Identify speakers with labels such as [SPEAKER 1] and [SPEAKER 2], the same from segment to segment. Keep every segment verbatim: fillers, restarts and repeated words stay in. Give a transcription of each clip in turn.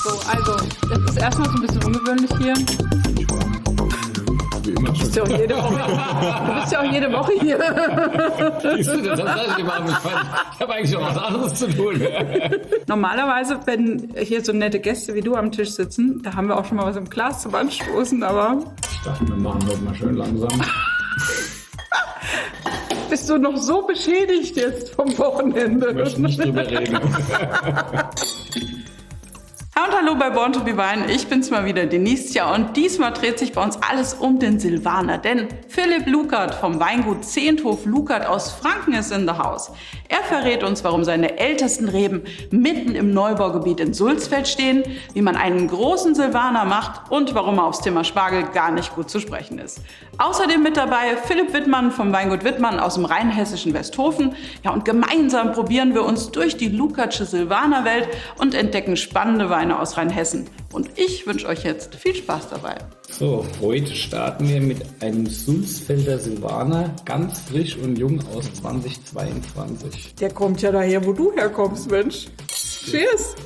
[SPEAKER 1] So, also, das ist erstmal so ein bisschen ungewöhnlich hier.
[SPEAKER 2] Wie immer
[SPEAKER 1] Du bist ja auch jede Woche, du bist ja auch jede Woche hier.
[SPEAKER 2] Ich habe eigentlich auch was anderes zu tun.
[SPEAKER 1] Normalerweise, wenn hier so nette Gäste wie du am Tisch sitzen, da haben wir auch schon mal was im Glas zum Anstoßen, aber...
[SPEAKER 2] Ich dachte, wir machen das mal schön langsam.
[SPEAKER 1] Bist du noch so beschädigt jetzt vom Wochenende?
[SPEAKER 2] Ich möchte nicht drüber reden.
[SPEAKER 1] Hi und hallo bei Born to be Wine, ich bin's mal wieder, Denise, ja, und diesmal dreht sich bei uns alles um den Silvaner, denn Philipp Lukert vom Weingut Zehnthof Lukert aus Franken ist in the house. Er verrät uns, warum seine ältesten Reben mitten im Neubaugebiet in Sulzfeld stehen, wie man einen großen Silvaner macht und warum er aufs Thema Spargel gar nicht gut zu sprechen ist. Außerdem mit dabei Philipp Wittmann vom Weingut Wittmann aus dem rheinhessischen Westhofen. Ja, und gemeinsam probieren wir uns durch die Lukertsche Silvanerwelt und entdecken spannende Weine aus Rheinhessen. Und ich wünsche euch jetzt viel Spaß dabei.
[SPEAKER 2] So, heute starten wir mit einem Sulzfelder Silvaner, ganz frisch und jung aus zweitausendzweiundzwanzig.
[SPEAKER 1] Der kommt ja daher, wo du herkommst, Mensch. Cheers!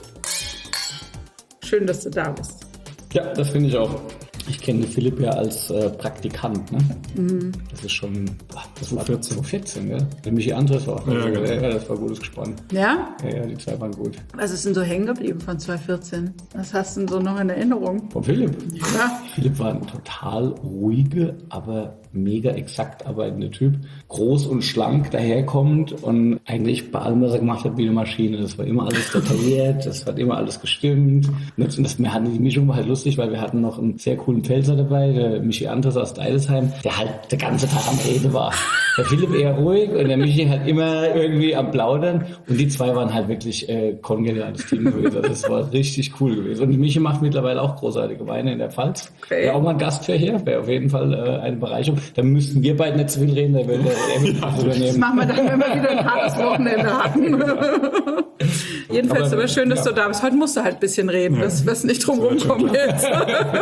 [SPEAKER 1] Schön, dass du da bist.
[SPEAKER 2] Ja, das finde ich auch. Ich kenne Philipp ja als äh, Praktikant, ne? Mhm. Das ist schon, ach, das war zwanzig vierzehn, gell? Wenn mich die andere war.
[SPEAKER 3] Ja,
[SPEAKER 2] Also,
[SPEAKER 3] genau.
[SPEAKER 2] ja, das war gutes Gespann.
[SPEAKER 1] Ja?
[SPEAKER 2] Ja, ja, die zwei waren gut.
[SPEAKER 1] Was ist denn so hängen geblieben von zwanzig vierzehn? Was hast du denn so noch in Erinnerung?
[SPEAKER 2] Von Philipp?
[SPEAKER 1] Ja.
[SPEAKER 2] Philipp war ein total ruhige, aber mega exakt arbeitender Typ. Groß und schlank daherkommend und eigentlich bei allem, was er gemacht hat, wie eine Maschine. Das war immer alles detailliert, das hat immer alles gestimmt. Und das, wir hatten, die Mischung war halt lustig, weil wir hatten noch einen sehr coolen Pfälzer dabei, der Michi Antos aus Deidesheim, der halt den ganzen Tag am Reden war. Der Philipp eher ruhig und der Michi halt immer irgendwie am Plaudern. Und die zwei waren halt wirklich äh, kongeniales Team gewesen. Das war richtig cool gewesen. Und die Michi macht mittlerweile auch großartige Weine in der Pfalz.
[SPEAKER 1] Okay.
[SPEAKER 2] Wäre auch mal ein Gast für hier, wäre auf jeden Fall äh, eine Bereicherung. Da müssten wir beide nicht zu viel reden, da würde er mit
[SPEAKER 1] Das
[SPEAKER 2] übernehmen.
[SPEAKER 1] machen wir dann, wenn wir wieder ein hartes Wochenende hatten. Jedenfalls
[SPEAKER 2] Aber,
[SPEAKER 1] aber schön, dass
[SPEAKER 2] ja.
[SPEAKER 1] du da bist. Heute musst du halt ein bisschen reden, dass wir nicht drum rumkommen jetzt.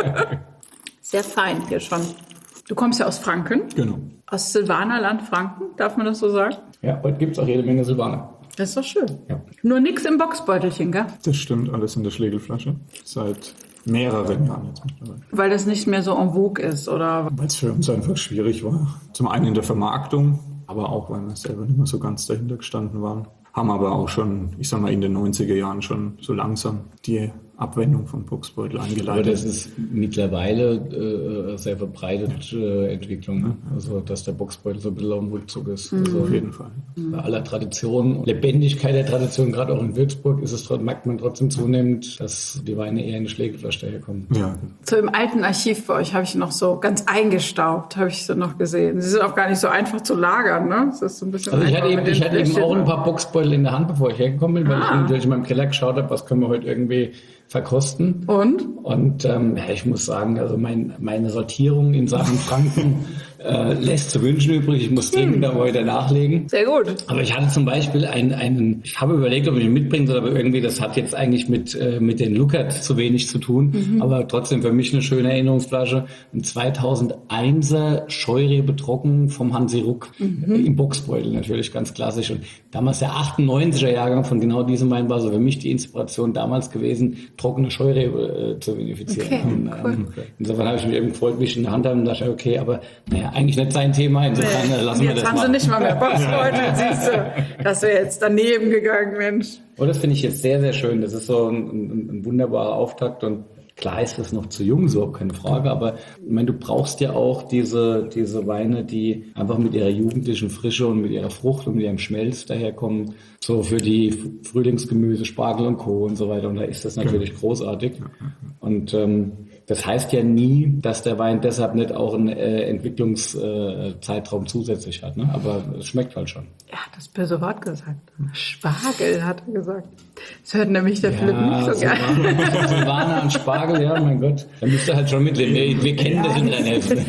[SPEAKER 1] Sehr fein hier schon. Du kommst ja aus Franken,
[SPEAKER 3] Genau.
[SPEAKER 1] aus Silvanerland Franken, darf man das so sagen?
[SPEAKER 2] Ja, heute gibt es auch jede Menge Silvaner.
[SPEAKER 1] Das ist doch schön.
[SPEAKER 2] Ja.
[SPEAKER 1] Nur nix im Boxbeutelchen, gell?
[SPEAKER 3] Das stimmt, alles in der Schlegelflasche. Seit mehreren Jahren jetzt mittlerweile.
[SPEAKER 1] Weil das nicht mehr so en vogue ist, oder?
[SPEAKER 3] Weil es für uns einfach schwierig war. Zum einen in der Vermarktung, aber auch, weil wir selber nicht mehr so ganz dahinter gestanden waren. Haben aber auch schon, ich sag mal, in den neunziger Jahren schon so langsam die Abwendung vom Boxbeutel
[SPEAKER 2] Aber
[SPEAKER 3] eingeleitet.
[SPEAKER 2] das ist mittlerweile äh, sehr verbreitete äh, Entwicklung. Ne? Also, dass der Boxbeutel so ein bisschen auf dem Rückzug ist. Also,
[SPEAKER 3] Auf jeden Fall.
[SPEAKER 2] bei aller Tradition, Lebendigkeit der Tradition, gerade auch in Würzburg, ist es, trot- merkt man trotzdem zunehmend, dass die Weine eher in die Schlägelflasche herkommen.
[SPEAKER 3] Ja,
[SPEAKER 1] So im alten Archiv bei euch habe ich noch so ganz eingestaubt, habe ich so noch gesehen. Sie sind auch gar nicht so einfach zu lagern, ne? Das ist so ein bisschen
[SPEAKER 2] Also ich
[SPEAKER 1] einfach
[SPEAKER 2] hatte, eben,
[SPEAKER 1] mit
[SPEAKER 2] ich
[SPEAKER 1] den
[SPEAKER 2] hatte eben
[SPEAKER 1] Fläschchen.
[SPEAKER 2] auch ein paar Boxbeutel in der Hand, bevor ich hergekommen bin, weil
[SPEAKER 1] Ah.
[SPEAKER 2] ich natürlich in meinem Keller geschaut habe, was können wir heute irgendwie verkosten.
[SPEAKER 1] Und?
[SPEAKER 2] Und ähm, ja, ich muss sagen, also mein, meine Sortierung in Sachen Franken äh, lässt zu wünschen übrig. Ich muss dringend da heute nachlegen.
[SPEAKER 1] Sehr gut.
[SPEAKER 2] Aber ich hatte zum Beispiel einen, einen ich habe überlegt, ob ich ihn mitbringen soll, aber irgendwie, das hat jetzt eigentlich mit, äh, mit den Lukert zu wenig zu tun.
[SPEAKER 1] Mhm.
[SPEAKER 2] Aber trotzdem für mich eine schöne Erinnerungsflasche. Ein zweitausendeiner Scheurebe trocken vom Hansi Ruck.
[SPEAKER 1] Mhm.
[SPEAKER 2] Äh, Im Boxbeutel natürlich, ganz klassisch. Und damals der achtundneunziger Jahrgang von genau diesem Wein war so für mich die Inspiration damals gewesen, trockene Scheurebe äh, zu vinifizieren.
[SPEAKER 1] Okay,
[SPEAKER 2] Und,
[SPEAKER 1] cool.
[SPEAKER 2] ähm, insofern habe ich mich eben gefreut, wie ich in der Hand habe und dachte, okay, aber naja, eigentlich nicht sein Thema. Insofern äh, lassen wir
[SPEAKER 1] Jetzt
[SPEAKER 2] das
[SPEAKER 1] haben
[SPEAKER 2] mal.
[SPEAKER 1] sie nicht mal mehr Boxbeutel, siehst du. Das wäre jetzt daneben gegangen, Mensch.
[SPEAKER 2] Und das finde ich jetzt sehr, sehr schön. Das ist so ein, ein, ein wunderbarer Auftakt und klar ist das noch zu jung, so keine Frage, aber ich meine, du brauchst ja auch diese, diese Weine, die einfach mit ihrer jugendlichen Frische und mit ihrer Frucht und mit ihrem Schmelz daherkommen, so für die Frühlingsgemüse, Spargel und Co. und so weiter. Und da ist das natürlich großartig. Und ähm, das heißt ja nie, dass der Wein deshalb nicht auch einen äh, Entwicklungszeitraum äh, zusätzlich hat, ne? Aber es schmeckt halt schon.
[SPEAKER 1] Er hat das böse Wort gesagt. Spargel, hat er gesagt. Das hört nämlich der Philipp nicht so geil.
[SPEAKER 2] Silvaner, Silvaner und Spargel, ja, mein Gott. Da müsst ihr halt schon mitleben. Wir, wir kennen das in Rheinhessen.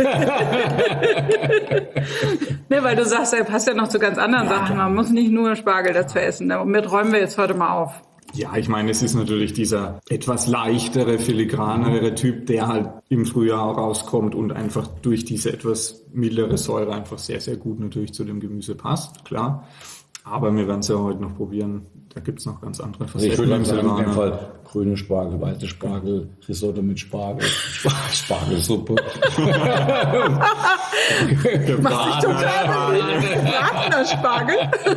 [SPEAKER 1] Ne, weil du sagst, er passt ja noch zu ganz anderen Sachen. Man muss nicht nur Spargel dazu essen. Damit räumen wir jetzt heute mal auf.
[SPEAKER 3] Ja, ich meine, es ist natürlich dieser etwas leichtere, filigranere Typ, der halt im Frühjahr auch rauskommt und einfach durch diese etwas mildere Säure einfach sehr, sehr gut natürlich zu dem Gemüse passt, klar. Aber wir werden es ja heute noch probieren. Da gibt es noch ganz andere
[SPEAKER 2] Also ich würde
[SPEAKER 3] im
[SPEAKER 2] sagen, in dem
[SPEAKER 3] Silvaner.
[SPEAKER 2] Fall grüne Spargel, weiße Spargel, Risotto mit Spargel, Spargelsuppe.
[SPEAKER 1] Mach dich total gebratener Spargel.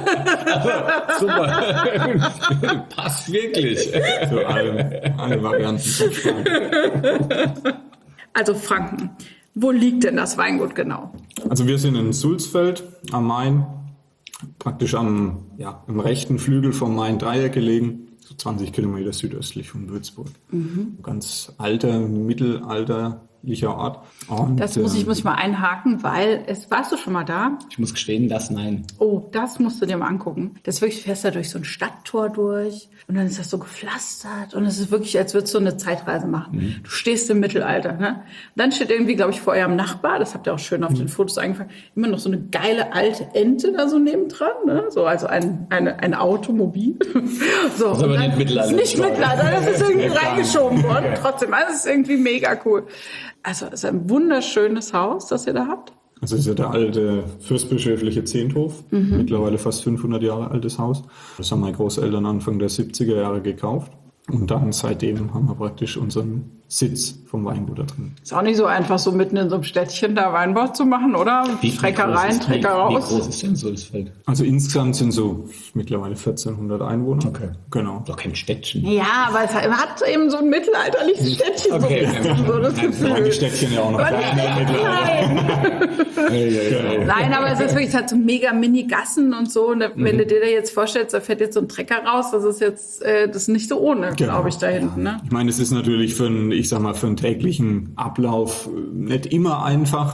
[SPEAKER 2] Super. Passt wirklich.
[SPEAKER 3] Für alle, alle Varianten vom Spargel.
[SPEAKER 1] Also Franken. Wo liegt denn das Weingut genau?
[SPEAKER 3] Also wir sind in Sulzfeld am Main, praktisch am ja, im rechten Flügel vom Main-Dreieck gelegen, so zwanzig Kilometer südöstlich von Würzburg. Mhm. Ganz alter, mittelalterlicher Ort. Und,
[SPEAKER 1] Das muss ich,
[SPEAKER 3] ähm,
[SPEAKER 1] muss ich mal einhaken, weil, es, warst du schon mal da?
[SPEAKER 2] Ich muss gestehen, das nein.
[SPEAKER 1] Oh, das musst du dir mal angucken. Das ist wirklich, du fährst da durch so ein Stadttor durch und dann ist das so gepflastert und es ist wirklich, als würdest du eine Zeitreise machen. Mhm. Du stehst im Mittelalter, ne? Und dann steht irgendwie, glaube ich, vor eurem Nachbar, das habt ihr auch schön auf mhm. den Fotos eingefangen, immer noch so eine geile alte Ente da so nebendran, ne? So, also ein, eine, ein Automobil. So,
[SPEAKER 2] Das ist aber nicht Mittelalter.
[SPEAKER 1] Nicht Mittelalter, das ist irgendwie
[SPEAKER 2] Ja, klar.
[SPEAKER 1] reingeschoben worden. Trotzdem, also es ist irgendwie mega cool. Also es ist ein wunderschönes Haus, das ihr da habt.
[SPEAKER 3] Also es ist ja der alte fürstbischöfliche Zehnthof,
[SPEAKER 1] Mhm.
[SPEAKER 3] mittlerweile fast fünfhundert Jahre altes Haus. Das haben meine Großeltern Anfang der siebziger Jahre gekauft. Und dann seitdem haben wir praktisch unseren Sitz vom Weingut da drin.
[SPEAKER 1] Ist auch nicht so einfach, so mitten in so einem Städtchen da Weinbau zu machen, oder? Trecker
[SPEAKER 2] groß
[SPEAKER 1] rein,
[SPEAKER 2] ist-
[SPEAKER 1] Trecker
[SPEAKER 2] wie,
[SPEAKER 1] raus.
[SPEAKER 2] Wie groß ist denn Sulzfeld?
[SPEAKER 3] Also insgesamt sind so mittlerweile vierzehnhundert Einwohner.
[SPEAKER 2] Okay.
[SPEAKER 3] Genau.
[SPEAKER 2] Doch kein Städtchen.
[SPEAKER 1] Ja, aber es hat, hat eben so ein mittelalterliches Städtchen.
[SPEAKER 2] Okay.
[SPEAKER 1] So, ein bisschen so das
[SPEAKER 3] Waren die
[SPEAKER 1] Gefühl.
[SPEAKER 3] Städtchen ja auch noch
[SPEAKER 1] Und-
[SPEAKER 3] mittlerweile.
[SPEAKER 1] Nein. Nein, aber es ist wirklich, es hat so mega Mini-Gassen und so. Und da, wenn du dir da jetzt vorstellst, da fährt jetzt so ein Trecker raus, das ist jetzt, äh, das ist nicht so ohne,
[SPEAKER 3] Genau.
[SPEAKER 1] glaube ich, da hinten. Ne?
[SPEAKER 3] Ich meine, es ist natürlich für einen, ich sag mal, für einen täglichen Ablauf äh, nicht immer einfach,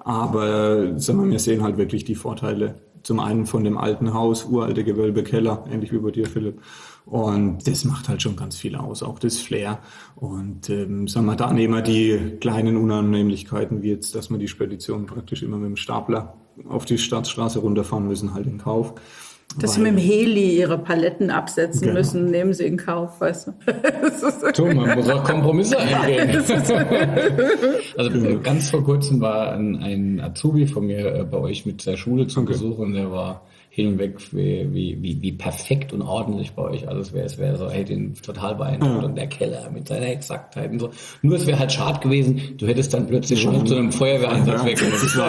[SPEAKER 3] aber sagen wir, wir sehen halt wirklich die Vorteile. Zum einen von dem alten Haus, uralte Gewölbekeller, ähnlich wie bei dir, Philipp. Und das macht halt schon ganz viel aus, auch das Flair. Und ähm, sagen wir, da nehmen wir die kleinen Unannehmlichkeiten, wie jetzt, dass wir die Spedition praktisch immer mit dem Stapler auf die Stadtstraße runterfahren müssen, halt in Kauf.
[SPEAKER 1] Dass sie mit dem Heli ihre Paletten absetzen
[SPEAKER 3] Genau.
[SPEAKER 1] müssen, nehmen sie in Kauf, weißt du. Das ist-
[SPEAKER 2] So, man muss auch Kompromisse eingehen. Also ganz vor kurzem war ein, ein Azubi von mir äh, bei euch mit der Schule zum
[SPEAKER 3] Okay.
[SPEAKER 2] Besuch und der war hin und weg, wie, wie, wie, wie perfekt und ordentlich bei euch alles wäre. Es wäre so, hätte ihn total beeindruckt.
[SPEAKER 3] Ja.
[SPEAKER 2] Und der Keller mit seiner Exaktheit und so. Nur es wäre halt schade gewesen, du hättest dann plötzlich schon zu einem Feuerwehreinsatz
[SPEAKER 3] Ja,
[SPEAKER 2] weg.
[SPEAKER 3] das ist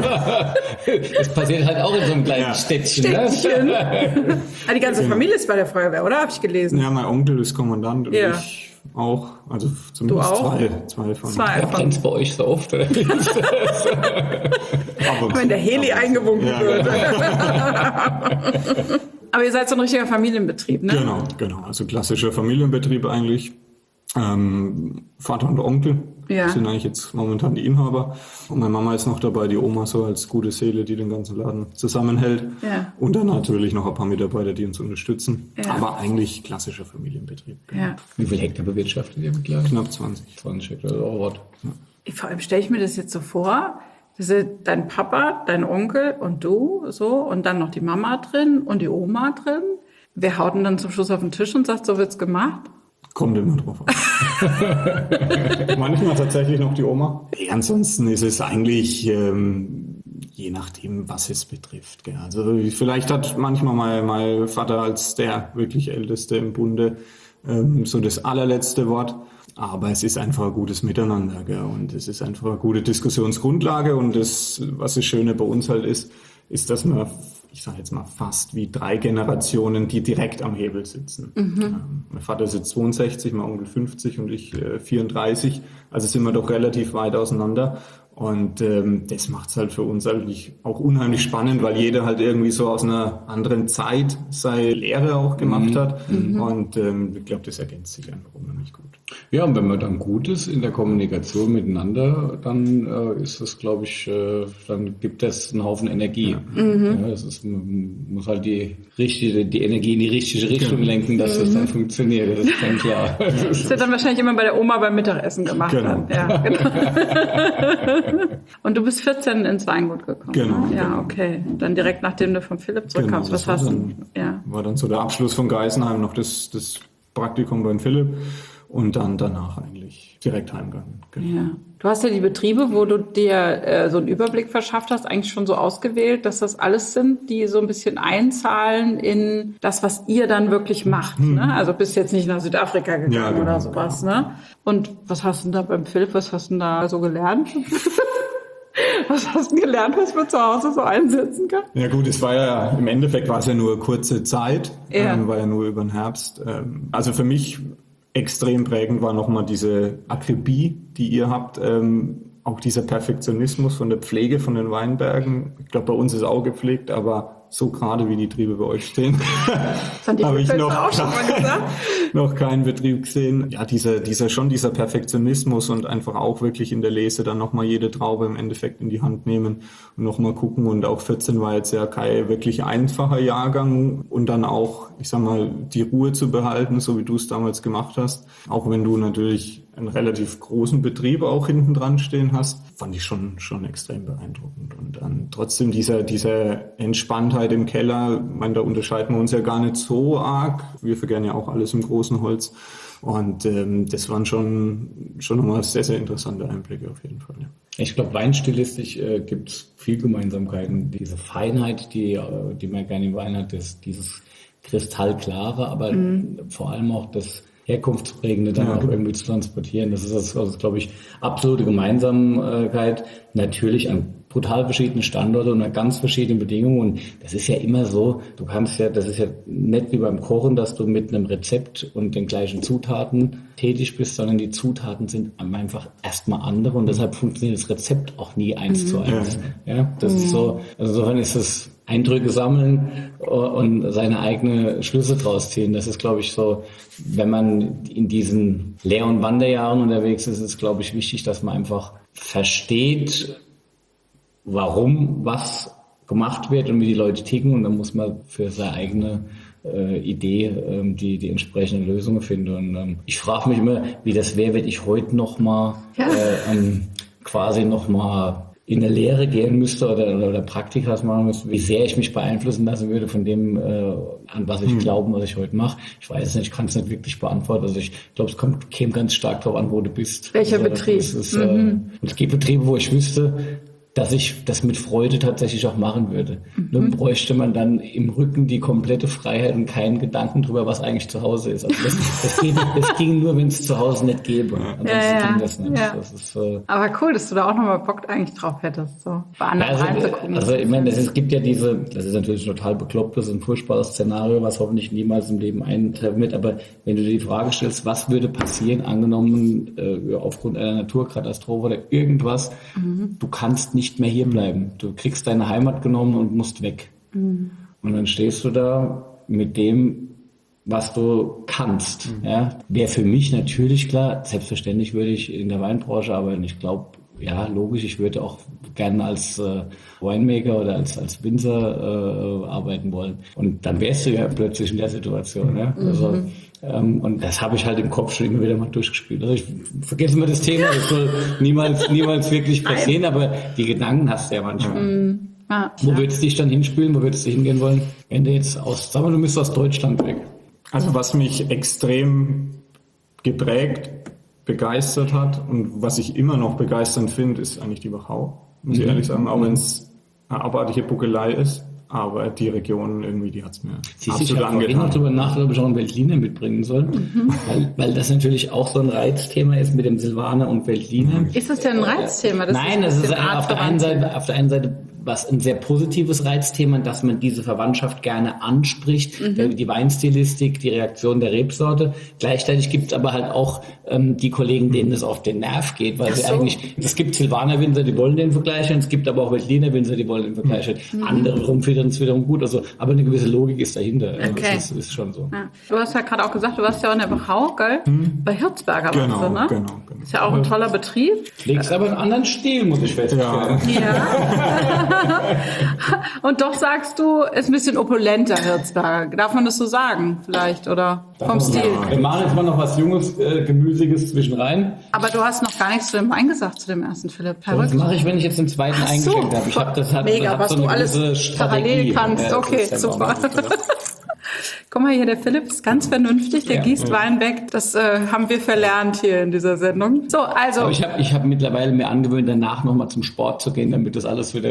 [SPEAKER 2] Das passiert halt auch in so einem kleinen
[SPEAKER 3] Ja.
[SPEAKER 2] Städtchen.
[SPEAKER 1] Städtchen.
[SPEAKER 2] Ne?
[SPEAKER 1] Ah, die ganze Familie ist bei der Feuerwehr, oder? Habe ich gelesen.
[SPEAKER 3] Ja, mein Onkel ist Kommandant und
[SPEAKER 1] Ja.
[SPEAKER 3] ich auch. Also zumindest
[SPEAKER 1] Du auch?
[SPEAKER 3] zwei, zwei von
[SPEAKER 1] Zwei.
[SPEAKER 2] Ja, brennt's bei euch so oft? Oder?
[SPEAKER 3] Aber
[SPEAKER 1] Wenn der Heli eingewunken
[SPEAKER 3] Ja,
[SPEAKER 1] wird.
[SPEAKER 3] genau.
[SPEAKER 1] Aber ihr seid so ein richtiger Familienbetrieb, ne?
[SPEAKER 3] Genau, genau. Also klassischer Familienbetrieb eigentlich. Ähm, Vater und Onkel
[SPEAKER 1] Ja.
[SPEAKER 3] sind eigentlich jetzt momentan die Inhaber. Und meine Mama ist noch dabei, die Oma so als gute Seele, die den ganzen Laden zusammenhält.
[SPEAKER 1] Ja.
[SPEAKER 3] Und dann natürlich noch ein paar Mitarbeiter, die uns unterstützen.
[SPEAKER 1] Ja.
[SPEAKER 3] Aber eigentlich klassischer Familienbetrieb.
[SPEAKER 1] Ja.
[SPEAKER 2] Wie viel Hektar bewirtschaftet ihr mittlerweile?
[SPEAKER 3] Knapp zwanzig.
[SPEAKER 2] zwanzig Hektar, das ist auch was.
[SPEAKER 1] Vor allem stelle ich mir das jetzt so vor, das ist dein Papa, dein Onkel und du, so, und dann noch die Mama drin und die Oma drin. Wer haut denn dann zum Schluss auf den Tisch und sagt, so wird's gemacht?
[SPEAKER 3] Kommt immer drauf an. Manchmal tatsächlich noch die Oma. Ja, ansonsten ist es eigentlich ähm, je nachdem, was es betrifft. Gell. Also vielleicht hat manchmal mein, mein Vater als der wirklich Älteste im Bunde ähm, so das allerletzte Wort. Aber es ist einfach ein gutes Miteinander, gell. Und es ist einfach eine gute Diskussionsgrundlage. Und das, was das Schöne bei uns halt ist, ist, dass wir, ich sage jetzt mal, fast wie drei Generationen, die direkt am Hebel sitzen. Ähm, mein Vater ist jetzt zweiundsechzig, mein Onkel fünfzig und ich äh, vierunddreißig. Also sind wir doch relativ weit auseinander. Und ähm, das macht es halt für uns eigentlich auch unheimlich spannend, weil jeder halt irgendwie so aus einer anderen Zeit seine Lehre auch gemacht
[SPEAKER 2] Mhm.
[SPEAKER 3] hat. Und ähm, ich glaube, das ergänzt sich einfach unheimlich gut.
[SPEAKER 2] Ja, und wenn man dann gut ist in der Kommunikation miteinander, dann äh, ist das, glaube ich, äh, dann gibt das einen Haufen Energie. Ja, das ist, man muss halt die richtige, die Energie in die richtige Richtung lenken, dass das dann funktioniert. Das ist dann klar.
[SPEAKER 1] Das wird dann wahrscheinlich immer bei der Oma beim Mittagessen gemacht.
[SPEAKER 3] Genau.
[SPEAKER 1] Dann. Ja, genau. Und du bist vierzehn ins Weingut gekommen.
[SPEAKER 3] Genau,
[SPEAKER 1] Ne? Ja,
[SPEAKER 3] genau.
[SPEAKER 1] okay. Dann direkt nachdem du von Philipp zurückkamst.
[SPEAKER 3] das
[SPEAKER 1] Was
[SPEAKER 3] war
[SPEAKER 1] hast du?
[SPEAKER 3] dann,
[SPEAKER 1] Ja.
[SPEAKER 3] war dann so der Abschluss von Geisenheim, noch das, das Praktikum bei Philipp. und dann danach eigentlich direkt heimgegangen. Genau.
[SPEAKER 1] Ja. Du hast ja die Betriebe, wo du dir äh, so einen Überblick verschafft hast, eigentlich schon so ausgewählt, dass das alles sind, die so ein bisschen einzahlen in das, was ihr dann wirklich macht.
[SPEAKER 3] Mhm.
[SPEAKER 1] Ne? Also bist jetzt nicht nach Südafrika gegangen
[SPEAKER 3] Ja, genau,
[SPEAKER 1] oder sowas.
[SPEAKER 3] genau.
[SPEAKER 1] Ne? Und was hast du denn da beim Philipp, was hast du denn da so gelernt? Was hast du gelernt, was man zu Hause so einsetzen kann?
[SPEAKER 3] Ja gut, es war ja, im Endeffekt war es ja nur kurze Zeit,
[SPEAKER 1] Ja.
[SPEAKER 3] ähm, war ja nur über den Herbst. Ähm, also für mich extrem prägend war nochmal diese Akribie, die ihr habt, ähm, auch dieser Perfektionismus von der Pflege von den Weinbergen. Ich glaube, bei uns ist auch gepflegt, aber so gerade wie die Triebe bei euch stehen, habe ich noch,
[SPEAKER 1] auch schon mal gesagt.
[SPEAKER 3] noch keinen Betrieb gesehen. Ja, dieser, dieser, schon dieser Perfektionismus und einfach auch wirklich in der Lese dann nochmal jede Traube im Endeffekt in die Hand nehmen und nochmal gucken. Und auch vierzehn war jetzt ja kein wirklich einfacher Jahrgang und dann auch, ich sag mal, die Ruhe zu behalten, so wie du es damals gemacht hast. Auch wenn du natürlich einen relativ großen Betrieb auch hinten dran stehen hast, fand ich schon, schon extrem beeindruckend. Und dann trotzdem dieser, dieser Entspanntheit im Keller, ich meine, da unterscheiden wir uns ja gar nicht so arg. Wir vergären ja auch alles im großen Holz. Und ähm, das waren schon, schon nochmal sehr, sehr interessante Einblicke auf jeden Fall. Ja.
[SPEAKER 2] Ich glaube, weinstilistisch äh, gibt es viel Gemeinsamkeiten. Diese Feinheit, die, äh, die man gerne im Wein hat, das, dieses kristallklare, aber mhm. vor allem auch das Herkunftsprägende dann ja, auch irgendwie zu transportieren. Das ist, das, das ist, glaube ich, absolute Gemeinsamkeit. Natürlich an brutal verschiedene Standorte und an ganz verschiedenen Bedingungen. Und das ist ja immer so, du kannst ja, das ist ja nicht wie beim Kochen, dass du mit einem Rezept und den gleichen Zutaten tätig bist, sondern die Zutaten sind einfach erstmal andere und deshalb funktioniert das Rezept auch nie eins mhm. zu eins. Ja, ja das mhm. ist so, also insofern ist es Eindrücke sammeln und seine eigenen Schlüsse draus ziehen. Das ist, glaube ich, so, wenn man in diesen Lehr- und Wanderjahren unterwegs ist, ist es, glaube ich, wichtig, dass man einfach versteht, warum was gemacht wird und wie die Leute ticken. Und dann muss man für seine eigene äh, Idee ähm, die, die entsprechenden Lösungen finden. Und ähm, ich frage mich immer, wie das wäre, wenn ich heute nochmal ja. äh, ähm, quasi nochmal in der Lehre gehen müsste oder, oder, oder Praktikas machen müsste, wie sehr ich mich beeinflussen lassen würde von dem, äh, an was ich hm. glaube, was ich heute mache. Ich weiß es nicht, ich kann es nicht wirklich beantworten. Also ich glaube, es kommt, käme ganz stark darauf an, wo du bist.
[SPEAKER 1] Welcher
[SPEAKER 2] also,
[SPEAKER 1] Betrieb?
[SPEAKER 2] Es, ist, mhm. äh, es gibt Betriebe, wo ich wüsste, dass ich das mit Freude tatsächlich auch machen würde. Mhm. Nur bräuchte man dann im Rücken die komplette Freiheit und keinen Gedanken drüber, was eigentlich zu Hause ist. Also das, das, geht, das ging nur, wenn es zu Hause nicht gäbe. Ansonsten
[SPEAKER 1] ja, ja.
[SPEAKER 2] ging das nicht.
[SPEAKER 1] Ja.
[SPEAKER 2] Das ist, äh,
[SPEAKER 1] aber cool, dass du da auch nochmal Bock eigentlich drauf hättest, so bei anderen
[SPEAKER 2] also,
[SPEAKER 1] reinzugucken.
[SPEAKER 2] Also ich meine, es gibt ja diese, das ist natürlich total bekloppt, das ist ein furchtbares Szenario, was hoffentlich niemals im Leben eintreffen wird, aber wenn du dir die Frage stellst, was würde passieren, angenommen äh, aufgrund einer Naturkatastrophe oder irgendwas, mhm. du kannst nicht mehr hier bleiben. Du kriegst deine Heimat genommen und musst weg. Mhm. Und dann stehst du da mit dem, was du kannst. Mhm. Ja? Wäre für mich natürlich klar, selbstverständlich würde ich in der Weinbranche arbeiten. Ich glaube, ja, logisch, ich würde auch gerne als äh, Winemaker oder als, als Winzer äh, arbeiten wollen. Und dann wärst du ja plötzlich in der Situation. Ja? Mhm. Also, ähm, und das habe ich halt im Kopf schon immer wieder mal durchgespielt. Also ich vergesse mal das Thema, das soll niemals, niemals wirklich passieren, aber die Gedanken hast du ja manchmal. Mhm. Ah, wo würdest du dich dann hinspielen, wo würdest du hingehen wollen, wenn du jetzt aus, sag mal, du müsstest aus Deutschland weg?
[SPEAKER 3] Also was mich extrem geprägt, begeistert hat und was ich immer noch begeisternd finde, ist eigentlich die Wachau, muss ich mhm. ehrlich sagen, auch wenn es eine abartige Buckelei ist, aber die Region irgendwie, die hat es mir
[SPEAKER 2] Siehst absolut angetan. Ich habe vorhin darüber nachgedacht, ob ich auch einen Veltliner mitbringen soll, mhm. weil, weil das natürlich auch so ein Reizthema ist mit dem Silvaner und Veltliner.
[SPEAKER 1] Ist das denn ein Reizthema? Das
[SPEAKER 2] Nein,
[SPEAKER 1] ist
[SPEAKER 2] das ist auf der einen Seite, auf der einen Seite was ein sehr positives Reizthema, dass man diese Verwandtschaft gerne anspricht, mhm. die Weinstilistik, die Reaktion der Rebsorte. Gleichzeitig gibt es aber halt auch ähm, die Kollegen, denen es auf den Nerv geht, weil Ach sie so. eigentlich, es gibt Silvaner Winzer, die wollen den vergleichen, es gibt aber auch Veltliner Winzer, die wollen den vergleichen. Mhm. Andere rumfiltern es wiederum gut, also, aber eine gewisse Logik ist dahinter.
[SPEAKER 1] Okay.
[SPEAKER 2] Das ist, ist schon so.
[SPEAKER 1] Ja. Du hast ja gerade auch gesagt, du warst ja auch in der Wachau, gell? Mhm. Bei Hirzberger
[SPEAKER 3] genau,
[SPEAKER 1] warst du, ne?
[SPEAKER 3] Genau, genau.
[SPEAKER 1] Ist ja auch ein toller Betrieb.
[SPEAKER 2] Legst aber einen anderen Stil, muss ich feststellen.
[SPEAKER 3] Ja.
[SPEAKER 1] ja. Und doch sagst du, ist ein bisschen opulenter, Hirzberger. Darf man das so sagen, vielleicht? Oder
[SPEAKER 2] Darf
[SPEAKER 1] vom Stil?
[SPEAKER 2] Ja. Wir machen jetzt mal noch was Junges, äh, Gemüsiges zwischen rein.
[SPEAKER 1] Aber du hast noch gar nichts zu dem Wein gesagt, zu dem ersten, Philipp.
[SPEAKER 2] Das mache ich, wenn ich jetzt den zweiten
[SPEAKER 1] Ach
[SPEAKER 2] eingeschenkt
[SPEAKER 1] so.
[SPEAKER 2] habe. Ich habe das halt
[SPEAKER 1] Mega,
[SPEAKER 2] hab
[SPEAKER 1] was
[SPEAKER 2] so
[SPEAKER 1] du
[SPEAKER 2] eine
[SPEAKER 1] alles
[SPEAKER 2] Strategie
[SPEAKER 1] parallel kannst.
[SPEAKER 2] Ja,
[SPEAKER 1] okay, super. Guck mal hier, der Philipp ist ganz vernünftig, der
[SPEAKER 2] Ja,
[SPEAKER 1] gießt
[SPEAKER 2] ja.
[SPEAKER 1] Wein weg. Das äh, haben wir verlernt hier in dieser Sendung. So, also...
[SPEAKER 2] Aber ich habe ich hab mittlerweile mir angewöhnt, danach nochmal zum Sport zu gehen, damit das alles wieder...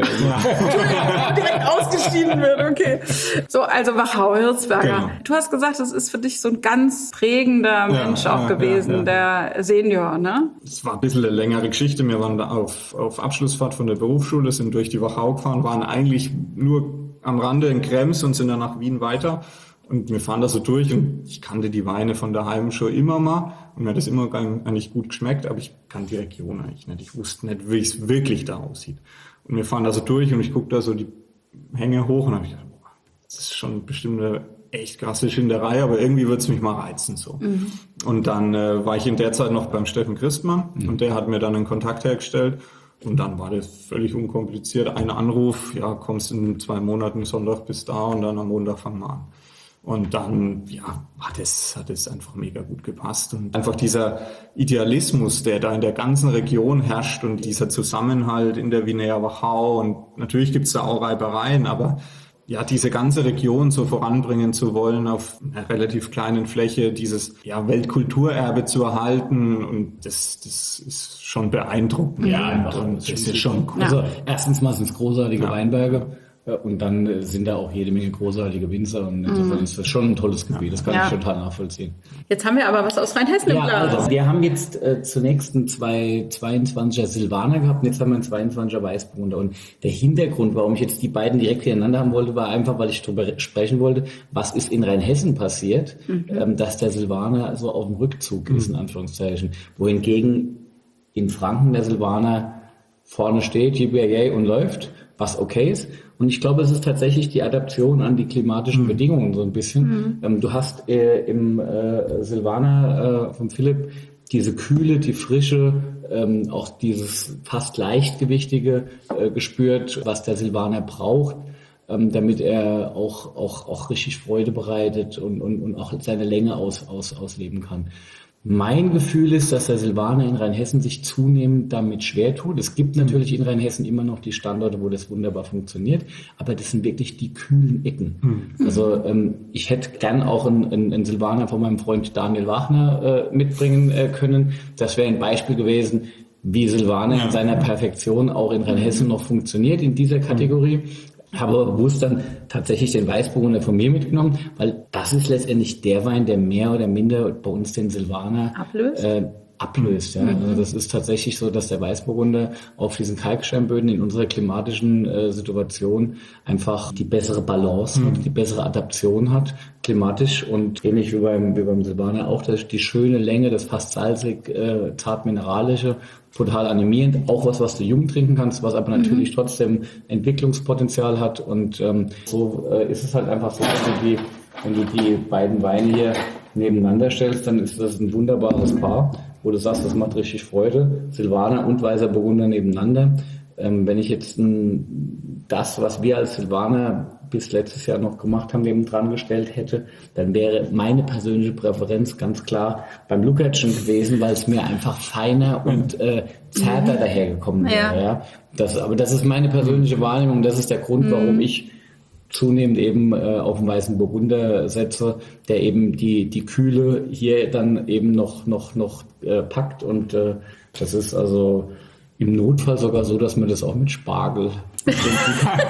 [SPEAKER 1] direkt ausgeschieden wird, okay. So, also Wachau, Hirzberger.
[SPEAKER 3] Genau.
[SPEAKER 1] Du hast gesagt, das ist für dich so ein ganz prägender Mensch auch
[SPEAKER 3] ja,
[SPEAKER 1] gewesen,
[SPEAKER 3] ja, ja.
[SPEAKER 1] der Senior, ne?
[SPEAKER 3] Es war ein bisschen eine längere Geschichte. Wir waren da auf, auf Abschlussfahrt von der Berufsschule, sind durch die Wachau gefahren, waren eigentlich nur am Rande in Krems und sind dann nach Wien weiter. Und wir fahren da so durch und ich kannte die Weine von daheim schon immer mal und mir hat das immer eigentlich gut geschmeckt, aber ich kannte die Region eigentlich nicht. Ich wusste nicht, wie es wirklich da aussieht. Und wir fahren da so durch und ich gucke da so die Hänge hoch und habe ich gedacht, boah, das ist schon bestimmt eine echt krasse Schinderei, aber irgendwie würde es mich mal reizen. So. Mhm. Und dann äh, war ich in der Zeit noch beim Steffen Christmann mhm. und der hat mir dann einen Kontakt hergestellt. Und dann war das völlig unkompliziert. Ein Anruf, ja, kommst in zwei Monaten Sonntag bis da und dann am Montag fangen wir an. Und dann, ja, hat es, hat es einfach mega gut gepasst. Und einfach dieser Idealismus, der da in der ganzen Region herrscht und dieser Zusammenhalt in der Wiener Wachau. Und natürlich gibt's da auch Reibereien, aber ja, diese ganze Region so voranbringen zu wollen auf einer relativ kleinen Fläche, dieses ja, Weltkulturerbe zu erhalten und das, das ist schon beeindruckend.
[SPEAKER 2] Ja,
[SPEAKER 3] und das ist schon cool.
[SPEAKER 2] Also erstens mal sind es großartige
[SPEAKER 3] Ja.
[SPEAKER 2] Weinberge. Und dann sind da auch jede Menge großartige Winzer und insofern ist das schon ein tolles Gebiet, das kann
[SPEAKER 1] Ja.
[SPEAKER 2] ich total nachvollziehen.
[SPEAKER 1] Jetzt haben wir aber was aus Rheinhessen im
[SPEAKER 2] Ja,
[SPEAKER 1] Glas.
[SPEAKER 2] also wir haben jetzt äh, zunächst einen zwei zweiundzwanziger Silvaner gehabt und jetzt haben wir einen zweiundzwanziger Weißburgunder. Und der Hintergrund, warum ich jetzt die beiden direkt hintereinander haben wollte, war einfach, weil ich darüber sprechen wollte, was ist in Rheinhessen passiert, mhm. ähm, dass der Silvaner so auf dem Rückzug mhm. ist, in Anführungszeichen. Wohingegen in Franken der Silvaner vorne steht, yippie und läuft, was okay ist. Und ich glaube, es ist tatsächlich die Adaption an die klimatischen mhm. Bedingungen so ein bisschen. Mhm. Ähm, du hast äh, im äh, Silvaner äh, von Philipp diese Kühle, die Frische, ähm, auch dieses fast Leichtgewichtige äh, gespürt, was der Silvaner braucht, ähm, damit er auch, auch, auch richtig Freude bereitet und, und, und auch seine Länge aus, aus, ausleben kann. Mein Gefühl ist, dass der Silvaner in Rheinhessen sich zunehmend damit schwer tut. Es gibt natürlich in Rheinhessen immer noch die Standorte, wo das wunderbar funktioniert, aber das sind wirklich die kühlen Ecken. Mhm. Also ähm, ich hätte gern auch einen, einen, einen Silvaner von meinem Freund Daniel Wagner äh, mitbringen äh, können. Das wäre ein Beispiel gewesen, wie Silvaner ja. in seiner Perfektion auch in Rheinhessen noch funktioniert in dieser Kategorie. Habe bewusst dann tatsächlich den Weißburgunder von mir mitgenommen, weil das ist letztendlich der Wein, der mehr oder minder bei uns den Silvaner
[SPEAKER 1] ablöst.
[SPEAKER 2] Äh, ablöst ja. Mhm. Also das ist tatsächlich so, dass der Weißburgunder auf diesen Kalksteinböden in unserer klimatischen äh, Situation einfach die bessere Balance mhm. hat, die bessere Adaption hat, klimatisch und ähnlich wie beim, wie beim Silvaner auch das, die schöne Länge, das fast salzig, äh, zart mineralische, total animierend, auch was, was du jung trinken kannst, was aber natürlich mhm. trotzdem Entwicklungspotenzial hat und ähm, so äh, ist es halt einfach so, dass du die, wenn du die beiden Weine hier nebeneinander stellst, dann ist das ein wunderbares Paar, wo du sagst, das macht richtig Freude. Silvaner und Weißer Burgunder nebeneinander. Ähm, wenn ich jetzt ein, das, was wir als Silvaner bis letztes Jahr noch gemacht haben, neben dran gestellt hätte, dann wäre meine persönliche Präferenz ganz klar beim Lukácsen gewesen, weil es mir einfach feiner und äh, zärter mhm. dahergekommen wäre. Ja. Ja. Das, aber das ist meine persönliche Wahrnehmung. Das ist der Grund, warum mhm. ich zunehmend eben äh, auf den Weißen Burgunder setze, der eben die die Kühle hier dann eben noch noch noch äh, packt und äh, das ist also im Notfall sogar so, dass man das auch mit Spargel trinken kann.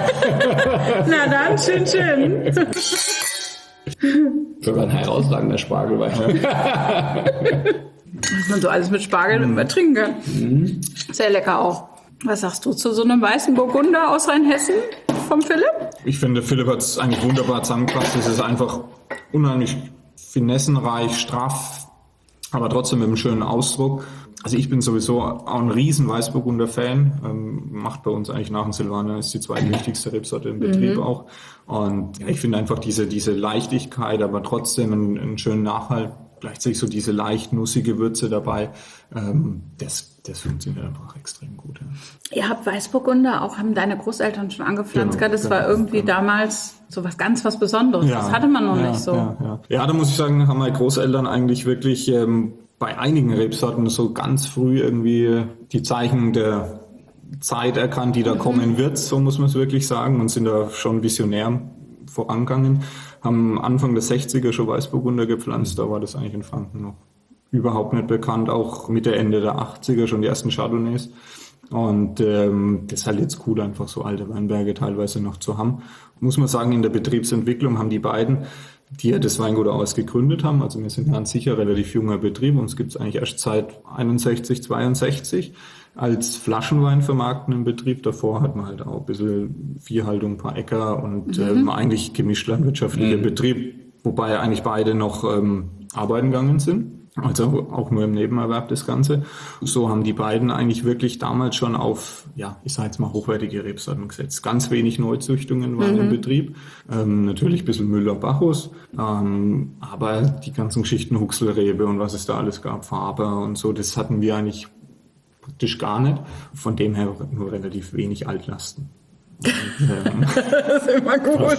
[SPEAKER 1] Na dann, schön, schön.
[SPEAKER 2] Sogar ein herausragender Spargelwein.
[SPEAKER 1] Was man so alles mit Spargel mhm. trinken kann. Mhm. Sehr lecker auch. Was sagst du zu so einem Weißen Burgunder aus Rheinhessen vom Philipp?
[SPEAKER 3] Ich finde, Philipp hat es eigentlich wunderbar zusammengefasst. Es ist einfach unheimlich finessenreich, straff, aber trotzdem mit einem schönen Ausdruck. Also ich bin sowieso auch ein riesen Weißburgunder-Fan. Ähm, macht bei uns eigentlich nach dem Silvaner, ist die zweitwichtigste Rebsorte im Betrieb mhm. auch. Und ja, ich finde einfach diese, diese Leichtigkeit, aber trotzdem einen, einen schönen Nachhalt, gleichzeitig so diese leicht nussige Würze dabei. Ähm, das, das funktioniert einfach extrem gut. Ja.
[SPEAKER 1] Ihr habt Weißburgunder, auch haben deine Großeltern schon angepflanzt. Genau, das genau, war irgendwie genau. damals so was ganz was Besonderes. Ja, das hatte man noch
[SPEAKER 3] ja,
[SPEAKER 1] nicht so.
[SPEAKER 3] Ja, ja. ja, da muss ich sagen, haben meine Großeltern eigentlich wirklich ähm, bei einigen Rebsorten so ganz früh irgendwie die Zeichen der Zeit erkannt, die da mhm. kommen wird, so muss man es wirklich sagen, und sind da schon visionär vorangegangen, haben Anfang der sechziger schon Weißburgunder gepflanzt, da war das eigentlich in Franken noch überhaupt nicht bekannt, auch Mitte, Ende der achtziger schon die ersten Chardonnays. Und ähm, das ist halt jetzt cool, einfach so alte Weinberge teilweise noch zu haben. Muss man sagen, in der Betriebsentwicklung haben die beiden, die ja das Weingut aus gegründet haben, also wir sind ja ein sicher relativ junger Betrieb, uns gibt es eigentlich erst seit einundsechzig, zweiundsechzig als flaschenweinvermarktenden Betrieb. Davor hat man halt auch ein bisschen Viehhaltung, ein paar Äcker und mhm. ähm, eigentlich gemischt landwirtschaftlicher mhm. Betrieb, wobei eigentlich beide noch ähm, arbeiten gegangen sind. Also auch nur im Nebenerwerb das Ganze. So haben die beiden eigentlich wirklich damals schon auf, ja, ich sage jetzt mal hochwertige Rebsorten gesetzt. Ganz wenig Neuzüchtungen waren mhm. im Betrieb. Ähm, natürlich ein bisschen Müller-Bacchus, ähm, aber die ganzen Geschichten Huxelrebe und was es da alles gab, Faber und so, das hatten wir eigentlich praktisch gar nicht. Von dem her nur relativ wenig Altlasten. Und, ähm,
[SPEAKER 1] das ist immer gut.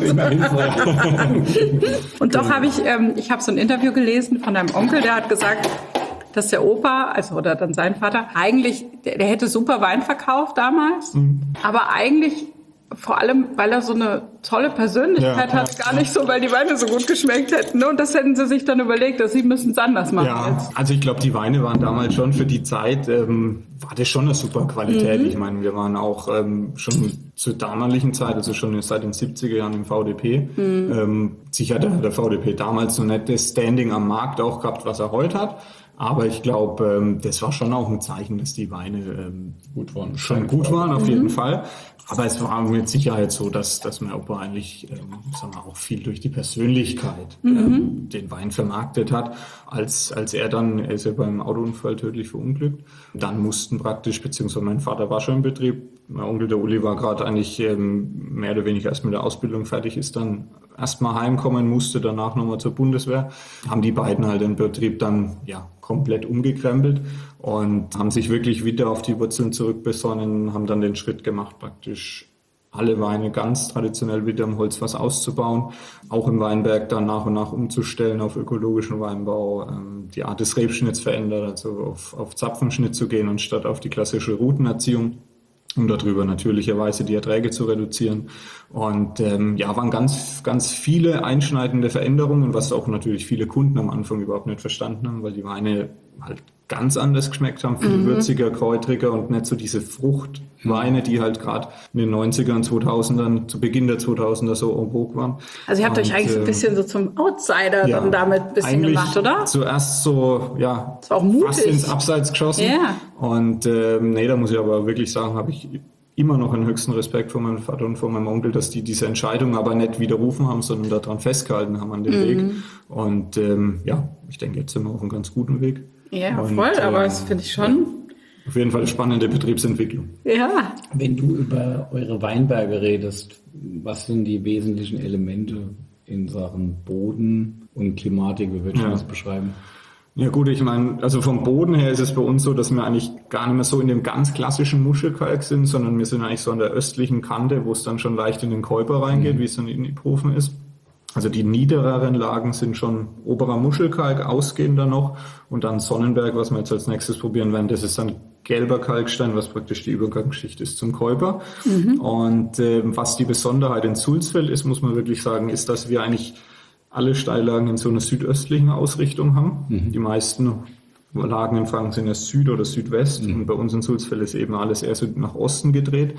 [SPEAKER 1] Und doch habe ich, ähm, ich habe so ein Interview gelesen von deinem Onkel, der hat gesagt, dass der Opa, also oder dann sein Vater, eigentlich, der, der hätte super Wein verkauft damals, mhm. aber eigentlich vor allem, weil er so eine tolle Persönlichkeit ja, hat, ja, gar nicht so, weil die Weine so gut geschmeckt hätten. Ne? Und das hätten sie sich dann überlegt, dass sie müssen es anders machen.
[SPEAKER 3] Ja,
[SPEAKER 1] jetzt.
[SPEAKER 3] Also ich glaube, die Weine waren damals schon für die Zeit, ähm, war das schon eine super Qualität. Mhm. Ich meine, wir waren auch ähm, schon zur damaligen Zeit, also schon seit den siebziger Jahren im V D P. Mhm. Ähm, sicher hat der V D P damals noch nicht das Standing am Markt auch gehabt, was er heute hat. Aber ich glaube, ähm, das war schon auch ein Zeichen, dass die Weine ähm, gut waren. Schon gut waren, auf mhm. jeden Fall. Aber es war mit Sicherheit so, dass, dass mein Opa eigentlich ähm, sagen wir, auch viel durch die Persönlichkeit mhm. ähm, den Wein vermarktet hat. Als, als er dann, er ist ja beim Autounfall tödlich verunglückt, dann mussten praktisch, beziehungsweise mein Vater war schon im Betrieb, mein Onkel, der Uli, war gerade eigentlich ähm, mehr oder weniger erst mit der Ausbildung fertig, ist dann erstmal heimkommen, musste danach nochmal zur Bundeswehr, haben die beiden halt den Betrieb dann ja komplett umgekrempelt und haben sich wirklich wieder auf die Wurzeln zurückbesonnen, haben dann den Schritt gemacht, praktisch alle Weine ganz traditionell wieder im Holzfass auszubauen, auch im Weinberg dann nach und nach umzustellen auf ökologischen Weinbau, ähm, die Art des Rebschnitts verändert, also auf, auf Zapfenschnitt zu gehen anstatt auf die klassische Rutenerziehung, um darüber natürlicherweise die Erträge zu reduzieren. Und ähm, ja, waren ganz, ganz viele einschneidende Veränderungen, was auch natürlich viele Kunden am Anfang überhaupt nicht verstanden haben, weil die Weine halt ganz anders geschmeckt haben, viel mhm. würziger, kräutriger und nicht so diese Fruchtweine, die halt gerade in den neunzigern, zweitausendern, zu Beginn der zweitausender so en vogue waren.
[SPEAKER 1] Also ihr habt und, euch eigentlich so ein bisschen so zum Outsider ja, dann damit ein bisschen gemacht, oder?
[SPEAKER 3] Zuerst so, ja,
[SPEAKER 1] das war auch mutig.
[SPEAKER 3] Fast ins Abseits geschossen.
[SPEAKER 1] Ja.
[SPEAKER 3] Und ähm, nee, da muss ich aber wirklich sagen, habe ich immer noch einen höchsten Respekt vor meinem Vater und vor meinem Onkel, dass die diese Entscheidung aber nicht widerrufen haben, sondern daran festgehalten haben an dem mhm. Weg. Und ähm, ja, ich denke, jetzt sind wir auf einem ganz guten Weg.
[SPEAKER 1] Ja, und, voll, aber das finde ich schon. Ja,
[SPEAKER 3] auf jeden Fall eine spannende Betriebsentwicklung.
[SPEAKER 1] Ja.
[SPEAKER 2] Wenn du über eure Weinberge redest, was sind die wesentlichen Elemente in Sachen Boden und Klimatik? Wie würdest du ja. das beschreiben?
[SPEAKER 3] Ja gut, ich meine, also vom Boden her ist es bei uns so, dass wir eigentlich gar nicht mehr so in dem ganz klassischen Muschelkalk sind, sondern wir sind eigentlich so an der östlichen Kante, wo es dann schon leicht in den Käuper reingeht, mhm. wie es dann in Iphofen ist. Also die niedereren Lagen sind schon oberer Muschelkalk, ausgehender noch, und dann Sonnenberg, was wir jetzt als nächstes probieren werden, das ist dann gelber Kalkstein, was praktisch die Übergangsschicht ist zum Käuper. Mhm. Und äh, was die Besonderheit in Sulzfeld ist, muss man wirklich sagen, ist, dass wir eigentlich alle Steillagen in so einer südöstlichen Ausrichtung haben. Mhm. Die meisten Lagen in Franken sind ja Süd- oder Südwest, mhm. und bei uns in Sulzfeld ist eben alles eher so nach Osten gedreht.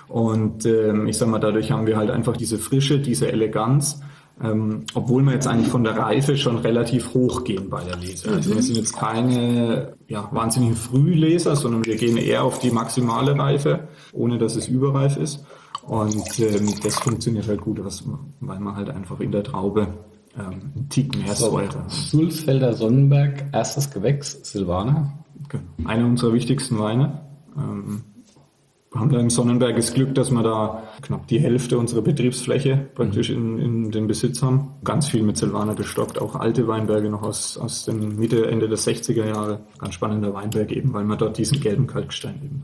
[SPEAKER 3] Und ähm, ich sag mal, dadurch haben wir halt einfach diese Frische, diese Eleganz, Ähm, obwohl wir jetzt eigentlich von der Reife schon relativ hoch gehen bei der Lese. Also wir sind jetzt keine ja, wahnsinnigen Frühleser, sondern wir gehen eher auf die maximale Reife, ohne dass es überreif ist. Und ähm, das funktioniert halt gut, was, weil man halt einfach in der Traube ähm, einen Tick mehr Säure hat.
[SPEAKER 2] Sulzfelder Sonnenberg, erstes Gewächs, Silvaner.
[SPEAKER 3] Genau. Einer unserer wichtigsten Weine. Ähm, Wir haben da im Sonnenberg das Glück, dass wir da knapp die Hälfte unserer Betriebsfläche praktisch in, in den Besitz haben. Ganz viel mit Silvaner bestockt, auch alte Weinberge noch aus, aus den Mitte, Ende der sechziger Jahre. Ganz spannender Weinberg eben, weil man dort diesen gelben Kalkstein eben hat.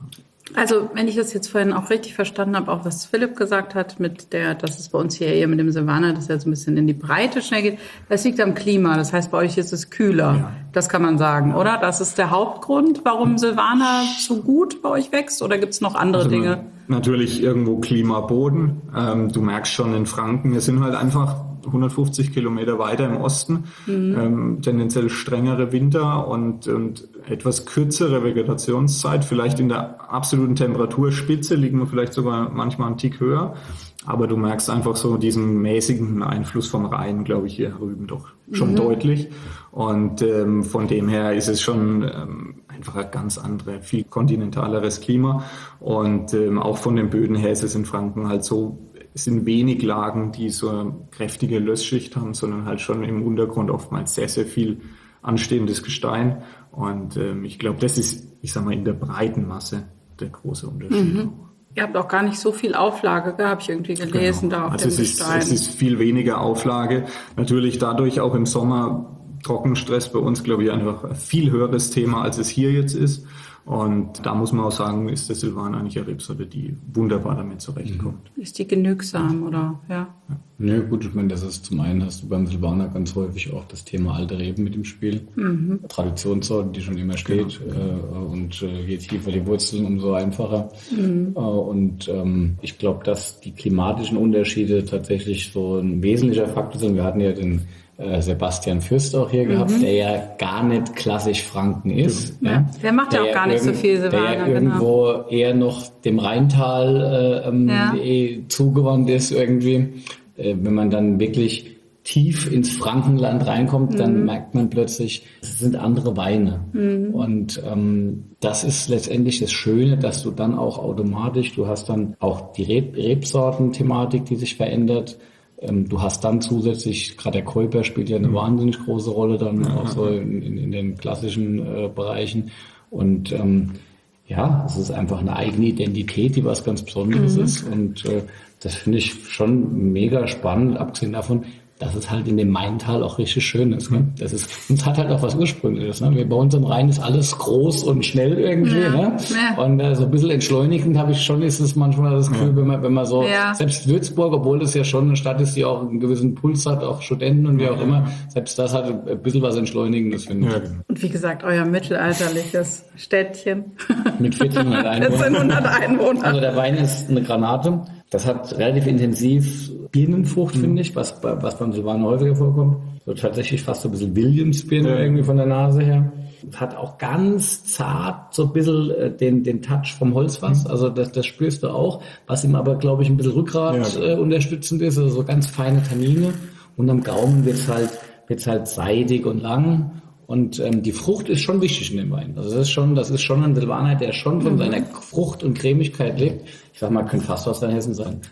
[SPEAKER 1] Also, wenn ich das jetzt vorhin auch richtig verstanden habe, auch was Philipp gesagt hat, mit der, dass es bei uns hier eher mit dem Silvaner, dass er so ein bisschen in die Breite schnell geht, das liegt am Klima. Das heißt, bei euch ist es kühler. Ja. Das kann man sagen, oder? Das ist der Hauptgrund, warum Silvaner so gut bei euch wächst? Oder gibt es noch andere also, Dinge?
[SPEAKER 3] Natürlich irgendwo Klima, Boden. Ähm, du merkst schon in Franken, wir sind halt einfach hundertfünfzig Kilometer weiter im Osten, mhm. ähm, tendenziell strengere Winter und, und etwas kürzere Vegetationszeit. Vielleicht in der absoluten Temperaturspitze liegen wir vielleicht sogar manchmal einen Tick höher. Aber du merkst einfach so diesen mäßigen Einfluss vom Rhein, glaube ich, hier drüben doch schon mhm. deutlich. Und ähm, von dem her ist es schon ähm, einfach ein ganz anderes, viel kontinentaleres Klima. Und ähm, auch von den Böden her ist es in Franken halt so, es sind wenig Lagen, die so eine kräftige Lössschicht haben, sondern halt schon im Untergrund oftmals sehr, sehr viel anstehendes Gestein. Und ähm, ich glaube, das ist, ich sag mal, in der breiten Masse der große Unterschied.
[SPEAKER 1] Mhm. Ihr habt auch gar nicht so viel Auflage, habe ich irgendwie gelesen, genau. da auf
[SPEAKER 3] also
[SPEAKER 1] dem
[SPEAKER 3] es ist,
[SPEAKER 1] Gestein.
[SPEAKER 3] Es ist viel weniger Auflage. Natürlich dadurch auch im Sommer Trockenstress bei uns, glaube ich, einfach ein viel höheres Thema, als es hier jetzt ist. Und da muss man auch sagen, ist der Silvaner eigentlich eine Rebsorte, die wunderbar damit zurechtkommt.
[SPEAKER 1] Ist die genügsam, oder? Ja.
[SPEAKER 2] Ja, ja gut, ich meine, das ist zum einen, hast du beim Silvaner ganz häufig auch das Thema alte Reben mit im Spiel. Mhm. Traditionssorten, die schon immer steht. Genau. Äh, und äh, je tiefer die Wurzeln, umso einfacher. Mhm. Äh, und ähm, ich glaube, dass die klimatischen Unterschiede tatsächlich so ein wesentlicher Faktor sind. Wir hatten ja den Sebastian Fürst auch hier mhm. gehabt, der ja gar nicht klassisch Franken ist.
[SPEAKER 1] Ja. Ja. Der macht ja auch gar nicht so viel Silvaner.
[SPEAKER 2] Der ja irgendwo genau. eher noch dem Rheintal äh, ähm, ja. zugewandt ist irgendwie. Äh, wenn man dann wirklich tief ins Frankenland reinkommt, mhm. dann merkt man plötzlich, es sind andere Weine. Mhm. Und ähm, das ist letztendlich das Schöne, dass du dann auch automatisch, du hast dann auch die Reb- Rebsorten-Thematik, die sich verändert. Du hast dann zusätzlich, gerade der Keuper spielt ja eine mhm. wahnsinnig große Rolle dann ja, auch so in, in, in den klassischen äh, Bereichen. Und ähm, ja, es ist einfach eine eigene Identität, die was ganz Besonderes mhm. ist. Und äh, das finde ich schon mega spannend, abgesehen davon, dass es halt in dem Maintal auch richtig schön ist. Ne? Das ist, uns hat halt auch was Ursprüngliches. Ne? Wir bei uns im Rhein ist alles groß und schnell irgendwie. Ja. Ne? Ja. Und äh, so ein bisschen entschleunigend habe ich schon, ist es manchmal das Gefühl, ja. wenn man, wenn man so, ja. selbst Würzburg, obwohl das ja schon eine Stadt ist, die auch einen gewissen Puls hat, auch Studenten und wie auch ja. immer, selbst das hat ein bisschen was Entschleunigendes, finde ich. Ja.
[SPEAKER 1] Und wie gesagt, euer mittelalterliches Städtchen.
[SPEAKER 2] Mit vierzehnhundert Einwohnern.
[SPEAKER 1] vierzehnhundert Einwohner.
[SPEAKER 2] Also der Wein ist eine Granate. Das hat relativ intensiv Birnenfrucht, mhm. finde ich, was, was beim Silvaner häufiger vorkommt. So tatsächlich fast so ein bisschen Williams-Birne ja. irgendwie von der Nase her. Hat auch ganz zart so ein bisschen äh, den, den Touch vom Holzfass. Mhm. Also das, das spürst du auch. Was ihm aber, glaube ich, ein bisschen Rückgrat ja. äh, unterstützend ist. Also so ganz feine Tannine. Und am Gaumen wird's halt, wird's halt seidig und lang. Und ähm, die Frucht ist schon wichtig in dem Wein. Also das ist schon, das ist schon ein Silvaner, der schon von mhm. seiner Frucht und Cremigkeit lebt. Ich sag mal, könnte fast aus Rheinhessen sein.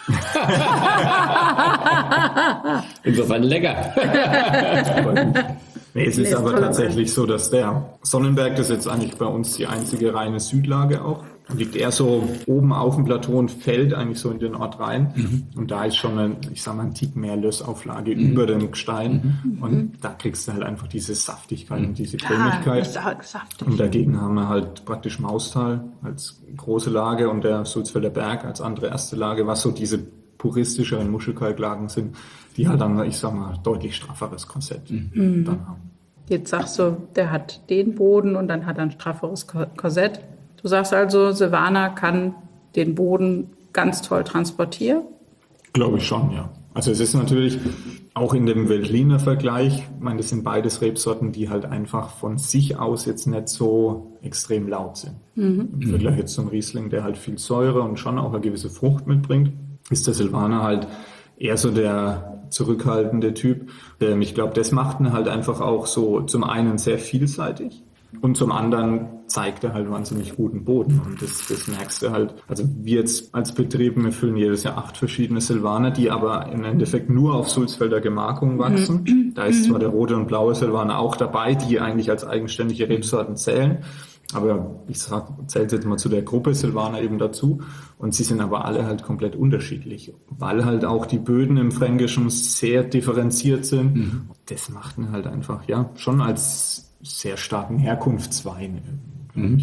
[SPEAKER 2] Insofern lecker.
[SPEAKER 3] Nee, es ist nee, aber tatsächlich so, dass der Sonnenberg, das ist jetzt eigentlich bei uns die einzige reine Südlage auch, liegt eher so oben auf dem Plateau und fällt eigentlich so in den Ort rein. Mhm. Und da ist schon ein, ich sag mal, ein Tick mehr Lössauflage mhm. über dem Gestein. Mhm. Und mhm. da kriegst du halt einfach diese Saftigkeit mhm. und diese Cremigkeit.
[SPEAKER 1] Ja, halt saftig.
[SPEAKER 3] Und dagegen haben wir halt praktisch Maustal als große Lage und der Sulzfelder Berg als andere erste Lage, was so diese puristischeren Muschelkalklagen sind, die halt dann, ich sag mal, deutlich strafferes Korsett mhm. dann haben.
[SPEAKER 1] Jetzt sagst du, der hat den Boden und dann hat er ein strafferes Korsett. Du sagst also, Silvaner kann den Boden ganz toll transportieren?
[SPEAKER 3] Glaube ich schon, ja. Also es ist natürlich auch in dem Veltliner Vergleich, ich meine, das sind beides Rebsorten, die halt einfach von sich aus jetzt nicht so extrem laut sind. Mhm. Im Vergleich jetzt zum Riesling, der halt viel Säure und schon auch eine gewisse Frucht mitbringt, ist der Silvaner halt eher so der zurückhaltende Typ. Ich glaube, das macht ihn halt einfach auch so zum einen sehr vielseitig. Und zum anderen zeigt er halt wahnsinnig guten Boden. Und das, das merkst du halt. Also wir jetzt als Betrieb, wir füllen jedes Jahr acht verschiedene Silvaner, die aber im Endeffekt nur auf Sulzfelder Gemarkung wachsen. Mhm. Da ist zwar der rote und blaue Silvaner auch dabei, die eigentlich als eigenständige Rebsorten zählen. Aber ich sag, zähle jetzt mal zu der Gruppe Silvaner eben dazu. Und sie sind aber alle halt komplett unterschiedlich, weil halt auch die Böden im Fränkischen sehr differenziert sind. Mhm. Das macht ihn halt einfach, ja, schon als sehr starken Herkunftswein.
[SPEAKER 2] Mhm.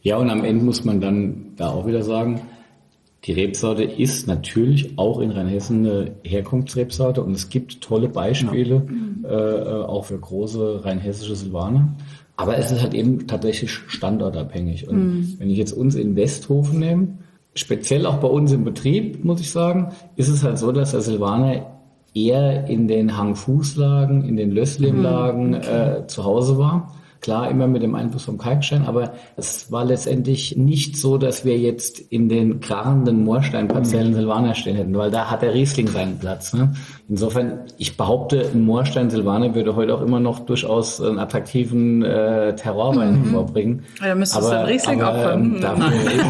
[SPEAKER 2] Ja, und am Ende muss man dann da auch wieder sagen, die Rebsorte ist natürlich auch in Rheinhessen eine Herkunftsrebsorte und es gibt tolle Beispiele, ja. äh, auch für große rheinhessische Silvaner. Aber es ist halt eben tatsächlich standortabhängig. Und mhm. wenn ich jetzt uns in Westhofen nehme, speziell auch bei uns im Betrieb, muss ich sagen, ist es halt so, dass der Silvaner eher in den Hang-Fußlagen, in den Lösslehmlagen mhm. okay. äh, zu Hause war. Klar, immer mit dem Einfluss vom Kalkstein, aber es war letztendlich nicht so, dass wir jetzt in den krachenden Moorsteinparzellen Silvaner stehen hätten, weil da hat der Riesling seinen Platz. Ne? Insofern, ich behaupte, ein Moorstein-Silvaner würde heute auch immer noch durchaus einen attraktiven äh, Terroirwein mhm. vorbringen.
[SPEAKER 1] Ja, da müsstest du den Riesling
[SPEAKER 2] aber,
[SPEAKER 1] opfern.
[SPEAKER 2] Ähm, dafür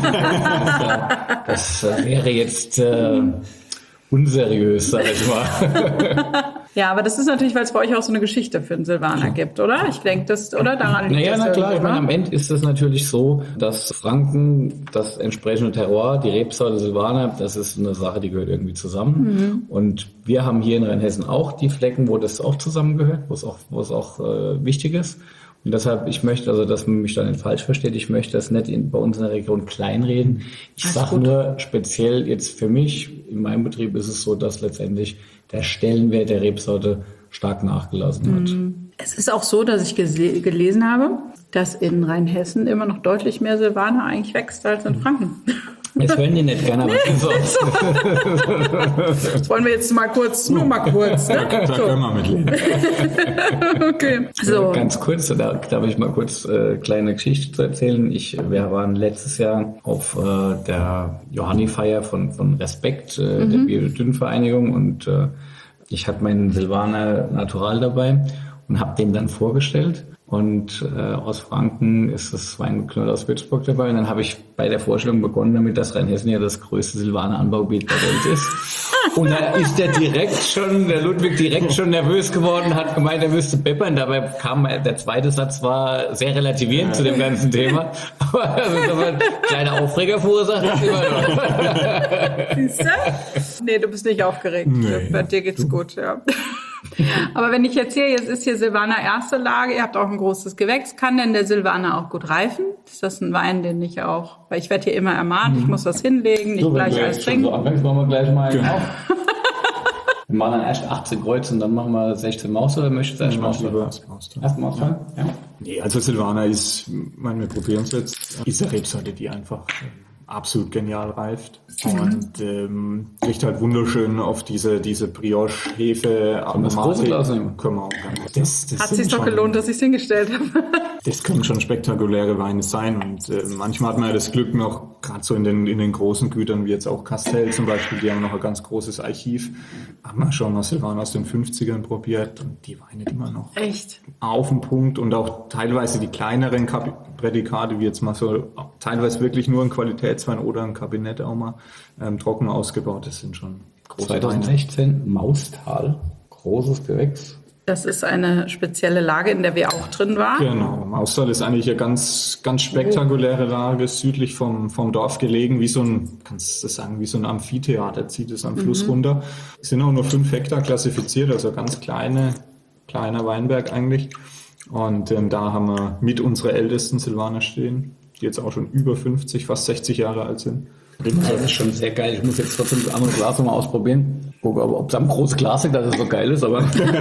[SPEAKER 2] das, das wäre jetzt äh, unseriös, sag ich mal.
[SPEAKER 1] Ja, aber das ist natürlich, weil es bei euch auch so eine Geschichte für den Silvaner gibt, oder? Ich denke, das, oder? Daran liegt
[SPEAKER 2] naja,
[SPEAKER 1] das
[SPEAKER 2] na klar,
[SPEAKER 1] so,
[SPEAKER 2] ich meine, am Ende ist es natürlich so, dass Franken, das entsprechende Terroir, die Rebsorte Silvaner, das ist eine Sache, die gehört irgendwie zusammen. Mhm. Und wir haben hier in Rheinhessen auch die Flecken, wo das auch zusammengehört, wo es auch, wo es auch äh, wichtig ist. Und deshalb, ich möchte, also dass man mich da nicht falsch versteht, ich möchte das nicht in, bei uns in der Region kleinreden. Ich sage nur speziell jetzt für mich, in meinem Betrieb ist es so, dass letztendlich der Stellenwert der Rebsorte stark nachgelassen hat.
[SPEAKER 1] Es ist auch so, dass ich gese- gelesen habe, dass in Rheinhessen immer noch deutlich mehr Silvaner eigentlich wächst als in Franken.
[SPEAKER 2] Jetzt hören die nicht gerne, was nee, so.
[SPEAKER 1] Das wollen wir jetzt mal kurz, nur mal kurz. Ne?
[SPEAKER 3] Da, da
[SPEAKER 1] so.
[SPEAKER 3] können wir mitleben.
[SPEAKER 1] Okay. So.
[SPEAKER 2] Ganz kurz, da darf ich mal kurz äh, kleine Geschichte zu erzählen. Ich, wir waren letztes Jahr auf äh, der Johanni-Feier von, von Respekt, äh, mhm. der Biodünn-Vereinigung, und äh, ich hatte meinen Silvaner Natural dabei und habe den dann vorgestellt. Und äh, aus Franken ist das Weingut Knoll aus Würzburg dabei. Und dann habe ich bei der Vorstellung begonnen damit, dass Rheinhessen ja das größte Silvaner Anbaugebiet der Welt ist. Und da ist der direkt schon, der Ludwig direkt schon nervös geworden, hat gemeint, er müsste peppern. Dabei kam der zweite Satz, war sehr relativierend ja. zu dem ganzen Thema. Aber also, so ein kleiner Aufreger verursacht hat immer noch.
[SPEAKER 1] Siehst du? Nee, du bist nicht aufgeregt.
[SPEAKER 3] Nee.
[SPEAKER 1] Bei dir geht's gut, ja. Aber wenn ich jetzt hier, jetzt ist hier Silvaner erste Lage, ihr habt auch ein großes Gewächs, kann denn der Silvaner auch gut reifen? Ist das ein Wein, den ich auch, weil ich werde hier immer ermahnt, ich muss was hinlegen, nicht
[SPEAKER 2] so,
[SPEAKER 1] gleich alles trinken.
[SPEAKER 2] So anfängst, machen wir gleich mal genau. auf. Wir machen dann erst achtzehn Kreuz und dann machen wir sechzehn Maus, oder möchtest du erst Maus? Erst Maus, ja. ja.
[SPEAKER 3] Nee, also Silvaner ist, ich meine, wir probieren es jetzt, ist eine Rebsorte, die einfach absolut genial reift und ähm, riecht halt wunderschön auf diese diese Brioche-Hefe.
[SPEAKER 2] Können wir das große Glas nehmen?
[SPEAKER 3] Können wir auch gerne. Das, das
[SPEAKER 1] Hat sich doch gelohnt, dass ich es hingestellt habe.
[SPEAKER 3] Das können schon spektakuläre Weine sein und äh, manchmal hat man ja das Glück noch, gerade so in den in den großen Gütern, wie jetzt auch Castell zum Beispiel, die haben noch ein ganz großes Archiv, haben wir schon mal Silvaner aus den fünfzigern probiert und die Weine immer noch
[SPEAKER 1] echt
[SPEAKER 3] auf den Punkt und auch teilweise die kleineren Kap- Prädikate, wie jetzt mal so teilweise wirklich nur ein Qualitätswein oder ein Kabinett auch mal ähm, trocken ausgebaut, das sind schon große
[SPEAKER 2] zwanzig sechzehn Weine. Maustal, großes Gewächs.
[SPEAKER 1] Das ist eine spezielle Lage, in der wir auch drin waren.
[SPEAKER 3] Genau, Maustal ist eigentlich eine ganz, ganz spektakuläre Lage, südlich vom, vom Dorf gelegen, wie so ein, kannst du sagen, wie so ein Amphitheater, zieht es am Fluss mhm. runter. Es sind auch nur fünf Hektar klassifiziert, also ganz kleine, kleiner Weinberg eigentlich. Und ähm, da haben wir mit unsere ältesten Silvaner stehen, die jetzt auch schon über fünfzig, fast sechzig Jahre alt sind.
[SPEAKER 2] Das ist schon sehr geil. Ich muss jetzt trotzdem das andere Glas nochmal ausprobieren. Gucken, ob es am großen Glas liegt, dass es so geil ist, aber.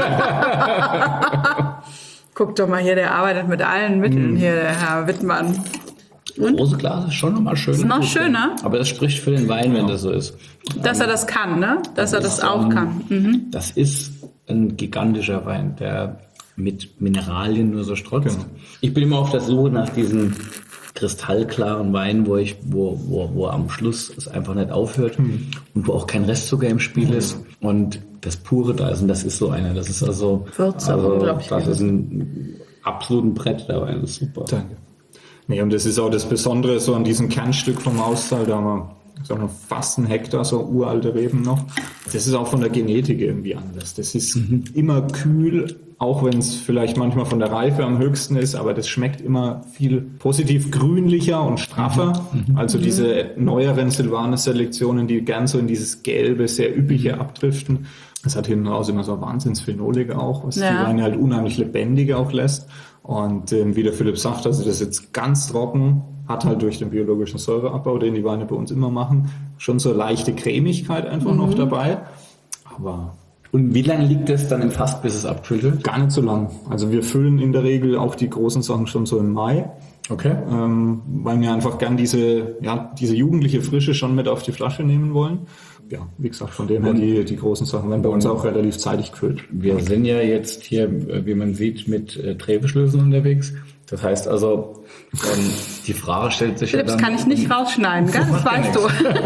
[SPEAKER 1] Guck doch mal hier, der arbeitet mit allen Mitteln mm. hier, der Herr Wittmann.
[SPEAKER 2] Das große Glas ist schon nochmal schön.
[SPEAKER 1] Ist noch schöner.
[SPEAKER 2] Aber das spricht für den Wein, wenn das so ist.
[SPEAKER 1] Dass er das kann, ne? Dass er das auch kann. Mhm.
[SPEAKER 2] Das ist ein gigantischer Wein, der mit Mineralien nur so strotzt. Genau. Ich bin immer auf der Suche nach diesen kristallklaren Wein, wo ich, wo, wo, wo am Schluss es einfach nicht aufhört mhm. und wo auch kein Restzucker im Spiel mhm. ist und das Pure da ist. Und das ist so einer. Das ist also,
[SPEAKER 1] Würze,
[SPEAKER 2] also das ist ein absoluten Brett der Wein. Das ist super.
[SPEAKER 3] Danke. Nee, und das ist auch das Besondere so an diesem Kernstück vom Maustal, da haben wir, sagen wir fast einen Hektar, so uralte Reben noch. Das ist auch von der Genetik irgendwie anders. Das ist mhm. immer kühl, auch wenn es vielleicht manchmal von der Reife am höchsten ist, aber das schmeckt immer viel positiv grünlicher und straffer. Mhm. Also diese neueren Silvaner-Selektionen, die gern so in dieses Gelbe, sehr üppige abdriften. Das hat hinten raus immer so Wahnsinnsphenolik auch, was ja. die Weine halt unheimlich lebendig auch lässt. Und ähm, wie der Philipp sagt, also das ist jetzt ganz trocken, hat halt durch den biologischen Säureabbau, den die Weine bei uns immer machen, schon so leichte Cremigkeit einfach mhm. noch dabei. Aber
[SPEAKER 2] und wie lange liegt es dann im Fass, bis es abgefüllt wird?
[SPEAKER 3] Gar nicht so lang. Also wir füllen in der Regel auch die großen Sachen schon so im Mai.
[SPEAKER 2] Okay.
[SPEAKER 3] Ähm, weil wir einfach gern diese, ja, diese jugendliche Frische schon mit auf die Flasche nehmen wollen. Ja, wie gesagt, von dem her die, die großen Sachen werden bei uns auch relativ zeitig gefüllt.
[SPEAKER 2] Wir sind ja jetzt hier, wie man sieht, mit äh, Drehverschlüssen unterwegs. Das heißt also, ähm, die Frage stellt sich
[SPEAKER 1] Philipp,
[SPEAKER 2] ja dann...
[SPEAKER 1] das kann ich nicht rausschneiden, gell? Das weißt du.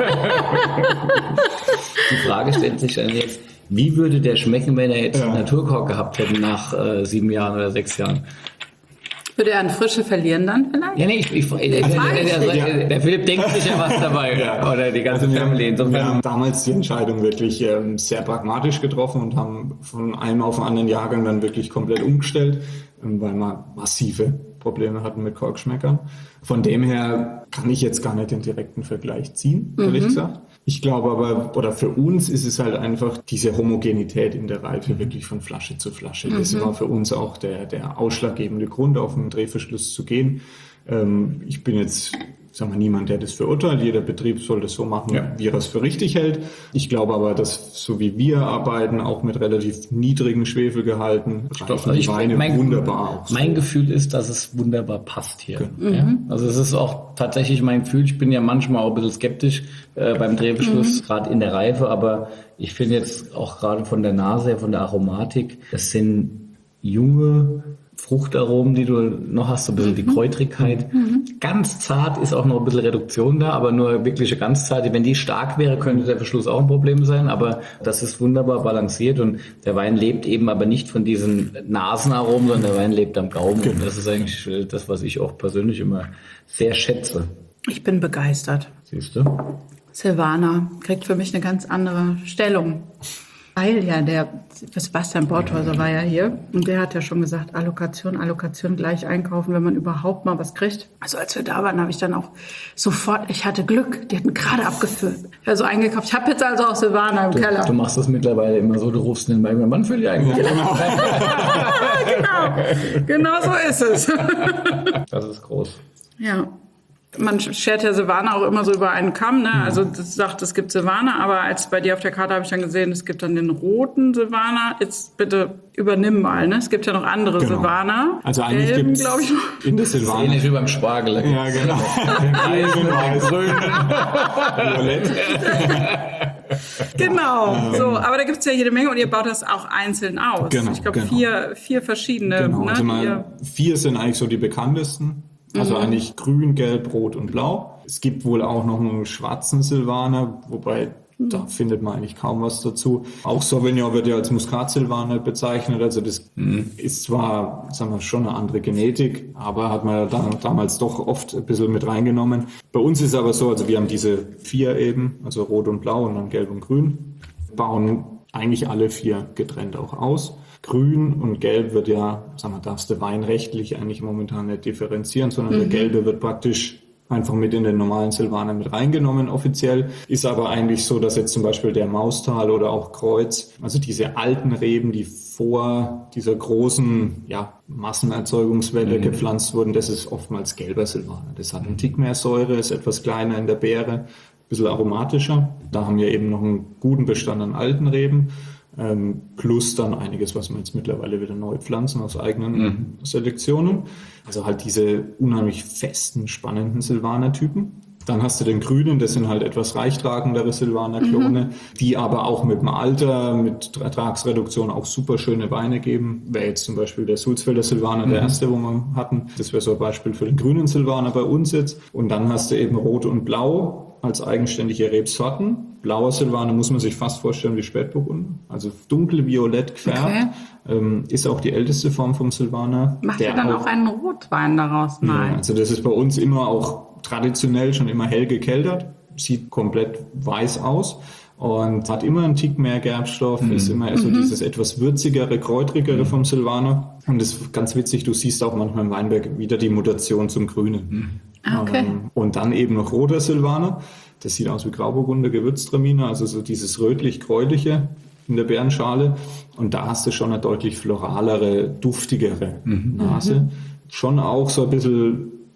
[SPEAKER 2] Die Frage stellt sich dann jetzt, wie würde der schmecken, wenn er jetzt ja. Naturkork gehabt hätte nach äh, sieben Jahren oder sechs Jahren?
[SPEAKER 1] Würde er an Frische verlieren dann vielleicht?
[SPEAKER 2] Ja, nee, ich, ich, der, der, der, der, der Philipp denkt sich ja was dabei. Ja. Oder die ganze
[SPEAKER 3] also
[SPEAKER 2] Family.
[SPEAKER 3] Wir, wir haben damals die Entscheidung wirklich ähm, sehr pragmatisch getroffen und haben von einem auf den anderen Jahrgang dann wirklich komplett umgestellt, ähm, weil wir massive Probleme hatten mit Korkschmeckern. Von dem her kann ich jetzt gar nicht den direkten Vergleich ziehen, ehrlich mhm. gesagt. Ich glaube aber, oder für uns ist es halt einfach diese Homogenität in der Reife wirklich von Flasche zu Flasche. Mhm. Das war für uns auch der, der ausschlaggebende Grund, auf einen Drehverschluss zu gehen. Ähm, ich bin jetzt, sagen wir, niemand, der das verurteilt. Jeder Betrieb soll das so machen, ja. wie er es für richtig hält. Ich glaube aber, dass so wie wir arbeiten, auch mit relativ niedrigen Schwefelgehalten, reifen die Weine mein, wunderbar aus.
[SPEAKER 2] Mein Gefühl ist, dass es wunderbar passt hier. Genau. Ja? Also es ist auch tatsächlich mein Gefühl. Ich bin ja manchmal auch ein bisschen skeptisch äh, beim Drehverschluss, mhm. gerade in der Reife, aber ich finde jetzt auch gerade von der Nase her, von der Aromatik, das sind junge Fruchtaromen, die du noch hast, so ein bisschen die Kräutrigkeit. Mhm. Ganz zart ist auch noch ein bisschen Reduktion da, aber nur wirkliche ganz zart. Wenn die stark wäre, könnte der Verschluss auch ein Problem sein, aber das ist wunderbar balanciert und der Wein lebt eben aber nicht von diesen Nasenaromen, sondern der Wein lebt am Gaumen. Genau. Und das ist eigentlich das, was ich auch persönlich immer sehr schätze.
[SPEAKER 1] Ich bin begeistert.
[SPEAKER 2] Siehst du?
[SPEAKER 1] Silvaner kriegt für mich eine ganz andere Stellung. Weil ja der Sebastian Borthäuser war ja hier und der hat ja schon gesagt, Allokation, Allokation gleich einkaufen, wenn man überhaupt mal was kriegt. Also als wir da waren, habe ich dann auch sofort, ich hatte Glück, die hatten gerade abgefüllt. Also eingekauft. Ich habe jetzt also auch Silvaner im
[SPEAKER 2] du,
[SPEAKER 1] Keller.
[SPEAKER 2] Du machst das mittlerweile immer so, du rufst den bei mir, Mann, füll die eigentlich.
[SPEAKER 1] Genau. genau, genau so ist es.
[SPEAKER 2] Das ist groß.
[SPEAKER 1] Ja. Man schert ja Silvaner auch immer so über einen Kamm, ne? Also das sagt, es gibt Silvaner, aber als bei dir auf der Karte habe ich dann gesehen, es gibt dann den roten Silvaner. Jetzt bitte übernimm mal, ne? Es gibt ja noch andere genau. Silvaner.
[SPEAKER 3] Also eigentlich gibt es in der Silvaner...
[SPEAKER 2] Ähnlich wie beim Spargel.
[SPEAKER 3] Ja, genau. Den grün, violett.
[SPEAKER 1] Genau, so, aber da gibt es ja jede Menge und ihr baut das auch einzeln aus. Genau, ich glaube, genau. vier, vier verschiedene.
[SPEAKER 3] Genau,
[SPEAKER 1] ne?
[SPEAKER 3] also mal, vier sind eigentlich so die bekanntesten. Also mhm. eigentlich grün, gelb, rot und blau. Es gibt wohl auch noch einen schwarzen Silvaner, wobei mhm. da findet man eigentlich kaum was dazu. Auch Sauvignon wird ja als Muskat-Silvaner bezeichnet. Also das mhm. ist zwar, sagen wir, schon eine andere Genetik, aber hat man ja da, damals doch oft ein bisschen mit reingenommen. Bei uns ist es aber so, also wir haben diese vier eben, also rot und blau und dann gelb und grün, bauen eigentlich alle vier getrennt auch aus. Grün und Gelb wird ja, sagen wir, darfst du weinrechtlich eigentlich momentan nicht differenzieren, sondern mhm. der Gelbe wird praktisch einfach mit in den normalen Silvaner mit reingenommen offiziell. Ist aber eigentlich so, dass jetzt zum Beispiel der Maustal oder auch Kreuz, also diese alten Reben, die vor dieser großen ja, Massenerzeugungswelle mhm. gepflanzt wurden, das ist oftmals gelber Silvaner. Das hat einen Tick mehr Säure, ist etwas kleiner in der Beere, ein bisschen aromatischer. Da haben wir eben noch einen guten Bestand an alten Reben. Ähm, plus dann einiges, was wir jetzt mittlerweile wieder neu pflanzen aus eigenen mhm. Selektionen. Also halt diese unheimlich festen, spannenden Silvaner-Typen. Dann hast du den Grünen, das sind halt etwas reichtragendere Silvaner-Klone, mhm. die aber auch mit dem Alter, mit Ertragsreduktion auch super schöne Weine geben. Wäre jetzt zum Beispiel der Sulzfelder Silvaner, mhm. der erste, wo wir hatten. Das wäre so ein Beispiel für den grünen Silvaner bei uns jetzt. Und dann hast du eben Rot und Blau als eigenständige Rebsorten. Blauer Silvaner muss man sich fast vorstellen wie Spätburgunder, also dunkelviolett gefärbt. Okay. Ähm, ist auch die älteste Form vom Silvaner.
[SPEAKER 1] Macht ihr dann auch, auch einen Rotwein daraus? Nein.
[SPEAKER 3] Ja, also das ist bei uns immer auch traditionell schon immer hell gekeltert, sieht komplett weiß aus und hat immer einen Tick mehr Gerbstoff, mhm. ist immer so mhm. dieses etwas würzigere, kräutrigere mhm. vom Silvaner. Und das ist ganz witzig, du siehst auch manchmal im Weinberg wieder die Mutation zum Grünen.
[SPEAKER 1] Mhm. Okay.
[SPEAKER 3] Ähm, und dann eben noch roter Silvaner. Das sieht aus wie Grauburgunder Gewürztraminer, also so dieses rötlich-gräuliche in der Beerenschale. Und da hast du schon eine deutlich floralere, duftigere mhm. Nase. Schon auch so ein bisschen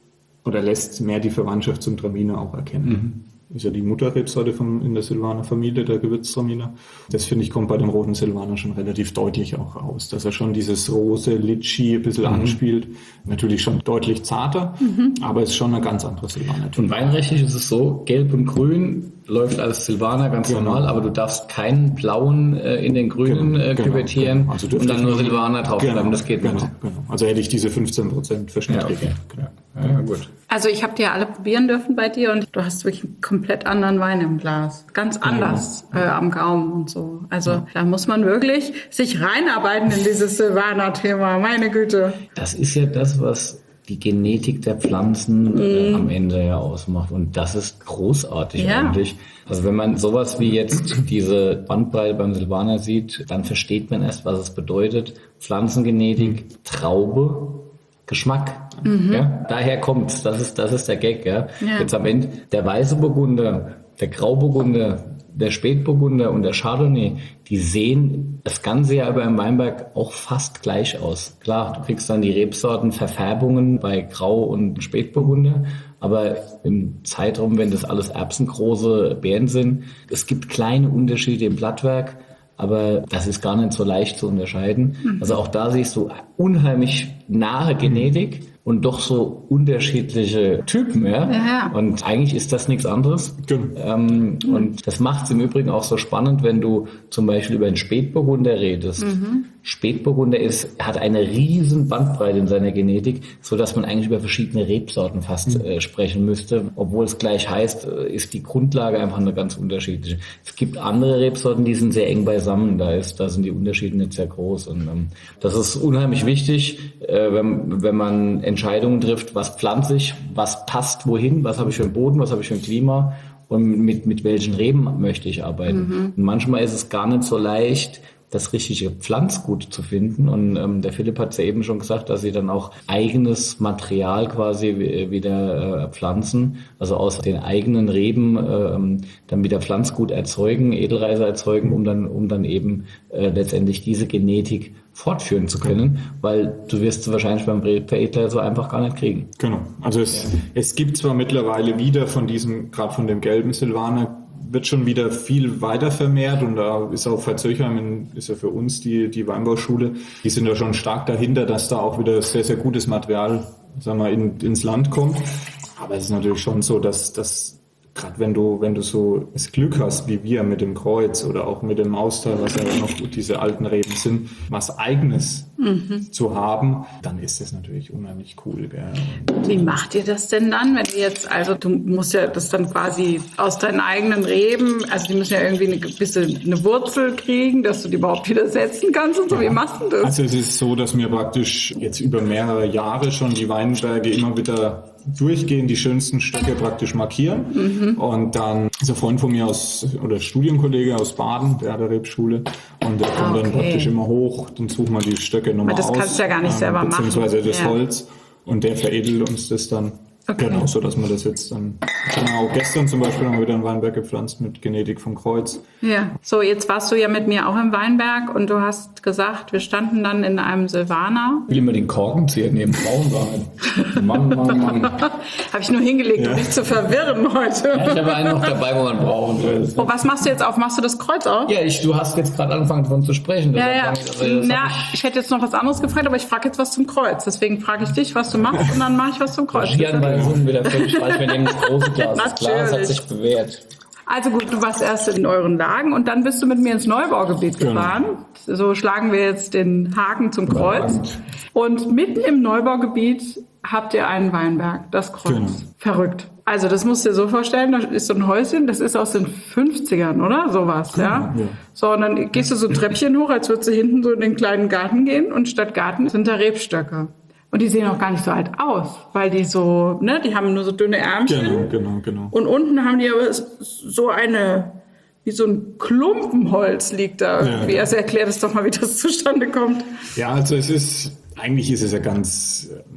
[SPEAKER 3] oder lässt mehr die Verwandtschaft zum Traminer auch erkennen. Mhm. Ist ja die Mutterrebsorte vom, in der Silvaner Familie, der Gewürztraminer. Das, finde ich, kommt bei dem roten Silvaner schon relativ deutlich auch raus, dass er schon dieses Rose, Litschi ein bisschen mhm. anspielt. Natürlich schon deutlich zarter, mhm. aber es ist schon eine ganz andere Silvaner.
[SPEAKER 2] Und weinrechtlich ist es so, gelb und grün läuft als Silvaner ganz genau. normal, aber du darfst keinen blauen äh, in den grünen äh,
[SPEAKER 3] genau,
[SPEAKER 2] küvettieren
[SPEAKER 3] genau. Also
[SPEAKER 2] und dann nur Silvaner draufschreiben,
[SPEAKER 3] genau,
[SPEAKER 2] das geht
[SPEAKER 3] genau,
[SPEAKER 2] nicht.
[SPEAKER 3] Genau. Also hätte ich diese fünfzehn Prozent Verschnitt
[SPEAKER 2] ja, okay.
[SPEAKER 3] gegeben. Genau.
[SPEAKER 2] Ja, ja, gut.
[SPEAKER 1] Also ich habe die ja alle probieren dürfen bei dir und du hast wirklich einen komplett anderen Wein im Glas. Ganz anders ja. äh, am Gaumen und so. Also ja. da muss man wirklich sich reinarbeiten in dieses Silvaner-Thema. Meine Güte.
[SPEAKER 2] Das ist ja das, was die Genetik der Pflanzen äh, mm. am Ende ja ausmacht. Und das ist großartig ja. eigentlich. Also wenn man sowas wie jetzt diese Bandbreite beim Silvaner sieht, dann versteht man erst, was es bedeutet. Pflanzengenetik, Traube, Geschmack. Mhm. Ja? Daher kommt's. Das ist, das ist der Gag. Ja? Ja. Jetzt am Ende der weiße Burgunder, der Grauburgunder, der Spätburgunder und der Chardonnay, die sehen das ganze Jahr über im Weinberg auch fast gleich aus. Klar, du kriegst dann die Rebsorten, Verfärbungen bei Grau- und Spätburgunder, aber im Zeitraum, wenn das alles erbsengroße Beeren sind, es gibt kleine Unterschiede im Blattwerk, aber das ist gar nicht so leicht zu unterscheiden. Mhm. Also auch da siehst du unheimlich nahe Genetik und doch so unterschiedliche Typen, ja.
[SPEAKER 1] ja.
[SPEAKER 2] Und eigentlich ist das nichts anderes.
[SPEAKER 3] Genau.
[SPEAKER 2] Ähm, mhm. Und das macht es im Übrigen auch so spannend, wenn du zum Beispiel über einen Spätburgunder redest. Mhm. Spätburgunder ist, hat eine riesen Bandbreite in seiner Genetik, so dass man eigentlich über verschiedene Rebsorten fast mhm. äh, sprechen müsste. Obwohl es gleich heißt, äh, ist die Grundlage einfach eine ganz unterschiedliche. Es gibt andere Rebsorten, die sind sehr eng beisammen. Da ist, da sind die Unterschiede nicht sehr groß. Und ähm, das ist unheimlich wichtig, äh, wenn, wenn man Entscheidungen trifft, was pflanze ich, was passt wohin, was habe ich für einen Boden, was habe ich für ein Klima und mit, mit welchen Reben möchte ich arbeiten. Mhm. Und manchmal ist es gar nicht so leicht, das richtige Pflanzgut zu finden. Und ähm, der Philipp hat es ja eben schon gesagt, dass sie dann auch eigenes Material quasi wieder äh, pflanzen, also aus den eigenen Reben äh, dann wieder Pflanzgut erzeugen, Edelreise erzeugen, um dann, um dann eben äh, letztendlich diese Genetik fortführen zu können, weil du wirst sie wahrscheinlich beim Rebveredler so einfach gar nicht kriegen.
[SPEAKER 3] Genau. Also es, ja. es gibt zwar mittlerweile wieder von diesem, gerade von dem gelben Silvaner, wird schon wieder viel weiter vermehrt und da ist auch Veitshöchheim, ist ja für uns die, die Weinbauschule, die sind ja schon stark dahinter, dass da auch wieder sehr, sehr gutes Material, sagen wir, in, ins Land kommt. Aber es ist natürlich schon so, dass, dass gerade wenn du, wenn du so das Glück hast, wie wir mit dem Kreuz oder auch mit dem Maustal, was ja noch diese alten Reben sind, was Eigenes mhm. zu haben, dann ist das natürlich unheimlich cool. Gell?
[SPEAKER 1] Wie macht ihr das denn dann, wenn du jetzt, also du musst ja das dann quasi aus deinen eigenen Reben, also die müssen ja irgendwie eine bisschen eine Wurzel kriegen, dass du die überhaupt wieder setzen kannst und so. Ja. Wie machst du das?
[SPEAKER 3] Also es ist so, dass wir praktisch jetzt über mehrere Jahre schon die Weinberge immer wieder durchgehen, die schönsten Stöcke praktisch markieren. Mhm. Und dann ist ein Freund von mir aus, oder Studienkollege aus Baden, der hat eine Rebschule, und der kommt okay. dann praktisch immer hoch, dann suchen wir die Stöcke nochmal aus.
[SPEAKER 1] Das kannst du ja gar nicht ähm, selber machen.
[SPEAKER 3] Beziehungsweise das
[SPEAKER 1] ja.
[SPEAKER 3] Holz. Und der veredelt uns das dann. Okay. Genau, so dass man das jetzt dann, genau, gestern zum Beispiel haben wir wieder einen Weinberg gepflanzt mit Genetik vom Kreuz.
[SPEAKER 1] Ja, so jetzt warst du ja mit mir auch im Weinberg und du hast gesagt, wir standen dann in einem Silvaner.
[SPEAKER 2] Ich will immer den Korkenzieher neben Frauen sagen. Mann, Mann, Mann.
[SPEAKER 1] Habe ich nur hingelegt, ja. um dich zu verwirren heute.
[SPEAKER 2] Ja, ich habe einen noch dabei, wo man brauchen will.
[SPEAKER 1] Oh, was machst du jetzt auf? Machst du das Kreuz auf?
[SPEAKER 2] Ja, ich, du hast jetzt gerade angefangen davon zu sprechen.
[SPEAKER 1] Ja, ja.
[SPEAKER 2] Ich, also,
[SPEAKER 1] ja ich, ich hätte jetzt noch was anderes gefragt, aber ich frage jetzt was zum Kreuz. Deswegen frage ich dich, was du machst und dann mache ich was zum Kreuz.
[SPEAKER 2] Sind wieder völlig falsch, wir nehmen das große Glas. Das Glas hat sich bewährt.
[SPEAKER 1] Also gut, du warst erst in euren Lagen und dann bist du mit mir ins Neubaugebiet gefahren. Genau. So schlagen wir jetzt den Haken zum Kreuz. Und mitten im Neubaugebiet habt ihr einen Weinberg, das Kreuz. Genau. Verrückt. Also das musst du dir so vorstellen, da ist so ein Häuschen, das ist aus den fünfzigern, oder? Sowas, genau, ja? ja. So, und dann gehst du so ein Treppchen hoch, als würdest du hinten so in den kleinen Garten gehen und statt Garten sind da Rebstöcke. Und die sehen auch gar nicht so alt aus, weil die so, ne, die haben nur so dünne Ärmchen.
[SPEAKER 3] Genau, genau, genau.
[SPEAKER 1] Und unten haben die aber so eine, wie so ein Klumpenholz liegt da irgendwie. Ja. Also erklär das doch mal, wie das zustande kommt.
[SPEAKER 3] Ja, also es ist, eigentlich ist es ja ganz,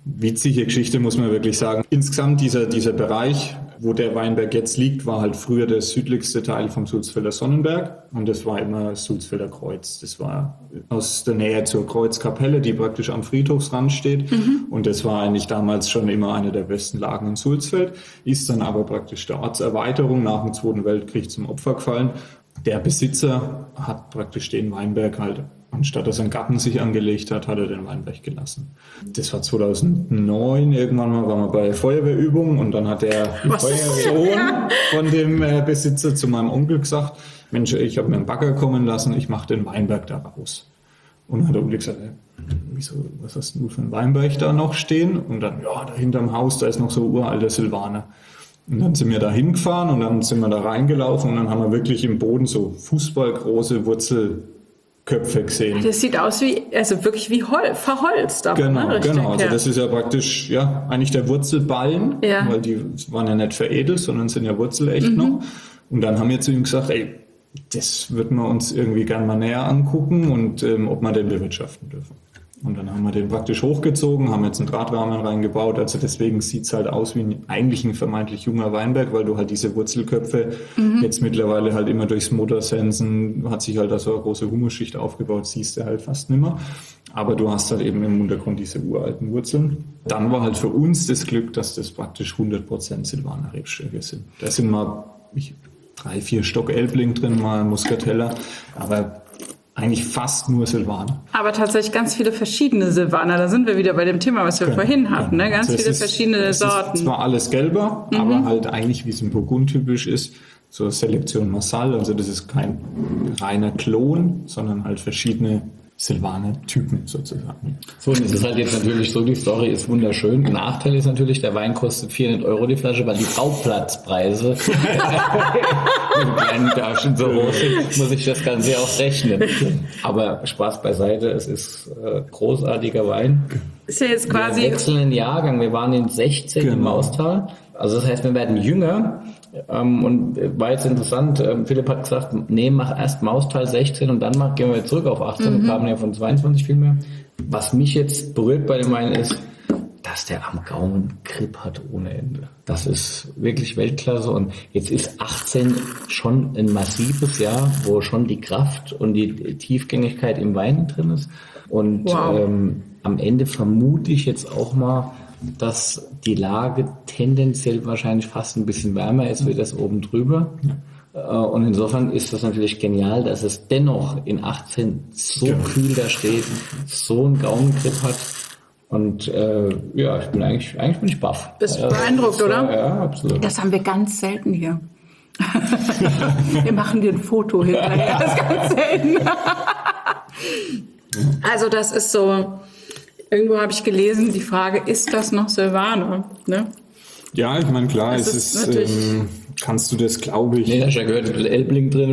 [SPEAKER 3] witzige Geschichte, muss man wirklich sagen. Insgesamt dieser, dieser Bereich, wo der Weinberg jetzt liegt, war halt früher der südlichste Teil vom Sulzfelder Sonnenberg und das war immer das Sulzfelder Kreuz. Das war aus der Nähe zur Kreuzkapelle, die praktisch am Friedhofsrand steht mhm. und das war eigentlich damals schon immer eine der besten Lagen in Sulzfeld, ist dann aber praktisch der Ortserweiterung nach dem Zweiten Weltkrieg zum Opfer gefallen. Der Besitzer hat praktisch den Weinberg halt, anstatt dass er einen Garten sich angelegt hat, hat er den Weinberg gelassen. Das war zweitausendneun, irgendwann mal waren wir bei Feuerwehrübungen und dann hat der Feuerwehrsohn von dem äh, Besitzer zu meinem Onkel gesagt, Mensch, ich habe mir einen Bagger kommen lassen, ich mache den Weinberg da raus. Und dann hat der Onkel gesagt, äh, wieso, was hast du für einen Weinberg da noch stehen? Und dann, ja, da hinterm Haus, da ist noch so uralter Silvaner. Und dann sind wir da hingefahren und dann sind wir da reingelaufen und dann haben wir wirklich im Boden so fußballgroße Wurzelköpfe gesehen.
[SPEAKER 1] Das sieht aus wie, also wirklich wie Hol- verholzt. Auch,
[SPEAKER 3] genau,
[SPEAKER 1] ne? Richtig,
[SPEAKER 3] genau. Also
[SPEAKER 1] ja.
[SPEAKER 3] das ist ja praktisch, ja, eigentlich der Wurzelballen,
[SPEAKER 1] ja.
[SPEAKER 3] weil die waren ja nicht veredelt, sondern sind ja wurzelecht mhm. noch. Und dann haben wir zu ihm gesagt, ey, das würden wir uns irgendwie gern mal näher angucken und ähm, ob wir den bewirtschaften dürfen. Und dann haben wir den praktisch hochgezogen, haben jetzt einen Drahtrahmen reingebaut. Also deswegen sieht es halt aus wie ein, eigentlich ein vermeintlich junger Weinberg, weil du halt diese Wurzelköpfe mhm. jetzt mittlerweile halt immer durchs Motorsensen, hat sich halt da so eine große Humusschicht aufgebaut, siehst du halt fast nimmer. Aber du hast halt eben im Untergrund diese uralten Wurzeln. Dann war halt für uns das Glück, dass das praktisch hundert Prozent Silvaner Rebstöcke sind. Da sind mal ich, drei, vier Stock Elbling drin, mal Muscatella, aber eigentlich fast nur Silvaner.
[SPEAKER 1] Aber tatsächlich ganz viele verschiedene Silvaner. Da sind wir wieder bei dem Thema, was wir genau, vorhin hatten. Ne? Ganz also viele ist, verschiedene Sorten.
[SPEAKER 3] Es ist zwar alles gelber, mhm. aber halt eigentlich, wie es im Burgund typisch ist, so Selektion Massal. Also das ist kein reiner Klon, sondern halt verschiedene Silvaner-Typen sozusagen.
[SPEAKER 2] So, und es ist halt jetzt natürlich so, die Story ist wunderschön. Nachteil ist natürlich, der Wein kostet vierhundert Euro die Flasche, weil die Bauplatzpreise in kleinen Taschen so hoch sind, muss ich das Ganze auch rechnen. Aber Spaß beiseite, es ist äh, großartiger Wein.
[SPEAKER 1] Ist ja jetzt quasi...
[SPEAKER 2] Wir wechseln den Jahrgang, wir waren in sechzehn genau. im Maustal. Also das heißt, wir werden jünger. Ähm, und war jetzt interessant, ähm, Philipp hat gesagt, nee, mach erst Maustal sechzehn und dann mach, gehen wir zurück auf achtzehn mhm. und kamen ja von zweiundzwanzig viel mehr. Was mich jetzt berührt bei dem Wein ist, dass der am Gaumen Grip hat ohne Ende. Das ist wirklich Weltklasse und jetzt ist achtzehn schon ein massives Jahr, wo schon die Kraft und die Tiefgängigkeit im Wein drin ist. Und wow. ähm, am Ende vermute ich jetzt auch mal, dass die Lage tendenziell wahrscheinlich fast ein bisschen wärmer ist wie das oben drüber. Ja. Und insofern ist das natürlich genial, dass es dennoch in achtzehn so ja. kühl da steht, so einen Gaumengriff hat. Und äh, ja, ich bin eigentlich, eigentlich bin ich baff.
[SPEAKER 1] Bist du beeindruckt, oder?
[SPEAKER 2] Ja, absolut.
[SPEAKER 1] Das haben wir ganz selten hier. Wir machen dir ein Foto hinterher. Das ist ganz selten. Also das ist so... Irgendwo habe ich gelesen, die Frage, ist das noch Silvaner? Ne?
[SPEAKER 3] Ja, ich meine, klar, das es ist, ist ähm, kannst du das, glaube ich...
[SPEAKER 2] Nee, da hast du ja gehört, ein bisschen Elbling drin.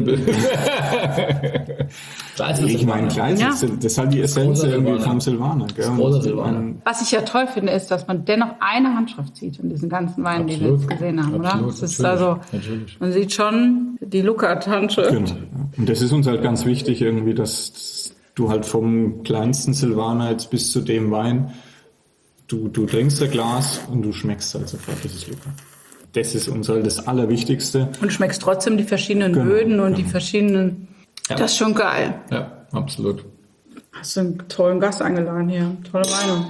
[SPEAKER 3] Klar ist das ich meine, klar ist ja. das, das ist halt die Essenz irgendwie vom Silvaner.
[SPEAKER 1] Silvaner. Was ich ja toll finde, ist, dass man dennoch eine Handschrift sieht in diesen ganzen Weinen, Absolut. die wir jetzt gesehen haben, Absolut. oder? Das ist also, Natürlich. Man sieht schon die Luckert-Handschrift.
[SPEAKER 3] Genau. Und das ist uns halt ganz wichtig irgendwie, dass du halt vom kleinsten Silvaner jetzt bis zu dem Wein, du, du trinkst ein Glas und du schmeckst halt sofort dieses Luckert. Das ist uns halt das Allerwichtigste.
[SPEAKER 1] Und schmeckst trotzdem die verschiedenen genau, Böden und genau. die verschiedenen... Ja. Das ist schon geil.
[SPEAKER 2] Ja, absolut.
[SPEAKER 1] Hast du einen tollen Gast eingeladen hier. Tolle Meinung.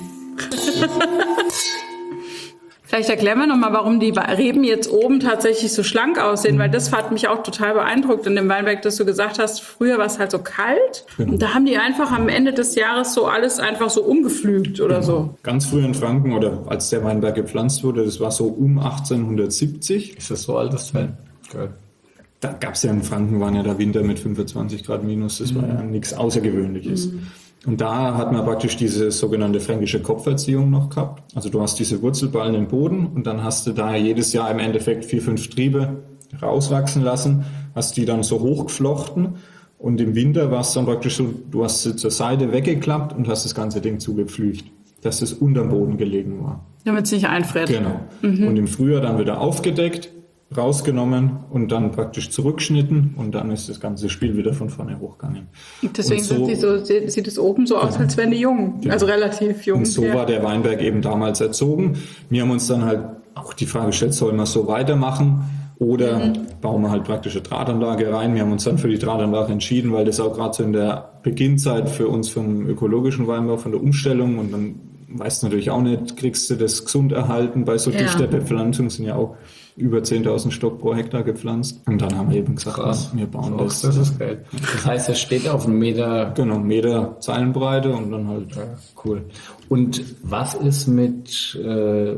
[SPEAKER 1] Vielleicht erklären wir nochmal, warum die Reben jetzt oben tatsächlich so schlank aussehen, weil das hat mich auch total beeindruckt in dem Weinberg, dass du gesagt hast, früher war es halt so kalt genau. und da haben die einfach am Ende des Jahres so alles einfach so umgepflügt oder genau. so.
[SPEAKER 3] Ganz früh in Franken oder als der Weinberg gepflanzt wurde, das war so um achtzehnhundertsiebzig.
[SPEAKER 2] Ist das so altes Teil?
[SPEAKER 3] Geil. Da gab es ja in Franken, waren ja der Winter mit fünfundzwanzig Grad minus, das mhm. war ja nichts Außergewöhnliches. Mhm. Und da hat man praktisch diese sogenannte fränkische Kopferziehung noch gehabt. Also du hast diese Wurzelballen im Boden und dann hast du da jedes Jahr im Endeffekt vier, fünf Triebe rauswachsen lassen, hast die dann so hochgeflochten und im Winter war es dann praktisch so, du hast sie zur Seite weggeklappt und hast das ganze Ding zugepflügt, dass es unterm Boden gelegen war.
[SPEAKER 1] Damit es nicht einfriert.
[SPEAKER 3] Genau. Mhm. Und im Frühjahr dann wieder aufgedeckt rausgenommen und dann praktisch zurückgeschnitten und dann ist das ganze Spiel wieder von vorne hochgegangen.
[SPEAKER 1] Deswegen
[SPEAKER 3] und so,
[SPEAKER 1] sind die so, sieht es oben so aus, genau. als wären die jung,
[SPEAKER 3] genau.
[SPEAKER 1] also relativ jung.
[SPEAKER 3] Und so
[SPEAKER 1] ja.
[SPEAKER 3] war der Weinberg eben damals erzogen. Wir haben uns dann halt auch die Frage gestellt, soll man so weitermachen oder mhm. bauen wir halt praktisch eine Drahtanlage rein. Wir haben uns dann für die Drahtanlage entschieden, weil das auch gerade so in der Beginnzeit für uns vom ökologischen Weinbau, von der Umstellung und dann weißt du natürlich auch nicht, kriegst du das gesund erhalten bei so ja. dichter Bepflanzung, sind ja auch über zehntausend Stock pro Hektar gepflanzt. Und dann haben wir eben gesagt,
[SPEAKER 2] Krass.
[SPEAKER 3] wir bauen
[SPEAKER 2] das.
[SPEAKER 3] das.
[SPEAKER 2] Das ist geil. Das heißt, es steht auf einem Meter...
[SPEAKER 3] Genau, Meter Zeilenbreite und dann halt...
[SPEAKER 2] Ja, cool. Und was ist mit äh,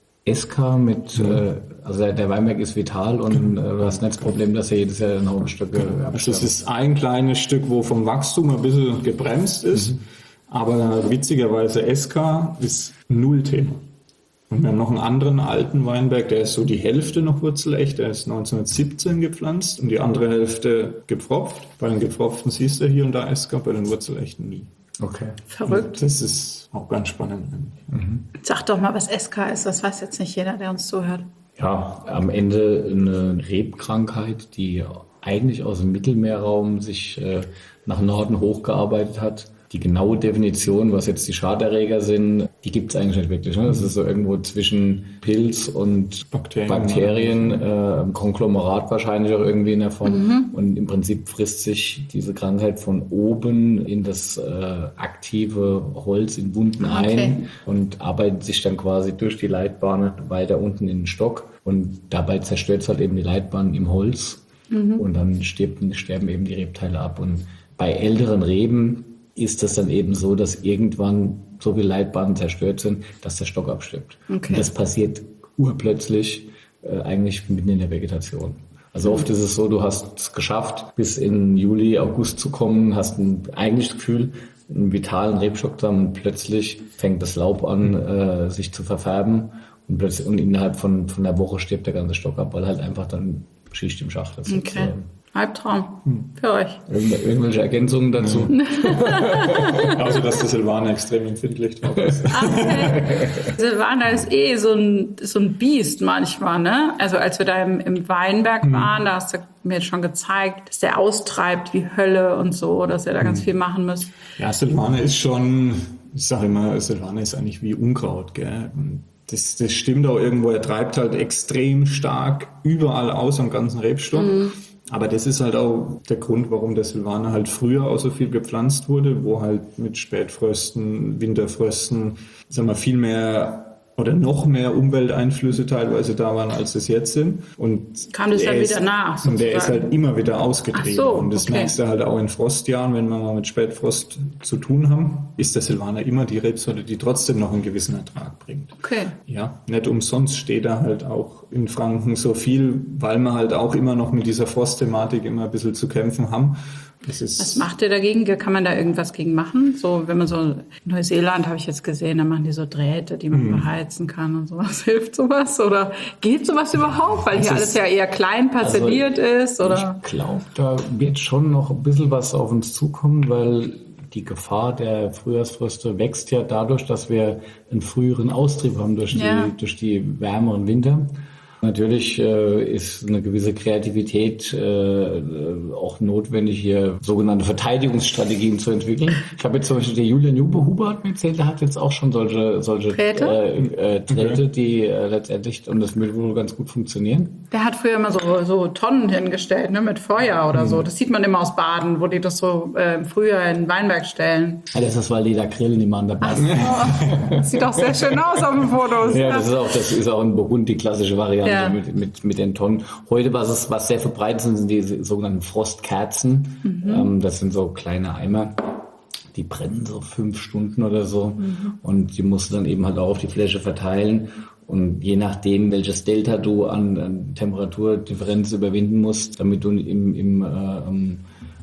[SPEAKER 2] S K, mit... Ja. Äh, also der Weinberg ist vital und äh, du hast nicht das Problem, dass er jedes Jahr ein Haufen Stücke
[SPEAKER 3] genau. Also das ist ein kleines Stück, wo vom Wachstum ein bisschen gebremst ist. Mhm. Aber witzigerweise S K ist null Thema. Und wir haben noch einen anderen alten Weinberg, der ist so die Hälfte noch wurzelecht, der ist neunzehnhundertsiebzehn gepflanzt und die andere Hälfte gepfropft. Bei den gepfropften siehst du hier und da S K, bei den wurzelechten nie.
[SPEAKER 2] Okay.
[SPEAKER 1] Verrückt.
[SPEAKER 3] Und das ist auch ganz spannend.
[SPEAKER 1] Mhm. Sag doch mal, was S K ist, das weiß jetzt nicht jeder, der uns zuhört.
[SPEAKER 2] Ja, am Ende eine Rebkrankheit, die eigentlich aus dem Mittelmeerraum sich äh, nach Norden hochgearbeitet hat. Die genaue Definition, was jetzt die Schaderreger sind, die gibt es eigentlich nicht wirklich. Ne? Das ist so irgendwo zwischen Pilz und Bakterien, Bakterien äh, Konglomerat wahrscheinlich auch irgendwie in der Form. Mhm. Und im Prinzip frisst sich diese Krankheit von oben in das äh, aktive Holz in Wunden okay. ein und arbeitet sich dann quasi durch die Leitbahn weiter unten in den Stock. Und dabei zerstört es halt eben die Leitbahn im Holz. Mhm. Und dann stirbt, sterben eben die Rebteile ab. Und bei älteren Reben ist das dann eben so, dass irgendwann so viele Leitbahnen zerstört sind, dass der Stock abstirbt. Okay. Und das passiert urplötzlich äh, eigentlich mitten in der Vegetation. Also oft ist es so, du hast es geschafft, bis in Juli, August zu kommen, hast ein, eigentlich das Gefühl, einen vitalen Rebstock zu haben und plötzlich fängt das Laub an, äh, sich zu verfärben und plötzlich und innerhalb von, von einer Woche stirbt der ganze Stock ab, weil halt einfach dann Schicht im Schacht ist.
[SPEAKER 1] Okay. Sozusagen. Albtraum für euch.
[SPEAKER 2] Irgendw- irgendwelche Ergänzungen dazu?
[SPEAKER 3] Also, dass der Silvaner extrem empfindlich drauf ist.
[SPEAKER 1] Okay. Silvaner ist eh so ein, so ein Biest manchmal, ne? Also, als wir da im, im Weinberg mhm. waren, da hast du mir schon gezeigt, dass der austreibt wie Hölle und so, dass ihr da ganz mhm. viel machen müsst.
[SPEAKER 3] Ja, Silvaner ist schon, ich sage immer, Silvaner ist eigentlich wie Unkraut, gell? Das, das stimmt auch irgendwo, er treibt halt extrem stark überall aus am ganzen Rebstock. Mhm. Aber das ist halt auch der Grund, warum der Silvaner halt früher auch so viel gepflanzt wurde, wo halt mit Spätfrösten, Winterfrösten, sagen wir, viel mehr oder noch mehr Umwelteinflüsse teilweise da waren, als es jetzt sind. Und
[SPEAKER 1] kam das dann wieder nach?
[SPEAKER 3] Sozusagen. Und der ist halt immer wieder ausgetrieben.
[SPEAKER 1] Ach so,
[SPEAKER 3] und das
[SPEAKER 1] okay.
[SPEAKER 3] merkst du halt auch in Frostjahren, wenn wir mal mit Spätfrost zu tun haben, ist der Silvaner immer die Rebsorte, die trotzdem noch einen gewissen Ertrag bringt.
[SPEAKER 1] Okay.
[SPEAKER 3] Ja, nicht umsonst steht er halt auch in Franken so viel, weil wir halt auch immer noch mit dieser Frostthematik immer ein bisschen zu kämpfen haben. Das ist
[SPEAKER 1] Was macht ihr dagegen? Kann man da irgendwas gegen machen? So, wenn man so in Neuseeland habe ich jetzt gesehen, da machen die so Drähte, die man mm. beheizen kann und sowas. Hilft sowas? Oder geht sowas überhaupt? Weil das hier alles ja eher klein parzelliert also, ist, oder?
[SPEAKER 2] Ich glaube, da wird schon noch ein bisschen was auf uns zukommen, weil die Gefahr der Frühjahrsfröste wächst ja dadurch, dass wir einen früheren Austrieb haben durch die,
[SPEAKER 1] ja.
[SPEAKER 2] durch die wärmeren Winter. Natürlich äh, ist eine gewisse Kreativität äh, auch notwendig, hier sogenannte Verteidigungsstrategien zu entwickeln. Ich habe jetzt zum Beispiel der Julian Jubehuber hat mir erzählt, der hat jetzt auch schon solche, solche
[SPEAKER 1] Drähte,
[SPEAKER 2] äh, äh, Drähte die äh, letztendlich und das würde wohl ganz gut funktionieren.
[SPEAKER 1] Der hat früher immer so, so Tonnen hingestellt, ne, mit Feuer oder mhm. so. Das sieht man immer aus Baden, wo die das so äh, im Frühjahr in den Weinberg stellen.
[SPEAKER 2] Ja, das ist, weil die da grillen immer an der Basis.
[SPEAKER 1] Das sieht doch sehr schön aus auf den Fotos.
[SPEAKER 2] Ja, das ist auch, das ist auch in Burgund die klassische Variante. Ja. Mit, mit, mit den Tonnen. Heute, was es, was sehr verbreitet sind, sind die sogenannten Frostkerzen. Mhm. Ähm, das sind so kleine Eimer. Die brennen so fünf Stunden oder so. Mhm. Und die musst du dann eben halt auch auf die Fläche verteilen. Und je nachdem, welches Delta du an, an Temperaturdifferenz überwinden musst, damit du im, im, äh,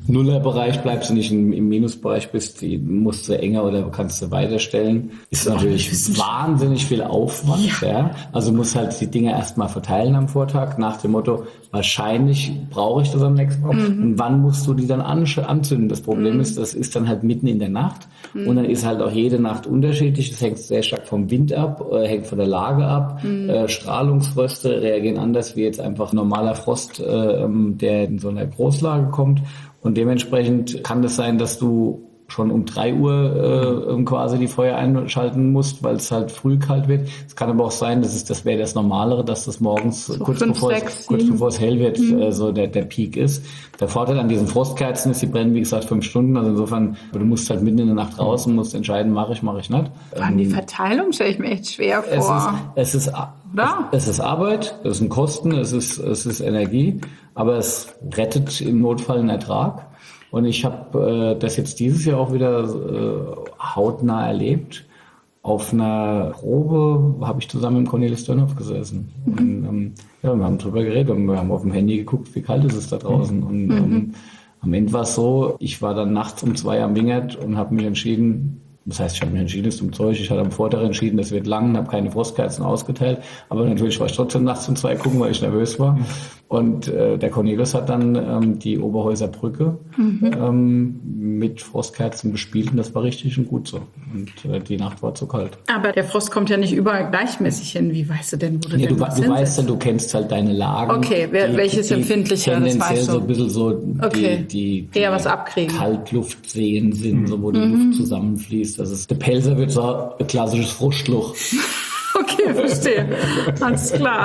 [SPEAKER 2] Nullerbereich bleibst du nicht, im, im Minusbereich bist, die musst du enger oder kannst du weiterstellen. Ist natürlich wahnsinnig viel Aufwand. Ja. Ja. Also musst halt die Dinge erstmal verteilen am Vortag, nach dem Motto, wahrscheinlich brauche ich das am nächsten Tag. Mhm. Und wann musst du die dann anzünden? Das Problem mhm. ist, das ist dann halt mitten in der Nacht. Mhm. Und dann ist halt auch jede Nacht unterschiedlich. Das hängt sehr stark vom Wind ab, äh, hängt von der Lage ab. Mhm. Äh, Strahlungsfröste reagieren anders wie jetzt einfach normaler Frost, äh, der in so einer Großlage kommt. Und dementsprechend kann es sein, dass du schon um drei Uhr äh, quasi die Feuer einschalten musst, weil es halt früh kalt wird. Es kann aber auch sein, das ist, das wäre das Normalere, dass das morgens so kurz, fünf, bevor sechs, es, kurz bevor es hell wird, mhm. äh, so der, der Peak ist. Der Vorteil an diesen Frostkerzen ist, die brennen, wie gesagt, fünf Stunden. Also insofern, du musst halt mitten in der Nacht raus und musst entscheiden, mache ich, mache ich nicht.
[SPEAKER 1] Ähm, die Verteilung stelle ich mir echt schwer vor.
[SPEAKER 2] Es ist, es ist, es, es ist Arbeit, es sind Kosten, es ist, es ist Energie, aber es rettet im Notfall einen Ertrag. Und ich habe äh, das jetzt dieses Jahr auch wieder äh, hautnah erlebt. Auf einer Probe habe ich zusammen mit Cornelis Dönhoff gesessen. Mhm. Und, ähm, ja, wir haben drüber geredet, wir haben auf dem Handy geguckt, wie kalt ist es da draußen. Und mhm. ähm, am Ende war es so, ich war dann nachts um zwei am Wingert und habe mich entschieden, das heißt, ich habe mich entschieden, es ist zum Zeug. Ich hatte am Vortag entschieden, das wird lang, habe keine Frostkerzen ausgeteilt. Aber natürlich war ich trotzdem nachts um zwei gucken, weil ich nervös war. Und äh, der Cornelis hat dann ähm, die Oberhäuser Brücke mhm. ähm, mit Frostkerzen bespielt und das war richtig und gut so. Und äh, die Nacht war zu kalt.
[SPEAKER 1] Aber der Frost kommt ja nicht überall gleichmäßig hin. Wie weißt du denn, wo du
[SPEAKER 2] nee,
[SPEAKER 1] denn
[SPEAKER 2] du, du weißt ja, du kennst halt deine Lagen.
[SPEAKER 1] Okay, wer, die, welches die empfindlicher, das weißt du.
[SPEAKER 2] So ein bisschen so
[SPEAKER 1] okay.
[SPEAKER 2] die, die,
[SPEAKER 1] eher was abkriegen.
[SPEAKER 2] Kaltluftseen sind, mhm. so wo die mhm. Luft zusammenfließt. Das ist, der Pelzer wird so ein klassisches Frostloch.
[SPEAKER 1] Okay, verstehe. Alles klar.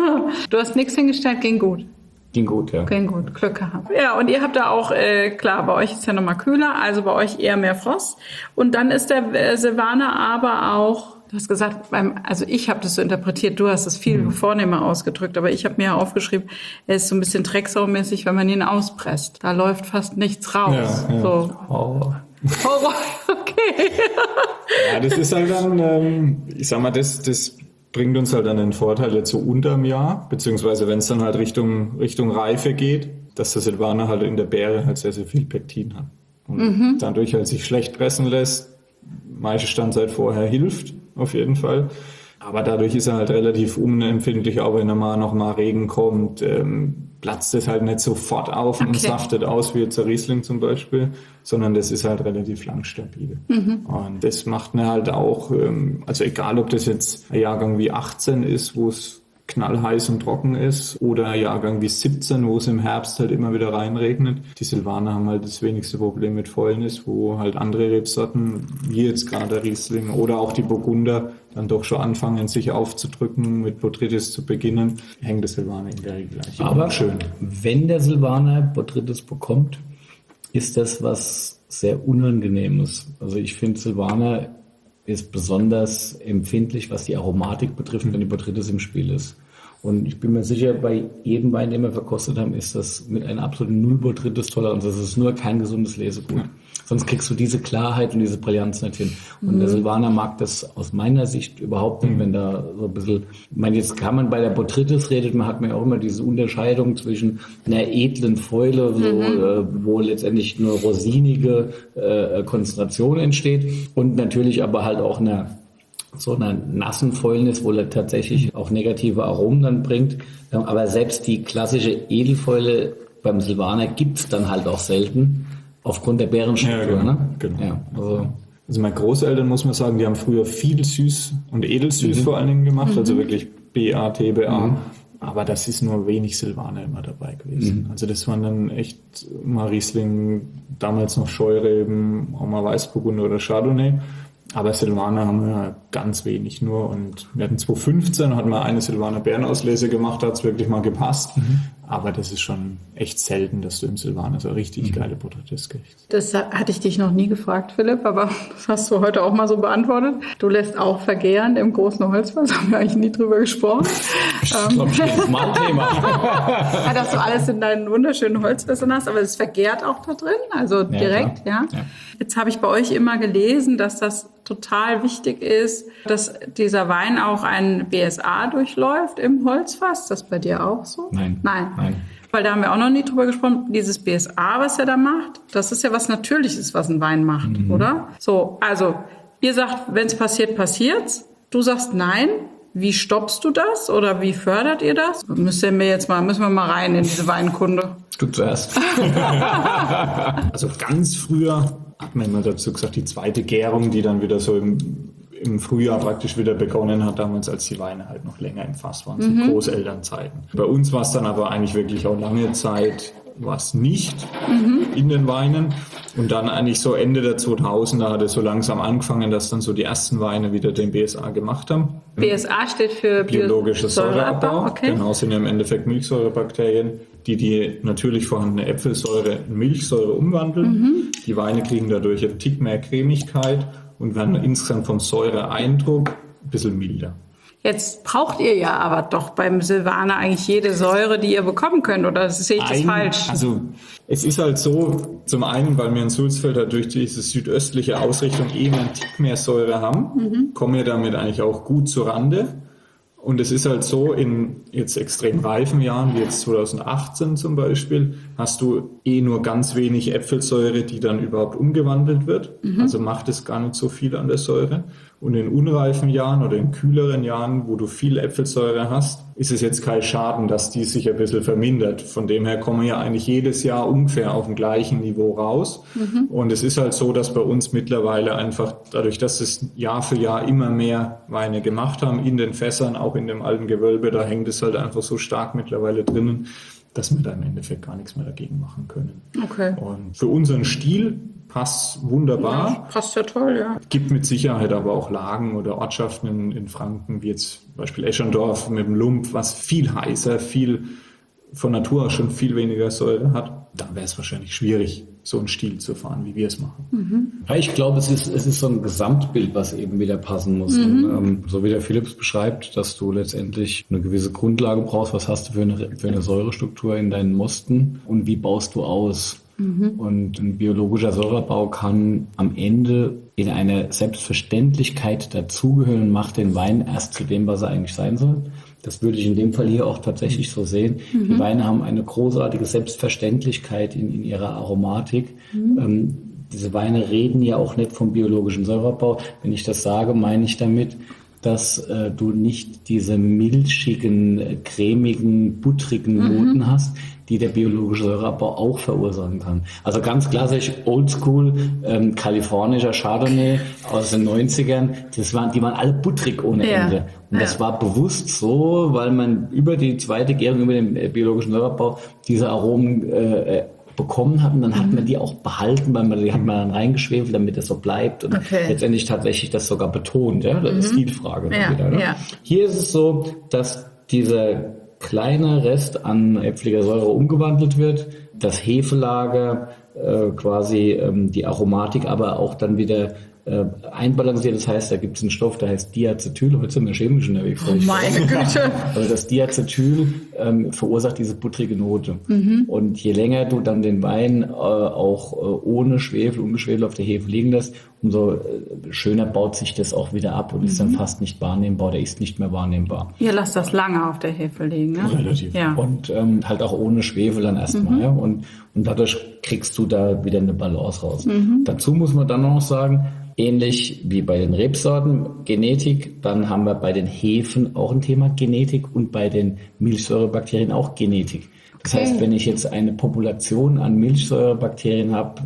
[SPEAKER 1] Du hast nichts hingestellt, ging gut.
[SPEAKER 2] Ging gut, ja.
[SPEAKER 1] Ging gut, Glück gehabt. Ja, und ihr habt da auch, äh, klar, bei euch ist ja nochmal kühler, also bei euch eher mehr Frost. Und dann ist der äh, Silvaner aber auch, du hast gesagt, beim, also ich habe das so interpretiert, du hast es viel mhm. vornehmer ausgedrückt, aber ich habe mir aufgeschrieben, er ist so ein bisschen drecksaumäßig, wenn man ihn auspresst. Da läuft fast nichts raus. Ja, ja. So.
[SPEAKER 2] Horror.
[SPEAKER 1] Horror, okay.
[SPEAKER 3] Ja, das ist halt dann, ähm, ich sag mal, das, das bringt uns halt dann den Vorteil jetzt so unterm Jahr, beziehungsweise wenn es dann halt Richtung, Richtung Reife geht, dass der Silvaner halt in der Beere halt sehr, sehr viel Pektin hat. Und mhm. dadurch halt sich schlecht pressen lässt, meiste Standzeit vorher hilft, auf jeden Fall. Aber dadurch ist er halt relativ unempfindlich, auch wenn da mal noch mal Regen kommt, ähm, platzt es halt nicht sofort auf okay. und saftet aus, wie jetzt der Riesling zum Beispiel, sondern das ist halt relativ lang stabil. Mhm. Und das macht mir halt auch, ähm, also egal ob das jetzt ein Jahrgang wie achtzehn ist, wo es knallheiß und trocken ist, oder ein Jahrgang wie siebzehn, wo es im Herbst halt immer wieder reinregnet. Die Silvaner haben halt das wenigste Problem mit Fäulnis, wo halt andere Rebsorten, wie jetzt gerade der Riesling oder auch die Burgunder, dann doch schon anfangen, sich aufzudrücken, mit Botrytis zu beginnen, hängt der Silvaner in der Regel gleich.
[SPEAKER 2] Aber schön. Wenn der Silvaner Botrytis bekommt, ist das was sehr Unangenehmes. Also ich finde, Silvaner ist besonders empfindlich, was die Aromatik betrifft, wenn die Botrytis im Spiel ist. Und ich bin mir sicher, bei jedem Wein, den wir verkostet haben, ist das mit einer absoluten Null-Botrytis-Toleranz. Das ist nur kein gesundes Lesegut. Ja. Sonst kriegst du diese Klarheit und diese Brillanz nicht hin. Und mhm. der Silvaner mag das aus meiner Sicht überhaupt nicht, wenn da so ein bisschen, ich meine, jetzt kann man bei der Botrytis redet, man hat mir auch immer diese Unterscheidung zwischen einer edlen Fäule, so, mhm. äh, wo letztendlich nur rosinige äh, Konzentration entsteht und natürlich aber halt auch einer so einer nassen Fäulnis, wo er tatsächlich auch negative Aromen dann bringt. Aber selbst die klassische Edelfäule beim Silvaner gibt's dann halt auch selten, aufgrund der Beerenstruktur. Ja, genau. Ne?
[SPEAKER 3] Genau. Ja, also, also meine Großeltern, muss man sagen, die haben früher viel süß und edelsüß mhm. vor allen Dingen gemacht, mhm. also wirklich B A, T B A. Mhm. Aber das ist nur wenig Silvaner immer dabei gewesen. Mhm. Also das waren dann echt mal Riesling, damals noch Scheureben, auch mal Weißburgunder oder Chardonnay. Aber Silvaner haben wir ganz wenig nur. Und wir hatten zwanzig fünfzehn, hatten wir eine Silvaner Beerenauslese gemacht, da hat es wirklich mal gepasst. Mhm. Aber das ist schon echt selten, dass du im Silvaner so richtig mhm. geile Botrytis kriegst.
[SPEAKER 1] Das hatte ich dich noch nie gefragt, Philipp, aber das hast du heute auch mal so beantwortet. Du lässt auch vergären im großen Holzfass, haben wir eigentlich nie drüber gesprochen.
[SPEAKER 2] Ich glaube, das ist mal ein Thema.
[SPEAKER 1] Ja, dass du alles in deinen wunderschönen Holzfässern hast, aber es vergärt auch da drin, also ja, direkt, ja. ja. Jetzt habe ich bei euch immer gelesen, dass das total wichtig ist, dass dieser Wein auch ein B S A durchläuft im Holzfass. Ist das bei dir auch so?
[SPEAKER 2] Nein.
[SPEAKER 1] Nein.
[SPEAKER 2] Nein.
[SPEAKER 1] weil da haben wir auch noch nie drüber gesprochen, dieses B S A, was er da macht, das ist ja was Natürliches, was ein Wein macht, mhm. oder? So, also ihr sagt, wenn es passiert, passiert's. Du sagst nein. Wie stoppst du das oder wie fördert ihr das? Müssen wir jetzt mal, müssen wir mal rein in diese Weinkunde.
[SPEAKER 2] Du zuerst.
[SPEAKER 3] Also ganz früher hat man immer dazu gesagt, die zweite Gärung, die dann wieder so im, im Frühjahr praktisch wieder begonnen hat, damals als die Weine halt noch länger im Fass waren, zu mhm. Großelternzeiten. Bei uns war es dann aber eigentlich wirklich auch lange Zeit was nicht mhm. in den Weinen. Und dann eigentlich so Ende der zweitausender hat es so langsam angefangen, dass dann so die ersten Weine wieder den B S A gemacht haben.
[SPEAKER 1] B S A steht für
[SPEAKER 3] biologisches Säureabbau.
[SPEAKER 1] Säureabbau. Okay.
[SPEAKER 3] Genau, sind ja im Endeffekt Milchsäurebakterien, die die natürlich vorhandene Äpfelsäure in Milchsäure umwandeln. Mhm. Die Weine kriegen dadurch einen Tick mehr Cremigkeit und werden insgesamt vom Säureeindruck ein bisschen milder.
[SPEAKER 1] Jetzt braucht ihr ja aber doch beim Silvaner eigentlich jede Säure, die ihr bekommen könnt, oder sehe ich das
[SPEAKER 3] Ein,
[SPEAKER 1] falsch?
[SPEAKER 3] Also es ist halt so, zum einen, weil wir in Sulzfeld halt durch diese südöstliche Ausrichtung eben einen Tick mehr Säure haben, mhm. kommen wir damit eigentlich auch gut zur Rande. Und es ist halt so, in jetzt extrem reifen Jahren, wie jetzt zweitausendachtzehn zum Beispiel, hast du eh nur ganz wenig Äpfelsäure, die dann überhaupt umgewandelt wird. Mhm. Also macht es gar nicht so viel an der Säure. Und in unreifen Jahren oder in kühleren Jahren, wo du viel Äpfelsäure hast, ist es jetzt kein Schaden, dass die sich ein bisschen vermindert. Von dem her kommen wir ja eigentlich jedes Jahr ungefähr auf dem gleichen Niveau raus. Mhm. Und es ist halt so, dass bei uns mittlerweile einfach, dadurch, dass es Jahr für Jahr immer mehr Weine gemacht haben, in den Fässern, auch in dem alten Gewölbe, da hängt es halt einfach so stark mittlerweile drinnen, dass wir da im Endeffekt gar nichts mehr dagegen machen können.
[SPEAKER 1] Okay.
[SPEAKER 3] Und für unseren Stil passt wunderbar.
[SPEAKER 1] Ja, passt ja toll, ja.
[SPEAKER 3] Gibt mit Sicherheit aber auch Lagen oder Ortschaften in, in Franken, wie jetzt zum Beispiel Eschendorf mit dem Lump, was viel heißer, viel von Natur aus schon viel weniger Säure hat. Da wäre es wahrscheinlich schwierig, so einen Stil zu fahren, wie wir es machen.
[SPEAKER 1] Mhm.
[SPEAKER 2] Ja, ich glaube, es ist, es ist so ein Gesamtbild, was eben wieder passen muss. Mhm. Und, ähm, so wie der Philipps beschreibt, dass du letztendlich eine gewisse Grundlage brauchst. Was hast du für eine, für eine Säurestruktur in deinen Mosten und wie baust du aus? Mhm. Und ein biologischer Säureabbau kann am Ende in einer Selbstverständlichkeit dazugehören und macht den Wein erst zu dem, was er eigentlich sein soll. Das würde ich in dem Fall hier auch tatsächlich so sehen. Mhm. Die Weine haben eine großartige Selbstverständlichkeit in, in ihrer Aromatik. Mhm. Ähm, diese Weine reden ja auch nicht vom biologischen Säureabbau. Wenn ich das sage, meine ich damit, dass äh, du nicht diese milchigen, äh, cremigen, buttrigen mhm. Noten hast, die der biologische Säureabbau auch verursachen kann. Also ganz klassisch oldschool ähm, kalifornischer Chardonnay aus den neunzigern, das waren, die waren alle buttrig ohne
[SPEAKER 1] ja.
[SPEAKER 2] Ende. Und ja. das war bewusst so, weil man über die zweite Gärung, über den äh, biologischen Säureabbau diese Aromen äh, bekommen hat und dann mhm. hat man die auch behalten, weil man die hat man dann reingeschwefelt, damit es so bleibt und
[SPEAKER 1] okay.
[SPEAKER 2] letztendlich tatsächlich das sogar betont. Ja? Das mhm. ist Stilfrage.
[SPEAKER 1] Ja.
[SPEAKER 2] Wieder, ne?
[SPEAKER 1] ja.
[SPEAKER 2] Hier ist es so, dass dieser kleiner Rest an äpfeliger Säure umgewandelt wird, das Hefelager äh, quasi ähm, die Aromatik aber auch dann wieder äh, einbalanciert. Das heißt, da gibt es einen Stoff, der heißt Diacetyl. Heute sind wir chemisch unterwegs.
[SPEAKER 1] Oh meine Güte.
[SPEAKER 2] Also das Diacetyl ähm, verursacht diese buttrige Note. Mhm. Und je länger du dann den Wein äh, auch äh, ohne Schwefel, ungeschwefelt auf der Hefe liegen lässt, umso äh, schöner baut sich das auch wieder ab und mhm. ist dann fast nicht wahrnehmbar oder ist nicht mehr wahrnehmbar.
[SPEAKER 1] Ihr lasst das lange auf der Hefe liegen, ne?
[SPEAKER 3] Relativ.
[SPEAKER 1] Ja.
[SPEAKER 2] Und ähm, halt auch ohne Schwefel dann erstmal.
[SPEAKER 1] Mhm.
[SPEAKER 2] Ja? Und, und dadurch kriegst du da wieder eine Balance raus.
[SPEAKER 1] Mhm.
[SPEAKER 2] Dazu muss man dann noch sagen, ähnlich wie bei den Rebsorten Genetik, dann haben wir bei den Hefen auch ein Thema Genetik und bei den Milchsäurebakterien auch Genetik. Das okay. heißt, wenn ich jetzt eine Population an Milchsäurebakterien habe,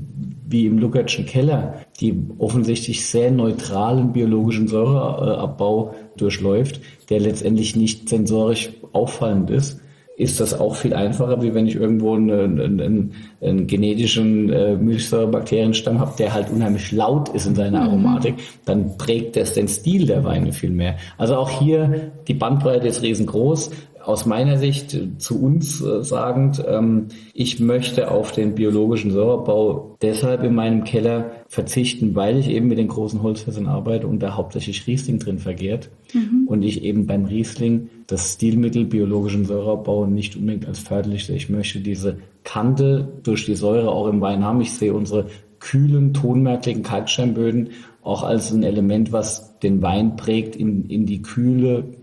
[SPEAKER 2] wie im Lukatschen Keller, die offensichtlich sehr neutralen biologischen Säureabbau durchläuft, der letztendlich nicht sensorisch auffallend ist, ist das auch viel einfacher, wie wenn ich irgendwo einen, einen, einen genetischen äh, Milchsäurebakterienstamm habe, der halt unheimlich laut ist in seiner Aromatik, dann prägt das den Stil der Weine viel mehr. Also auch hier, die Bandbreite ist riesengroß. Aus meiner Sicht zu uns äh, sagend, ähm, ich möchte auf den biologischen Säureabbau deshalb in meinem Keller verzichten, weil ich eben mit den großen Holzfässern arbeite und da hauptsächlich Riesling drin vergärt. Mhm. Und ich eben beim Riesling das Stilmittel biologischen Säureabbau nicht unbedingt als förderlich sehe. Ich möchte diese Kante durch die Säure auch im Wein haben. Ich sehe unsere kühlen, tonmerklichen Kalksteinböden auch als ein Element, was den Wein prägt in, in die Kühle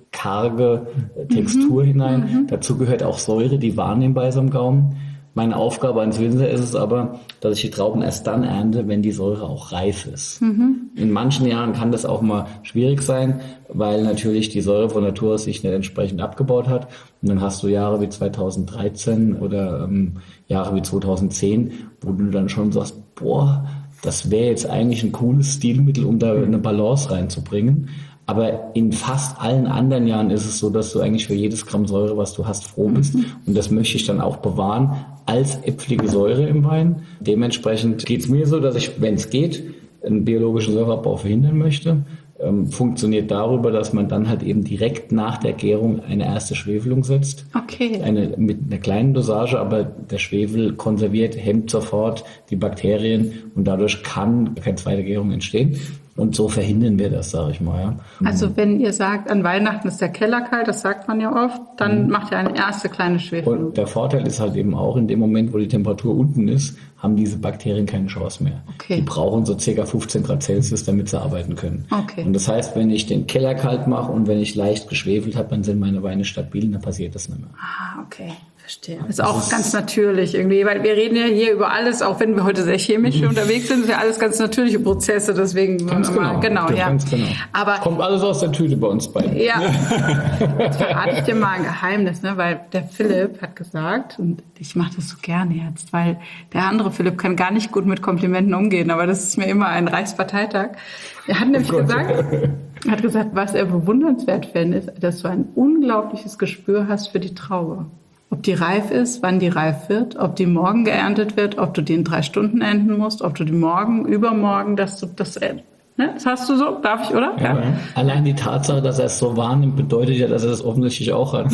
[SPEAKER 2] karge Textur mhm. hinein. Mhm. Dazu gehört auch Säure, die wahrnehmbar ist am Gaumen. Meine Aufgabe als Winzer ist es aber, dass ich die Trauben erst dann ernte, wenn die Säure auch reif ist. Mhm. In manchen Jahren kann das auch mal schwierig sein, weil natürlich die Säure von Natur aus sich nicht entsprechend abgebaut hat. Und dann hast du Jahre wie zweitausenddreizehn oder ähm, Jahre wie zweitausendzehn, wo du dann schon sagst, boah, das wäre jetzt eigentlich ein cooles Stilmittel, um da eine Balance reinzubringen. Aber in fast allen anderen Jahren ist es so, dass du eigentlich für jedes Gramm Säure, was du hast, froh bist. Mhm. Und das möchte ich dann auch bewahren als äpfelige Säure im Wein. Dementsprechend geht es mir so, dass ich, wenn es geht, einen biologischen Säureabbau verhindern möchte. Ähm, funktioniert darüber, dass man dann halt eben direkt nach der Gärung eine erste Schwefelung setzt.
[SPEAKER 1] Okay.
[SPEAKER 2] Eine, mit einer kleinen Dosage, aber der Schwefel konserviert, hemmt sofort die Bakterien und dadurch kann keine zweite Gärung entstehen. Und so verhindern wir das, sage ich mal. Ja.
[SPEAKER 1] Also wenn ihr sagt, an Weihnachten ist der Keller kalt, das sagt man ja oft, dann mhm. macht ihr eine erste kleine Schwefelung.
[SPEAKER 2] Und der Vorteil ist halt eben auch, in dem Moment, wo die Temperatur unten ist, haben diese Bakterien keine Chance mehr.
[SPEAKER 1] Okay.
[SPEAKER 2] Die brauchen so ca. fünfzehn Grad Celsius, damit sie arbeiten können.
[SPEAKER 1] Okay.
[SPEAKER 2] Und das heißt, wenn ich den Keller kalt mache und wenn ich leicht geschwefelt habe, dann sind meine Weine stabil, dann passiert das nicht mehr.
[SPEAKER 1] Ah, okay. Verstehe. Das ist auch das ganz ist natürlich irgendwie, weil wir reden ja hier über alles, auch wenn wir heute sehr chemisch unterwegs sind, ist ja alles ganz natürliche Prozesse, deswegen
[SPEAKER 2] ganz genau,
[SPEAKER 1] genau, ja.
[SPEAKER 2] Ganz genau.
[SPEAKER 1] Aber
[SPEAKER 2] kommt alles aus der Tüte bei uns beiden.
[SPEAKER 1] Ja. Jetzt verrate ich dir mal ein Geheimnis, ne, weil der Philipp hat gesagt, und ich mache das so gerne jetzt, weil der andere Philipp kann gar nicht gut mit Komplimenten umgehen, aber das ist mir immer ein Reichsparteitag. Er hat nämlich oh gesagt, er hat gesagt, was er bewundernswert fände, ist, dass du ein unglaubliches Gespür hast für die Traube. Ob die reif ist, wann die reif wird, ob die morgen geerntet wird, ob du die in drei Stunden ernten musst, ob du die morgen, übermorgen, dass du das, ne? Das hast du so, darf ich, oder?
[SPEAKER 2] Ja. Ja. Allein die Tatsache, dass er es so wahrnimmt, bedeutet ja, dass er das offensichtlich auch hat. Ne?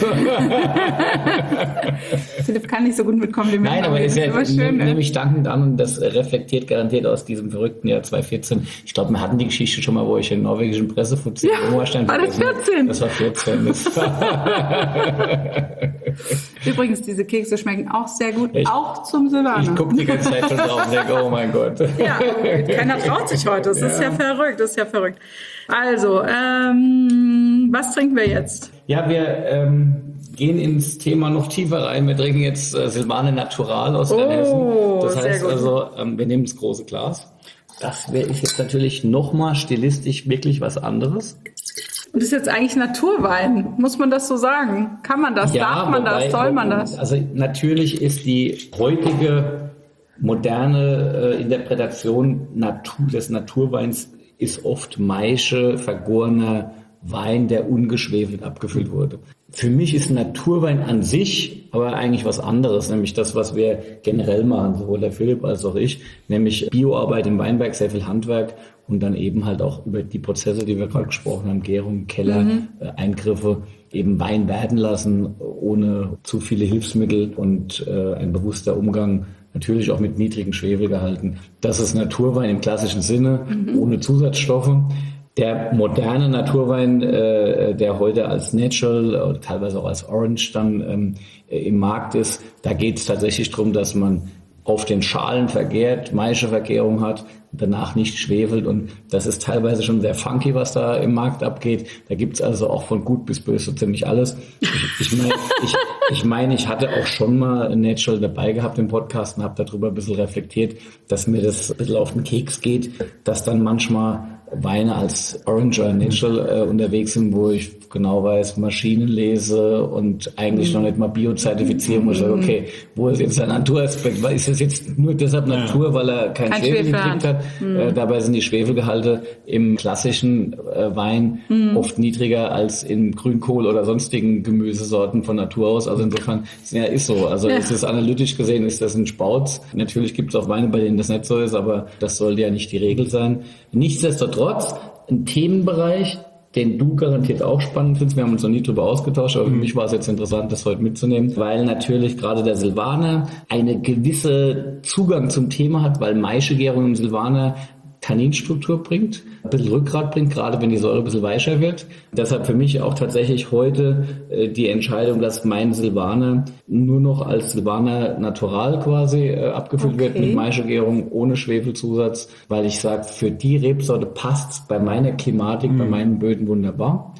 [SPEAKER 1] Philipp kann nicht so gut mit Komplimenten.
[SPEAKER 2] Nein, aber ist ja,
[SPEAKER 1] aber schön,
[SPEAKER 2] nehme ich dankend an und das reflektiert garantiert aus diesem verrückten Jahr zweitausendvierzehn. Ich glaube, wir hatten die Geschichte schon mal, wo ich den norwegischen Pressefuzzi
[SPEAKER 1] ja, in Oberstein war das vierzehn?
[SPEAKER 2] Das war vierzehn.
[SPEAKER 1] Übrigens, diese Kekse schmecken auch sehr gut,
[SPEAKER 2] ich,
[SPEAKER 1] auch zum Silvaner.
[SPEAKER 2] Ich gucke die ganze Zeit schon drauf und denke, oh mein Gott.
[SPEAKER 1] Ja, keiner traut sich heute, das ja. ist ja verrückt, das ist ja verrückt. Also, ähm, was trinken wir jetzt?
[SPEAKER 2] Ja, wir ähm, gehen ins Thema noch tiefer rein. Wir trinken jetzt äh, Silvaner Natural aus Rheinhessen.
[SPEAKER 1] Oh,
[SPEAKER 2] das heißt
[SPEAKER 1] sehr gut.
[SPEAKER 2] also, ähm, wir nehmen das große Glas. Das wär, ist jetzt natürlich nochmal stilistisch wirklich was anderes.
[SPEAKER 1] Und das ist jetzt eigentlich Naturwein, muss man das so sagen? Kann man das?
[SPEAKER 2] Ja,
[SPEAKER 1] darf man
[SPEAKER 2] wobei,
[SPEAKER 1] das? Soll man das?
[SPEAKER 2] Also natürlich ist die heutige moderne äh, Interpretation Natur, des Naturweins ist oft Maische, vergorener Wein, der ungeschwefelt abgefüllt wurde. Für mich ist Naturwein an sich aber eigentlich was anderes, nämlich das, was wir generell machen, sowohl der Philipp als auch ich, nämlich Bioarbeit im Weinberg, sehr viel Handwerk und dann eben halt auch über die Prozesse, die wir gerade gesprochen haben, Gärung, Keller, mhm. äh, Eingriffe, eben Wein werden lassen, ohne zu viele Hilfsmittel und äh, ein bewusster Umgang, natürlich auch mit niedrigen Schwefelgehalten. Das ist Naturwein im klassischen Sinne, mhm. ohne Zusatzstoffe. Der moderne Naturwein, äh, der heute als Natural oder teilweise auch als Orange dann ähm, im Markt ist, da geht es tatsächlich darum, dass man auf den Schalen vergärt, Maischevergärung hat, danach nicht schwefelt und das ist teilweise schon sehr funky, was da im Markt abgeht. Da gibt's also auch von gut bis böse so ziemlich alles. Ich, ich meine, ich, ich, mein, ich hatte auch schon mal ein Natural dabei gehabt im Podcast und habe darüber ein bisschen reflektiert, dass mir das ein bisschen auf den Keks geht, dass dann manchmal Weine als Orange oder Natural äh, unterwegs sind, wo ich genau weiß, Maschinen lese und eigentlich mm. noch nicht mal Bio-Zertifizierung. Mm. Ich sage, okay, wo ist jetzt der Naturaspekt? Ist das jetzt nur deshalb Natur, ja. weil er keinen Kein Schwefel gekriegt hat? Mm. Äh, dabei sind die Schwefelgehalte im klassischen äh, Wein mm. oft niedriger als in Grünkohl oder sonstigen Gemüsesorten von Natur aus. Also insofern, ja, ist so. Also ja. ist es analytisch gesehen, ist das ein Spauz. Natürlich gibt es auch Weine, bei denen das nicht so ist, aber das sollte ja nicht die Regel sein. Nichtsdestotrotz ein Themenbereich, den du garantiert auch spannend findest. Wir haben uns noch nie drüber ausgetauscht, aber für mich war es jetzt interessant, das heute mitzunehmen, weil natürlich gerade der Silvaner eine gewisse Zugang zum Thema hat, weil Maischegärung im Silvaner Tanninstruktur bringt, ein bisschen Rückgrat bringt, gerade wenn die Säure ein bisschen weicher wird. Deshalb für mich auch tatsächlich heute äh, die Entscheidung, dass mein Silvaner nur noch als Silvaner Natural quasi äh, abgefüllt okay. wird mit Maischegärung ohne Schwefelzusatz, weil ich sage, für die Rebsorte passt's bei meiner Klimatik, mhm. bei meinen Böden wunderbar.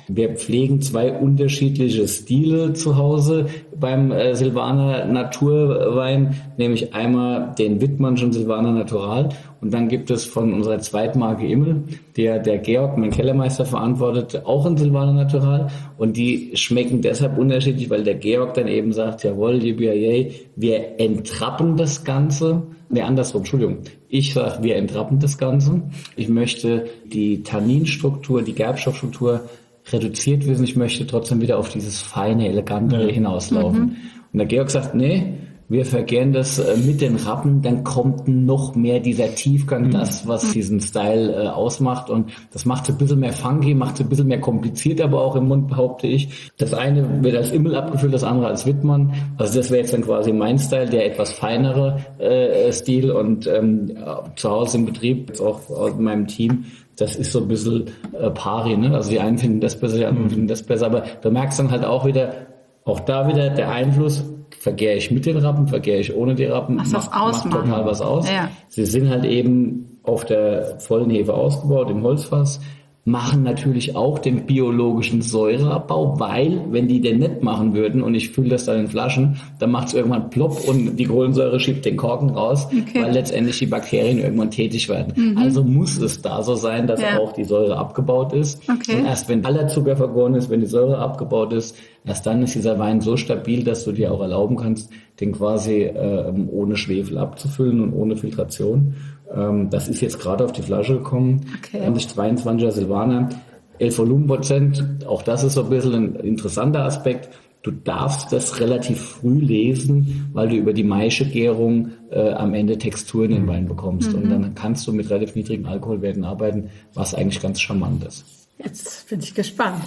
[SPEAKER 2] Wir pflegen zwei unterschiedliche Stile zu Hause beim äh, Silvaner Naturwein, nämlich einmal den Wittmannschen Silvaner Natural und dann gibt es von unserer Zweitmarke Immel, der der Georg, mein Kellermeister, verantwortet, auch ein Silvaner Natural und die schmecken deshalb unterschiedlich, weil der Georg dann eben sagt, jawohl, liebe J, wir entrappen das Ganze. Nee, andersrum, Entschuldigung. Ich sage, wir entrappen das Ganze. Ich möchte die Tanninstruktur, die Gerbstoffstruktur reduziert wissen. Ich möchte trotzdem wieder auf dieses feine, elegantere hinauslaufen. Mhm. Und der Georg sagt, nee, wir vergären das mit den Rappen, dann kommt noch mehr dieser Tiefgang, das, was diesen Style äh, ausmacht. Und das macht es ein bisschen mehr funky, macht es ein bisschen mehr kompliziert, aber auch im Mund, behaupte ich. Das eine wird als Immel abgefüllt, das andere als Wittmann. Also das wäre jetzt dann quasi mein Style, der etwas feinere äh, Stil. Und ähm, zu Hause im Betrieb, jetzt auch aus meinem Team, das ist so ein bisschen äh, pari, ne? Also die einen finden das besser, die anderen finden das besser. Aber du merkst dann halt auch wieder, auch da wieder der Einfluss, vergäre ich mit den Rappen, vergäre ich ohne die Rappen,
[SPEAKER 1] was
[SPEAKER 2] macht,
[SPEAKER 1] macht
[SPEAKER 2] total was aus.
[SPEAKER 1] Ja.
[SPEAKER 2] Sie sind halt eben auf der vollen Hefe ausgebaut, im Holzfass, machen natürlich auch den biologischen Säureabbau, weil, wenn die den nicht machen würden und ich fülle das dann in Flaschen, dann macht es irgendwann plopp und die Kohlensäure schiebt den Korken raus, okay. weil letztendlich die Bakterien irgendwann tätig werden. Mhm. Also muss es da so sein, dass ja. auch die Säure abgebaut ist. Okay. Und erst wenn aller Zucker vergoren ist, wenn die Säure abgebaut ist, erst dann ist dieser Wein so stabil, dass du dir auch erlauben kannst, den quasi äh, ohne Schwefel abzufüllen und ohne Filtration. Ähm, das ist jetzt gerade auf die Flasche gekommen. Okay. zweiundzwanziger Silvaner, elf Volumenprozent. Auch das ist so ein bisschen ein interessanter Aspekt. Du darfst das relativ früh lesen, weil du über die Maischegärung äh, am Ende Textur in den Wein bekommst. Mhm. Und dann kannst du mit relativ niedrigen Alkoholwerten arbeiten, was eigentlich ganz charmant ist.
[SPEAKER 1] Jetzt bin ich gespannt.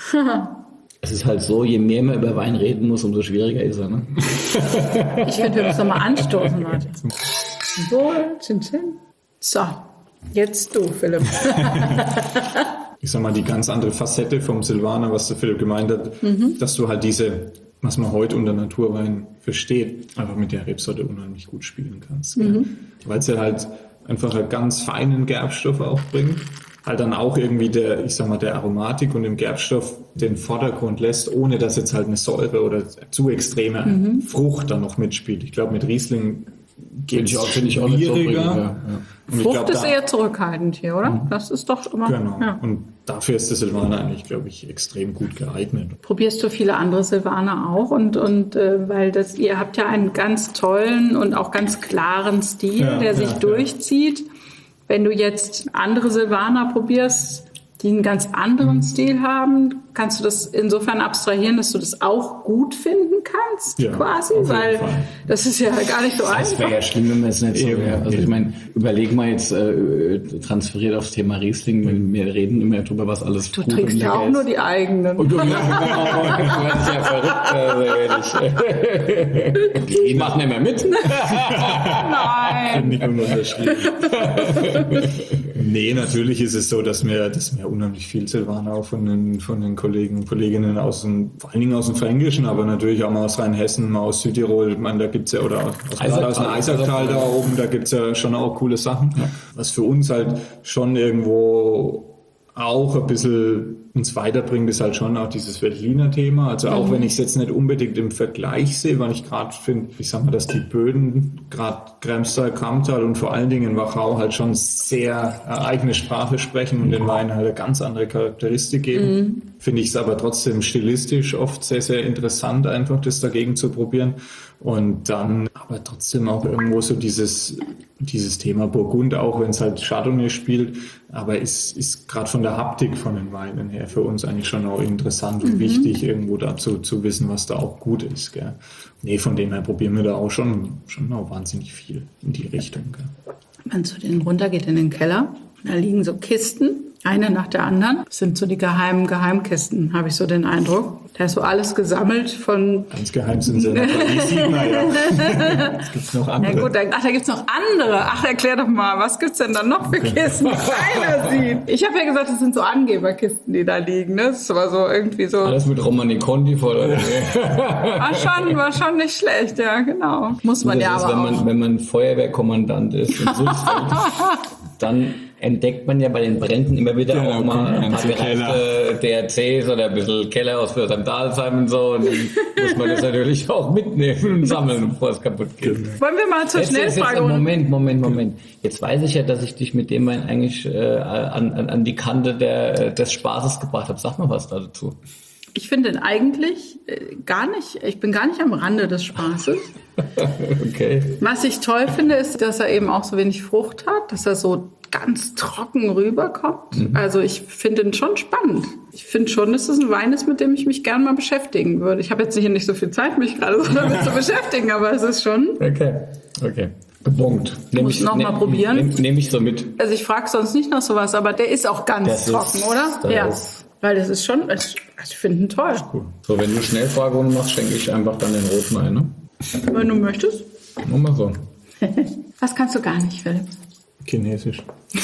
[SPEAKER 2] Es ist halt so, je mehr man über Wein reden muss, umso schwieriger ist er. Ne?
[SPEAKER 1] Ich finde, wir müssen nochmal anstoßen, Leute. Wohl, chin chin. So, jetzt du, Philipp.
[SPEAKER 3] Ich sag mal, die ganz andere Facette vom Silvaner, was der Philipp gemeint hat, mhm. dass du halt diese, was man heute unter Naturwein versteht, einfach mit der Rebsorte unheimlich gut spielen kannst. Mhm. Weil es ja halt einfach einen ganz feinen Gerbstoff aufbringt. Halt dann auch irgendwie der, ich sag mal, der Aromatik und dem Gerbstoff den Vordergrund lässt, ohne dass jetzt halt eine Säure oder zu extreme mhm. Frucht dann noch mitspielt. Ich glaube, mit Riesling geht es auch, finde ich, auch schwieriger. So bringen, ja. Ja.
[SPEAKER 1] Frucht glaub, ist da, eher zurückhaltend hier, oder? Mhm. Das ist doch immer...
[SPEAKER 3] Genau.
[SPEAKER 1] Ja.
[SPEAKER 3] Und dafür ist der Silvaner eigentlich, glaube ich, extrem gut geeignet.
[SPEAKER 1] Probierst du viele andere Silvaner auch? Und, und äh, weil das, ihr habt ja einen ganz tollen und auch ganz klaren Stil, ja, der sich ja, durchzieht. Ja. Wenn du jetzt andere Silvaner probierst, die einen ganz anderen mhm. Stil haben, kannst du das insofern abstrahieren, dass du das auch gut finden kannst, ja, quasi, weil Fall. Das ist ja gar nicht so einfach.
[SPEAKER 2] Das wäre ja schlimm, wenn es nicht so wäre. Also ich meine, überleg mal jetzt, äh, transferiert aufs Thema Riesling, wenn wir reden immer darüber, was alles
[SPEAKER 1] du gut und lecker ist. Du trinkst ja auch nur die eigenen. Und du, ja, genau,
[SPEAKER 2] das ist ja verrückt. Also, die machen immer mit.
[SPEAKER 1] Nein.
[SPEAKER 3] Nicht unterschrieben. Nee, natürlich ist es so, dass wir, dass wir unheimlich viel Silvaner auch von den, von den Kollegen und Kolleginnen aus dem, vor allen Dingen aus dem Fränkischen, aber natürlich auch mal aus Rheinhessen, mal aus Südtirol, ich meine, da gibt's ja, oder aus, aus dem Eisacktal da oben, da gibt's ja schon auch coole Sachen. Ja. Was für uns halt schon irgendwo auch ein bisschen uns weiterbringt, ist halt schon auch dieses Veltliner Thema. Also auch mhm. wenn ich es jetzt nicht unbedingt im Vergleich sehe, weil ich gerade finde, ich sag mal, dass die Böden, gerade Kremstal, Kramtal und vor allen Dingen in Wachau halt schon sehr äh, eigene Sprache sprechen und den Wein halt eine ganz andere Charakteristik geben. Mhm. Finde ich es aber trotzdem stilistisch oft sehr, sehr interessant, einfach das dagegen zu probieren. Und dann aber trotzdem auch irgendwo so dieses, dieses Thema Burgund, auch wenn es halt Chardonnay spielt, aber ist, ist gerade von der Haptik von den Weinen her für uns eigentlich schon auch interessant und mhm. wichtig, irgendwo dazu zu wissen, was da auch gut ist. Gell. Nee, von dem her probieren wir da auch schon, schon auch wahnsinnig viel in die Richtung. Gell.
[SPEAKER 1] Wenn zu denen runtergeht in den Keller, da liegen so Kisten, eine nach der anderen. Das sind so die geheimen Geheimkisten, habe ich so den Eindruck. Da ist so alles gesammelt von...
[SPEAKER 3] Ganz geheim sind sie noch. Naja. Es gibt noch andere.
[SPEAKER 1] Ja gut, dann, ach, da gibt's noch andere. Ach, erklär doch mal, was gibt's denn dann noch für Kisten, die keiner sieht? Ich habe ja gesagt, das sind so Angeberkisten, die da liegen. Ne? Das war so irgendwie so...
[SPEAKER 2] Alles mit Romani Conti voll. Oder?
[SPEAKER 1] war, schon, war schon nicht schlecht, ja, genau. Muss man
[SPEAKER 2] das
[SPEAKER 1] ja
[SPEAKER 2] ist,
[SPEAKER 1] aber
[SPEAKER 2] wenn man,
[SPEAKER 1] auch.
[SPEAKER 2] Wenn man Feuerwehrkommandant ist in Sulzfeld, dann entdeckt man ja bei den Bränden immer wieder
[SPEAKER 3] Genau,
[SPEAKER 2] auch mal ein paar
[SPEAKER 3] kommt ein
[SPEAKER 2] gereifte D R Cs oder ein bisschen Keller aus Sandalsheim und so. Und dann muss man das natürlich auch mitnehmen und sammeln, bevor es kaputt geht.
[SPEAKER 1] Wollen wir mal zur
[SPEAKER 2] Jetzt, jetzt,
[SPEAKER 1] Schnellfrage?
[SPEAKER 2] jetzt, Moment, Moment, Moment. Jetzt weiß ich ja, dass ich dich mit dem Wein eigentlich äh, an, an, an die Kante der, des Spaßes gebracht habe. Sag mal was da dazu.
[SPEAKER 1] Ich finde ihn eigentlich äh, gar nicht, ich bin gar nicht am Rande des Spaßes.
[SPEAKER 2] Okay.
[SPEAKER 1] Was ich toll finde, ist, dass er eben auch so wenig Frucht hat, dass er so ganz trocken rüberkommt. Mhm. Also ich finde ihn schon spannend. Ich finde schon, dass es ein Wein ist, mit dem ich mich gerne mal beschäftigen würde. Ich habe jetzt hier nicht so viel Zeit, mich gerade so damit zu beschäftigen, aber es ist schon...
[SPEAKER 2] Okay, okay. Gebongt. Nehme
[SPEAKER 1] ich noch
[SPEAKER 2] nehm,
[SPEAKER 1] mal probieren.
[SPEAKER 2] Nehme nehm ich so mit.
[SPEAKER 1] Also ich frage sonst nicht nach sowas, aber der ist auch ganz
[SPEAKER 2] Das
[SPEAKER 1] trocken,
[SPEAKER 2] ist,
[SPEAKER 1] oder? Ja.
[SPEAKER 2] Ist,
[SPEAKER 1] Weil das ist schon, also ich finde ihn toll.
[SPEAKER 2] cool. So, wenn du Schnellfragen machst, schenke ich einfach dann den roten ein, ne?
[SPEAKER 1] Wenn du möchtest.
[SPEAKER 2] Nur mal so.
[SPEAKER 1] Was kannst du gar nicht, Philipp?
[SPEAKER 3] Chinesisch.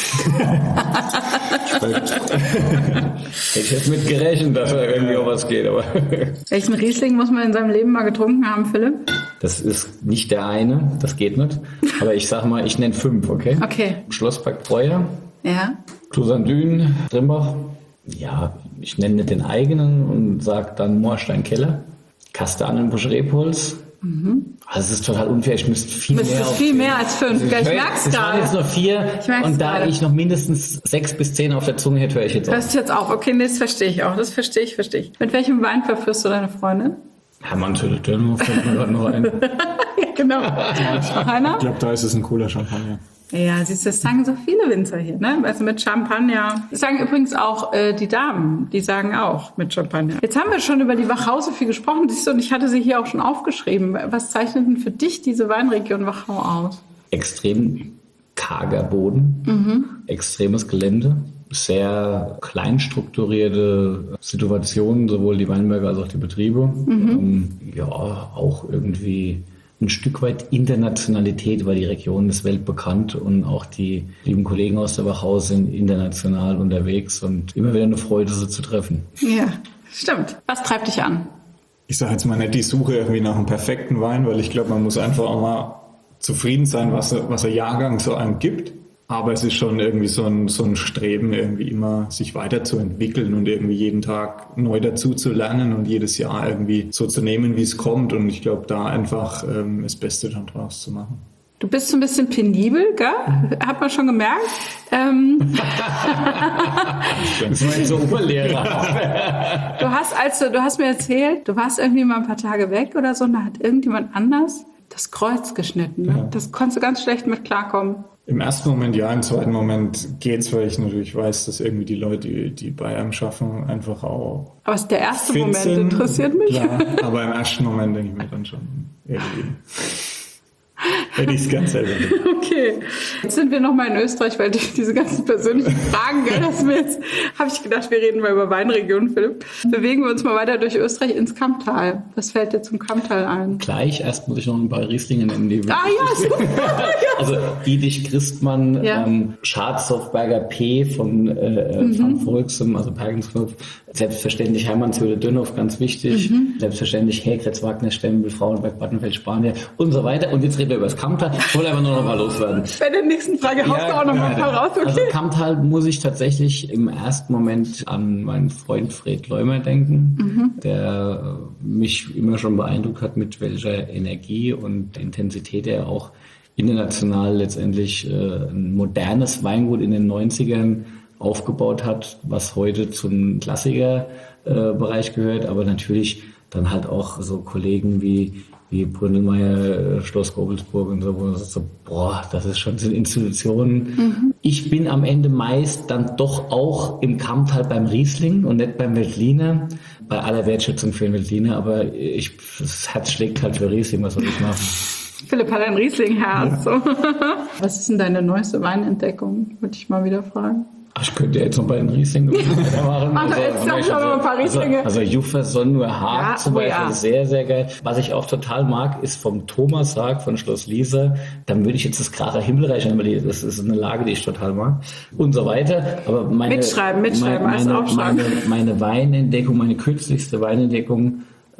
[SPEAKER 2] Hätte ich jetzt mit gerechnet, dass da irgendwie auch was geht, aber.
[SPEAKER 1] Welchen Riesling muss man in seinem Leben mal getrunken haben, Philipp?
[SPEAKER 2] Das ist nicht der eine, das geht nicht. Aber ich sag mal, ich nenne fünf, okay?
[SPEAKER 1] Okay.
[SPEAKER 2] Schlossberg Breuer,
[SPEAKER 1] Ja.
[SPEAKER 2] Clusandün, Trimbach. Ja, ich nenne nicht den eigenen und sage dann Moorstein Keller, Kastanenbusch Rebholz. Mhm. Also es ist total unfair, ich müsste viel
[SPEAKER 1] Das
[SPEAKER 2] mehr
[SPEAKER 1] ist
[SPEAKER 2] auf,
[SPEAKER 1] viel mehr als fünf. Ich
[SPEAKER 2] höre-
[SPEAKER 1] merk's
[SPEAKER 2] Es waren jetzt
[SPEAKER 1] gerade.
[SPEAKER 2] nur vier
[SPEAKER 1] Ich merk's
[SPEAKER 2] und da
[SPEAKER 1] gerade.
[SPEAKER 2] ich noch mindestens sechs bis zehn auf der Zunge hätte, höre ich jetzt auf.
[SPEAKER 1] Das ist jetzt auch. Okay, nee, das verstehe ich auch. Das verstehe ich, verstehe ich. Mit welchem Wein verführst du deine Freundin?
[SPEAKER 2] Hermann Tüdeltön, fällt mir gerade noch ein.
[SPEAKER 1] Ja, genau. Noch einer?
[SPEAKER 3] Ich glaube, da ist es ein cooler Champagner.
[SPEAKER 1] Ja, siehst du, das sagen so viele Winzer hier, ne? Also mit Champagner. Das sagen übrigens auch äh, die Damen, die sagen auch mit Champagner. Jetzt haben wir schon über die Wachau so viel gesprochen, siehst du, und ich hatte sie hier auch schon aufgeschrieben. Was zeichnet denn für dich diese Weinregion Wachau aus?
[SPEAKER 2] Extrem karger Boden, mhm. extremes Gelände, sehr klein strukturierte Situationen, sowohl die Weinberge als auch die Betriebe. Mhm. Ähm, ja, auch irgendwie ein Stück weit Internationalität, weil die Region ist weltbekannt und auch die lieben Kollegen aus der Wachau sind international unterwegs und immer wieder eine Freude, sie zu treffen.
[SPEAKER 1] Ja, stimmt. Was treibt dich an?
[SPEAKER 3] Ich sage jetzt mal nicht die Suche irgendwie nach einem perfekten Wein, weil ich glaube, man muss einfach auch mal zufrieden sein, was, was ein Jahrgang so einem gibt. Aber es ist schon irgendwie so ein, so ein Streben, irgendwie immer sich weiterzuentwickeln und irgendwie jeden Tag neu dazu zu lernen und jedes Jahr irgendwie so zu nehmen, wie es kommt. Und ich glaube, da einfach ähm, das Beste dann draus zu machen.
[SPEAKER 1] Du bist so ein bisschen penibel, gell? Hat man schon gemerkt. Ähm,
[SPEAKER 2] Das war jetzt so Oberlehrer.
[SPEAKER 1] du hast, also, du hast mir erzählt, du warst irgendwie mal ein paar Tage weg oder so, und da hat irgendjemand anders das Kreuz geschnitten. Ne?
[SPEAKER 3] Ja.
[SPEAKER 1] Das konntest du ganz schlecht mit klarkommen.
[SPEAKER 3] Im ersten Moment ja, im zweiten Moment geht's, weil ich natürlich weiß, dass irgendwie die Leute, die, die bei einem schaffen, einfach auch
[SPEAKER 1] Aber es ist der erste
[SPEAKER 3] fit
[SPEAKER 1] Moment,
[SPEAKER 3] sind.
[SPEAKER 1] interessiert mich.
[SPEAKER 3] Klar, aber im ersten Moment denke ich mir dann schon, irgendwie hätte ich es ganz selber gemacht.
[SPEAKER 1] Okay, jetzt sind wir nochmal in Österreich, weil die, diese ganzen persönlichen Fragen, gell, dass wir jetzt, habe ich gedacht, wir reden mal über Weinregionen, Philipp. Bewegen wir uns mal weiter durch Österreich ins Kammtal. Was fällt dir zum Kammtal ein?
[SPEAKER 2] Gleich, erst muss ich noch ein paar Rieslinge nennen. Die
[SPEAKER 1] Ah ja, super.
[SPEAKER 2] Also Dietrich Christmann,
[SPEAKER 1] Ja.
[SPEAKER 2] ähm, Schatzhofberger P. von äh, mhm. Van Volksem, also Pergensknopf. Selbstverständlich Hermannshöhle Dönhoff, ganz wichtig. Mhm. Selbstverständlich Hegretz, Wagner, Stempel, Frauenberg, Battenfeld, Spanier und so weiter. Und jetzt reden wir über das Kammtal. Ich wollte aber nur noch mal loswerden.
[SPEAKER 1] Bei der nächsten Frage haust du auch noch mal ein paar raus, okay?
[SPEAKER 2] Also Kammtal muss ich tatsächlich im ersten Moment an meinen Freund Fred Leumer denken, mhm. der mich immer schon beeindruckt hat, mit welcher Energie und Intensität er auch international letztendlich äh, ein modernes Weingut in den neunzigern aufgebaut hat, was heute zum Klassikerbereich äh, gehört, aber natürlich dann halt auch so Kollegen wie wie Brünnelmeier, Schloss Gobelsburg und so, wo man sagt so, boah, das ist schon sind Institutionen. Mhm. Ich bin am Ende meist dann doch auch im Kammtal beim Riesling und nicht beim Veltliner, bei aller Wertschätzung für den Veltliner, aber ich, das Herz schlägt halt für Riesling, was soll ich machen?
[SPEAKER 1] Philipp hat ein Riesling-Herz. Ja. So. Was ist denn deine neueste Weinentdeckung? Würde ich mal wieder fragen.
[SPEAKER 2] Ach, ich könnte jetzt noch bei den Riesling weitermachen.
[SPEAKER 1] Ach, also, jetzt sag schon noch ein paar Rieslinge.
[SPEAKER 2] Also, also Juffer Sonne Haag
[SPEAKER 1] ja,
[SPEAKER 2] zum
[SPEAKER 1] oh
[SPEAKER 2] Beispiel,
[SPEAKER 1] ja.
[SPEAKER 2] sehr, sehr geil. Was ich auch total mag, ist vom Thomas Haag von Schloss Liese. Dann würde ich jetzt das Gracher Himmelreich nehmen, weil das ist eine Lage, die ich total mag. Und so weiter. Aber meine,
[SPEAKER 1] mitschreiben, mitschreiben,
[SPEAKER 2] meine,
[SPEAKER 1] alles aufschreiben.
[SPEAKER 2] Meine, meine Weinentdeckung, meine kürzlichste Weinentdeckung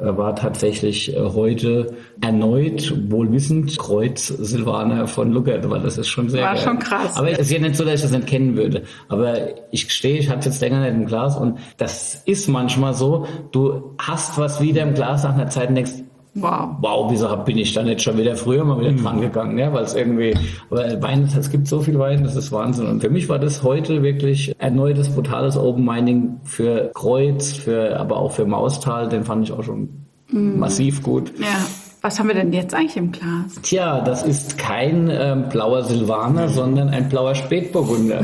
[SPEAKER 2] äh, war tatsächlich äh, heute erneut, wohlwissend, Kreuz Silvaner von Luckert, weil das ist schon sehr
[SPEAKER 1] War
[SPEAKER 2] geil.
[SPEAKER 1] schon krass.
[SPEAKER 2] Aber es ist ja nicht so, dass ich das nicht kennen würde. Aber ich gestehe, ich hatte es jetzt länger nicht im Glas und das ist manchmal so, du hast was wieder im Glas nach einer Zeit und denkst,
[SPEAKER 1] Wow.
[SPEAKER 2] wow, wieso bin ich da nicht schon wieder früher mal wieder dran gegangen, ja, weil es irgendwie, aber Wein, es gibt so viel Wein, das ist Wahnsinn. Und für mich war das heute wirklich erneutes brutales Open Mining für Kreuz, für, aber auch für Maustal, den fand ich auch schon mm. massiv gut.
[SPEAKER 1] Ja. Was haben wir denn jetzt eigentlich im Glas?
[SPEAKER 2] Tja, das ist kein ähm, blauer Silvaner, sondern ein blauer Spätburgunder.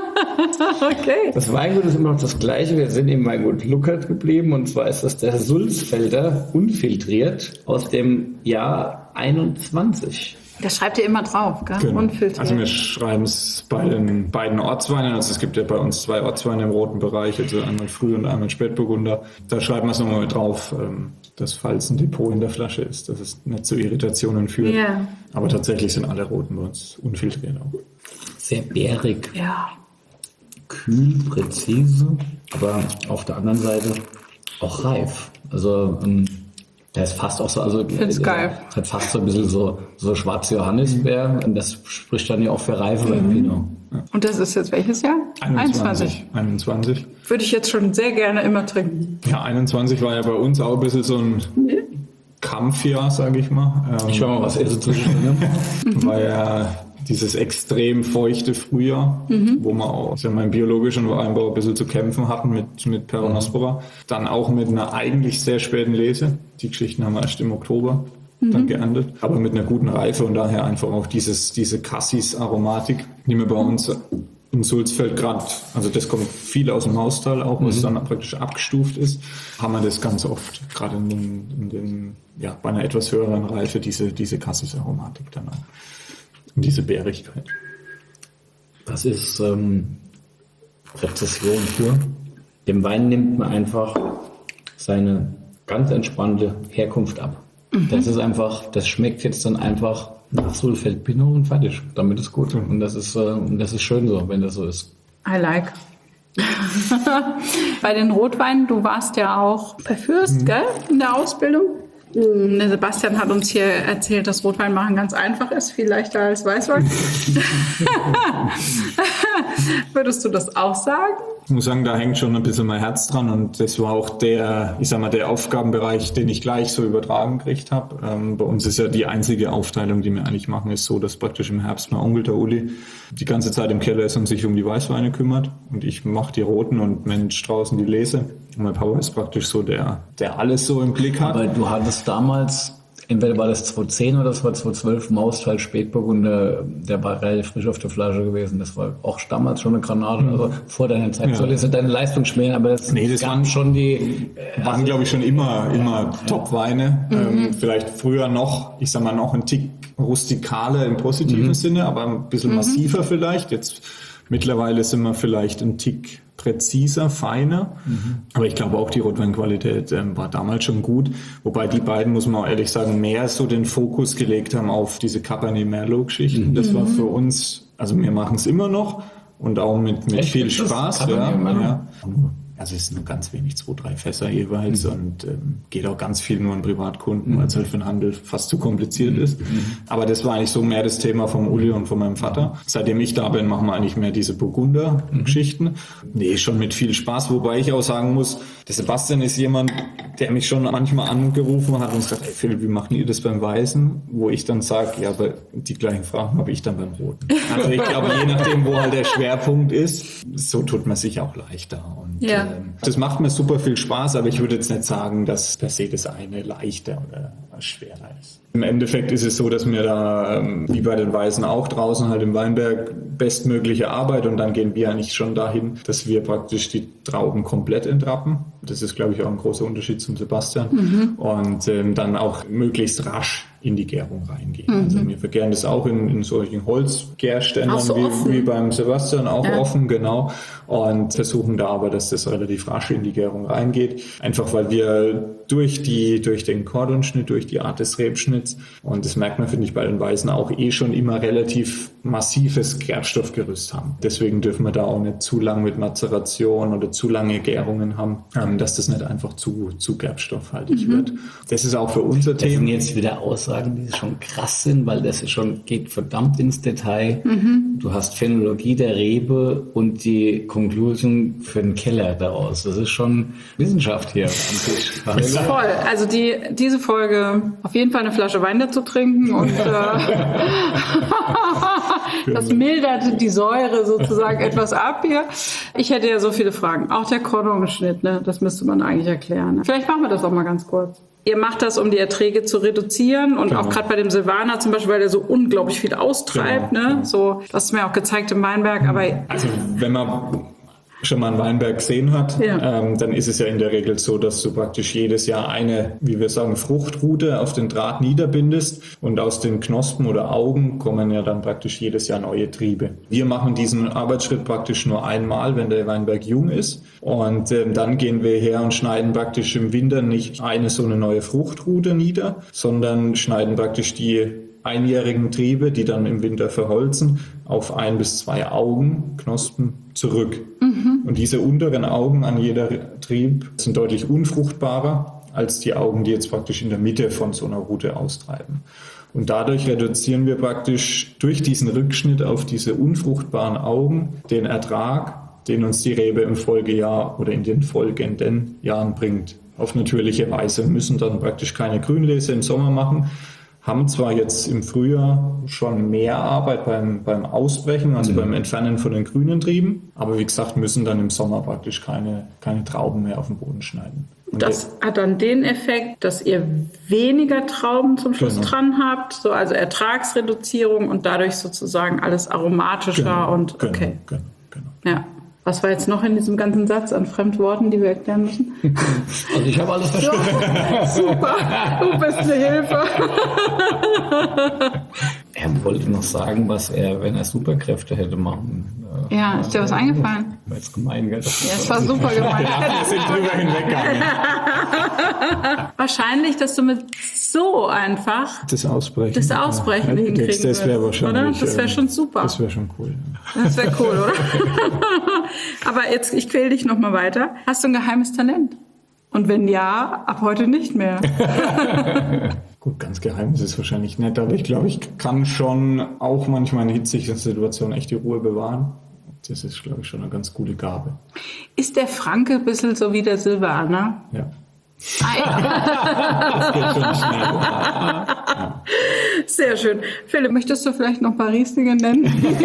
[SPEAKER 1] Okay.
[SPEAKER 2] Das Weingut ist immer noch das gleiche. Wir sind im Weingut Luckert geblieben und zwar ist das der Sulzfelder unfiltriert aus dem Jahr einundzwanzig.
[SPEAKER 1] Das schreibt ihr immer drauf, gell?
[SPEAKER 3] Genau.
[SPEAKER 1] Unfiltriert.
[SPEAKER 3] Also wir schreiben es bei den beiden Ortsweinen, also es gibt ja bei uns zwei Ortsweine im roten Bereich, also einmal Früh- und einmal Spätburgunder. Da schreiben wir es nochmal mit drauf, dass falls ein Depot in der Flasche ist, dass es nicht zu Irritationen führt.
[SPEAKER 1] Ja.
[SPEAKER 3] Aber tatsächlich sind alle roten bei uns unfiltriert auch.
[SPEAKER 2] Sehr bärig.
[SPEAKER 1] Ja.
[SPEAKER 2] Kühl, präzise, aber auf der anderen Seite auch reif. Also ähm, der ist fast auch so, also
[SPEAKER 1] Find's geil.
[SPEAKER 2] Es hat fast so ein bisschen so, so schwarze Johannisbeer und das spricht dann ja auch für Reife beim Pinot.
[SPEAKER 3] Ja.
[SPEAKER 1] Und das ist jetzt welches Jahr?
[SPEAKER 3] einundzwanzig. einundzwanzig.
[SPEAKER 1] Würde ich jetzt schon sehr gerne immer trinken.
[SPEAKER 3] Ja, einundzwanzig war ja bei uns auch ein bisschen so ein Kampfjahr, sage ich mal. Ähm,
[SPEAKER 2] Ich will mal was essen zwischen. Ne?
[SPEAKER 3] War ja dieses extrem feuchte Frühjahr, mhm. wo wir auch also im biologischen Weinbau ein bisschen zu kämpfen hatten mit, mit Peronospora. Dann auch mit einer eigentlich sehr späten Lese. Die Geschichten haben wir erst im Oktober mhm. dann geerntet. Aber mit einer guten Reife und daher einfach auch dieses, diese Cassis-Aromatik, die wir bei uns im Sulzfeld gerade, also das kommt viel aus dem Maustal auch, was mhm. dann praktisch abgestuft ist, haben wir das ganz oft, gerade in den, in den, ja, bei einer etwas höheren Reife, diese, diese Cassis-Aromatik dann auch. Und diese Bärigkeit.
[SPEAKER 2] Das ist ähm, Rezession pur. Dem Wein nimmt man einfach seine ganz entspannte Herkunft ab. Mhm. Das ist einfach, das schmeckt jetzt dann einfach nach Sulfeld Pinot und fertig. Damit ist gut. Und das ist, äh, das ist schön so, wenn das so ist.
[SPEAKER 1] I like. Bei den Rotweinen, du warst ja auch bei Fürst, mhm. gell, in der Ausbildung. Der Sebastian hat uns hier erzählt, dass Rotwein machen ganz einfach ist, viel leichter als Weißwein. Würdest du das auch sagen?
[SPEAKER 3] Ich muss sagen, da hängt schon ein bisschen mein Herz dran und das war auch der, ich sag mal, der Aufgabenbereich, den ich gleich so übertragen gekriegt habe. Ähm, bei uns ist ja die einzige Aufteilung, die wir eigentlich machen, ist so, dass praktisch im Herbst mein Onkel, der Uli, die ganze Zeit im Keller ist und sich um die Weißweine kümmert und ich mache die Roten und Mensch draußen die Lese. Und mein Papa ist praktisch so der, der alles so im Blick hat.
[SPEAKER 2] Aber du hattest damals, entweder war das zweitausendzehn oder das war zweitausendzwölf, Maustal Spätburgunder, der war relativ frisch auf der Flasche gewesen. Das war auch damals schon eine Granate, mhm. also vor deiner Zeit. Ja. Soll jetzt nicht deine Leistung schmähen, aber das,
[SPEAKER 3] nee, das waren schon die, äh, waren glaube ich schon immer, immer ja. Top-Weine. Mhm. Ähm, vielleicht früher noch, ich sag mal noch ein Tick rustikaler im positiven mhm. Sinne, aber ein bisschen mhm. massiver vielleicht. Jetzt mittlerweile sind wir vielleicht ein Tick präziser, feiner. Mhm. Aber ich glaube auch die Rotweinqualität ähm, war damals schon gut. Wobei die beiden, muss man auch ehrlich sagen, mehr so den Fokus gelegt haben auf diese Cabernet Merlot-Geschichten. Mhm. Das war für uns, also wir machen es immer noch und auch mit, mit viel Spaß. Ja, ja. Also es sind nur ganz wenig, zwei, drei Fässer jeweils mhm. und ähm, geht auch ganz viel nur an Privatkunden, mhm. weil es halt für den Handel fast zu kompliziert mhm. ist. Mhm. Aber das war eigentlich so mehr das Thema vom Uli und von meinem Vater. Seitdem ich da bin, machen wir eigentlich mehr diese Burgunder-Geschichten. Mhm. Nee, schon mit viel Spaß, wobei ich auch sagen muss, der Sebastian ist jemand, der mich schon manchmal angerufen hat und gesagt, hey Philipp, wie macht ihr das beim Weißen? Wo ich dann sage, ja, aber die gleichen Fragen habe ich dann beim Roten. Also ich glaube, je nachdem, wo halt der Schwerpunkt ist, so tut man sich auch leichter. Und
[SPEAKER 1] ja.
[SPEAKER 3] ähm, das macht mir super viel Spaß, aber ich würde jetzt nicht sagen, dass per se das eine leichter oder schwerer ist. Im Endeffekt ist es so, dass wir da, ähm, wie bei den Weißen auch draußen halt im Weinberg, bestmögliche Arbeit und dann gehen wir eigentlich schon dahin, dass wir praktisch die Trauben komplett entrappen. Das ist, glaube ich, auch ein großer Unterschied zum Sebastian. Mhm. Und ähm, dann auch möglichst rasch in die Gärung reingehen. Mhm. Also wir vergären das auch in, in solchen Holzgärständern
[SPEAKER 1] so
[SPEAKER 3] wie, wie beim Sebastian, auch
[SPEAKER 1] ja.
[SPEAKER 3] offen, genau. Und versuchen da aber, dass das relativ rasch in die Gärung reingeht. Einfach weil wir durch die, durch den Kordonschnitt, durch die Art des Rebschnitts, und das merkt man, finde ich, bei den Weißen auch eh schon immer relativ massives Gerbstoffgerüst haben. Deswegen dürfen wir da auch nicht zu lang mit Mazeration oder zu lange Gärungen haben, dass das nicht einfach zu, zu gerbstoffhaltig mhm. wird. Das ist auch für unser
[SPEAKER 2] das
[SPEAKER 3] Thema.
[SPEAKER 2] Das sind jetzt wieder Aussagen, die schon krass sind, weil das ist schon geht verdammt ins Detail. Mhm. Du hast Phänologie der Rebe und die Conclusion für den Keller daraus. Das ist schon Wissenschaft hier am Tisch.
[SPEAKER 1] Voll. Also die, diese Folge auf jeden Fall eine Flasche Wein dazu trinken und äh, das mildert die Säure sozusagen etwas ab hier. Ich hätte ja so viele Fragen. Auch der Kordonschnitt, ne? Das müsste man eigentlich erklären. Ne? Vielleicht machen wir das auch mal ganz kurz. Ihr macht das, um die Erträge zu reduzieren und genau. auch gerade bei dem Silvaner zum Beispiel, weil der so unglaublich viel austreibt. Genau, ne? Genau. So, das ist mir auch gezeigt im Weinberg. Aber
[SPEAKER 3] also wenn man schon mal einen Weinberg gesehen hat, ja. ähm, dann ist es ja in der Regel so, dass du praktisch jedes Jahr eine, wie wir sagen, Fruchtrute auf den Draht niederbindest und aus den Knospen oder Augen kommen ja dann praktisch jedes Jahr neue Triebe. Wir machen diesen Arbeitsschritt praktisch nur einmal, wenn der Weinberg jung ist, und ähm, dann gehen wir her und schneiden praktisch im Winter nicht eine so eine neue Fruchtrute nieder, sondern schneiden praktisch die einjährigen Triebe, die dann im Winter verholzen, auf ein bis zwei Augen, Knospen zurück. Mhm. Und diese unteren Augen an jeder Trieb sind deutlich unfruchtbarer als die Augen, die jetzt praktisch in der Mitte von so einer Rute austreiben. Und dadurch reduzieren wir praktisch durch diesen Rückschnitt auf diese unfruchtbaren Augen den Ertrag, den uns die Rebe im Folgejahr oder in den folgenden Jahren bringt. Auf natürliche Weise. Wir müssen dann praktisch keine Grünlese im Sommer machen, haben zwar jetzt im Frühjahr schon mehr Arbeit beim, beim Ausbrechen, also mhm. beim Entfernen von den grünen Trieben, aber wie gesagt, müssen dann im Sommer praktisch keine, keine Trauben mehr auf den Boden schneiden. Und
[SPEAKER 1] das hat dann den Effekt, dass ihr weniger Trauben zum Schluss genau. dran habt, so also Ertragsreduzierung und dadurch sozusagen alles aromatischer
[SPEAKER 3] genau,
[SPEAKER 1] und okay.
[SPEAKER 3] Genau, genau, genau.
[SPEAKER 1] Ja. Was war jetzt noch in diesem ganzen Satz an Fremdworten, die wir erklären müssen?
[SPEAKER 2] Also ich habe alles verstanden.
[SPEAKER 1] Super, du bist eine Hilfe.
[SPEAKER 2] Er wollte noch sagen, was er, wenn er Superkräfte hätte machen.
[SPEAKER 1] Äh, ja, ist dir was eingefallen?
[SPEAKER 2] War jetzt gemein, gell? Das
[SPEAKER 1] ja, es war super gemein.
[SPEAKER 3] Ja, wir sind drüber hinweggegangen.
[SPEAKER 1] Wahrscheinlich, dass du mit so einfach
[SPEAKER 3] das Ausbrechen,
[SPEAKER 1] das Ausbrechen ja, hinkriegen
[SPEAKER 3] Das, das wäre wahrscheinlich,
[SPEAKER 1] oder? Das wäre schon super.
[SPEAKER 3] Das wäre schon cool.
[SPEAKER 1] Das wäre cool, oder? Aber jetzt, ich quäl dich noch mal weiter. Hast du ein geheimes Talent? Und wenn ja, ab heute nicht mehr.
[SPEAKER 3] Gut, ganz geheim ist es wahrscheinlich nicht, aber ich glaube, ich kann schon auch manchmal in hitzigen Situationen echt die Ruhe bewahren. Das ist, glaube ich, schon eine ganz gute Gabe.
[SPEAKER 1] Ist der Franke ein bisschen so wie der Silvaner?
[SPEAKER 3] Ja.
[SPEAKER 1] Ah, ja.
[SPEAKER 3] Das geht schon schnell. Ja.
[SPEAKER 1] Sehr schön. Philipp, möchtest du vielleicht noch ein paar Rieslinge nennen?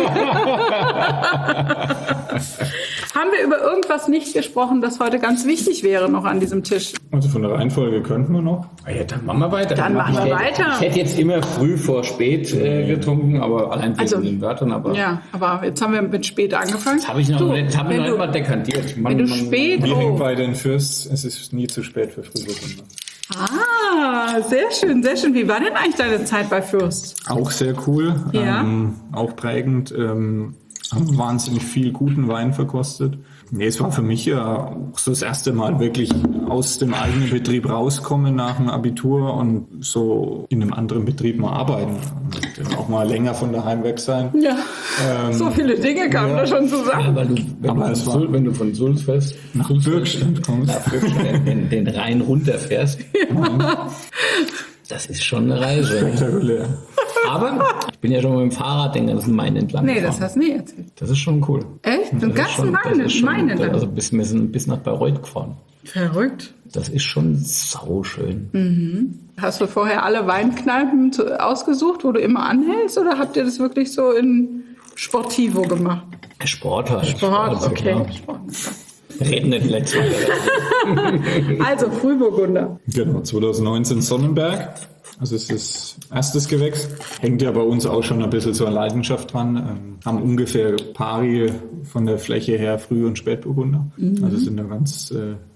[SPEAKER 1] Haben wir über irgendwas nicht gesprochen, das heute ganz wichtig wäre noch an diesem Tisch?
[SPEAKER 3] Also von der Reihenfolge könnten wir noch.
[SPEAKER 2] Ja, dann machen wir weiter.
[SPEAKER 1] Dann machen wir
[SPEAKER 2] ich
[SPEAKER 1] weiter.
[SPEAKER 2] Hätte, ich hätte jetzt immer früh vor spät äh, getrunken, aber allein wegen
[SPEAKER 1] also,
[SPEAKER 2] den Wörtern. Aber
[SPEAKER 1] ja, aber jetzt haben wir mit spät angefangen.
[SPEAKER 2] Jetzt habe ich noch,
[SPEAKER 1] du,
[SPEAKER 2] jetzt haben wir noch
[SPEAKER 1] du,
[SPEAKER 2] einmal dekantiert.
[SPEAKER 1] Man, wenn du man, spät...
[SPEAKER 3] Wir
[SPEAKER 1] oh.
[SPEAKER 3] hängen bei den Fürst, es ist nie zu spät für Frühburgunder.
[SPEAKER 1] Ah, sehr schön, sehr schön. Wie war denn eigentlich deine Zeit bei Fürst?
[SPEAKER 3] Auch sehr cool,
[SPEAKER 1] ja.
[SPEAKER 3] ähm, auch prägend. Ähm, haben wahnsinnig viel guten Wein verkostet. Nee, es war für mich ja auch so das erste Mal wirklich aus dem eigenen Betrieb rauskommen nach dem Abitur und so in einem anderen Betrieb mal arbeiten und auch mal länger von daheim weg sein.
[SPEAKER 1] Ja, ähm, so viele Dinge kamen
[SPEAKER 3] ja.
[SPEAKER 1] da schon zusammen.
[SPEAKER 2] Ja, weil du, wenn,
[SPEAKER 3] Aber
[SPEAKER 2] du
[SPEAKER 3] es
[SPEAKER 2] von,
[SPEAKER 3] war,
[SPEAKER 2] wenn du von Sulzfest
[SPEAKER 3] nach Bürgstand kommst,
[SPEAKER 2] nach Bürgstand, den, den Rhein runterfährst, ja. Das ist schon eine Reise.
[SPEAKER 3] Spektakulär.
[SPEAKER 2] Aber ich bin ja schon mit dem Fahrrad den ganzen Main entlang
[SPEAKER 1] Nee,
[SPEAKER 2] gefahren.
[SPEAKER 1] das hast du nie erzählt.
[SPEAKER 2] Das ist schon cool.
[SPEAKER 1] Echt? Den ganzen Main entlang?
[SPEAKER 2] Also bis, wir sind bis nach Bayreuth gefahren.
[SPEAKER 1] Verrückt.
[SPEAKER 2] Das ist schon sauschön.
[SPEAKER 1] Mhm. Hast du vorher alle Weinkneipen ausgesucht, wo du immer anhältst, oder habt ihr das wirklich so in Sportivo gemacht?
[SPEAKER 2] Sport halt.
[SPEAKER 1] Sport,
[SPEAKER 2] Sport
[SPEAKER 1] okay.
[SPEAKER 2] Ja.
[SPEAKER 1] Sport.
[SPEAKER 2] Reden nicht letztes
[SPEAKER 1] Also Frühburgunder.
[SPEAKER 3] Genau, zwanzig neunzehn Sonnenberg. Also es ist das erstes Gewächs. Hängt ja bei uns auch schon ein bisschen so eine Leidenschaft dran. Ähm, haben ungefähr pari von der Fläche her Früh- und Spätburgunder. Mhm. Also sind da ganz äh,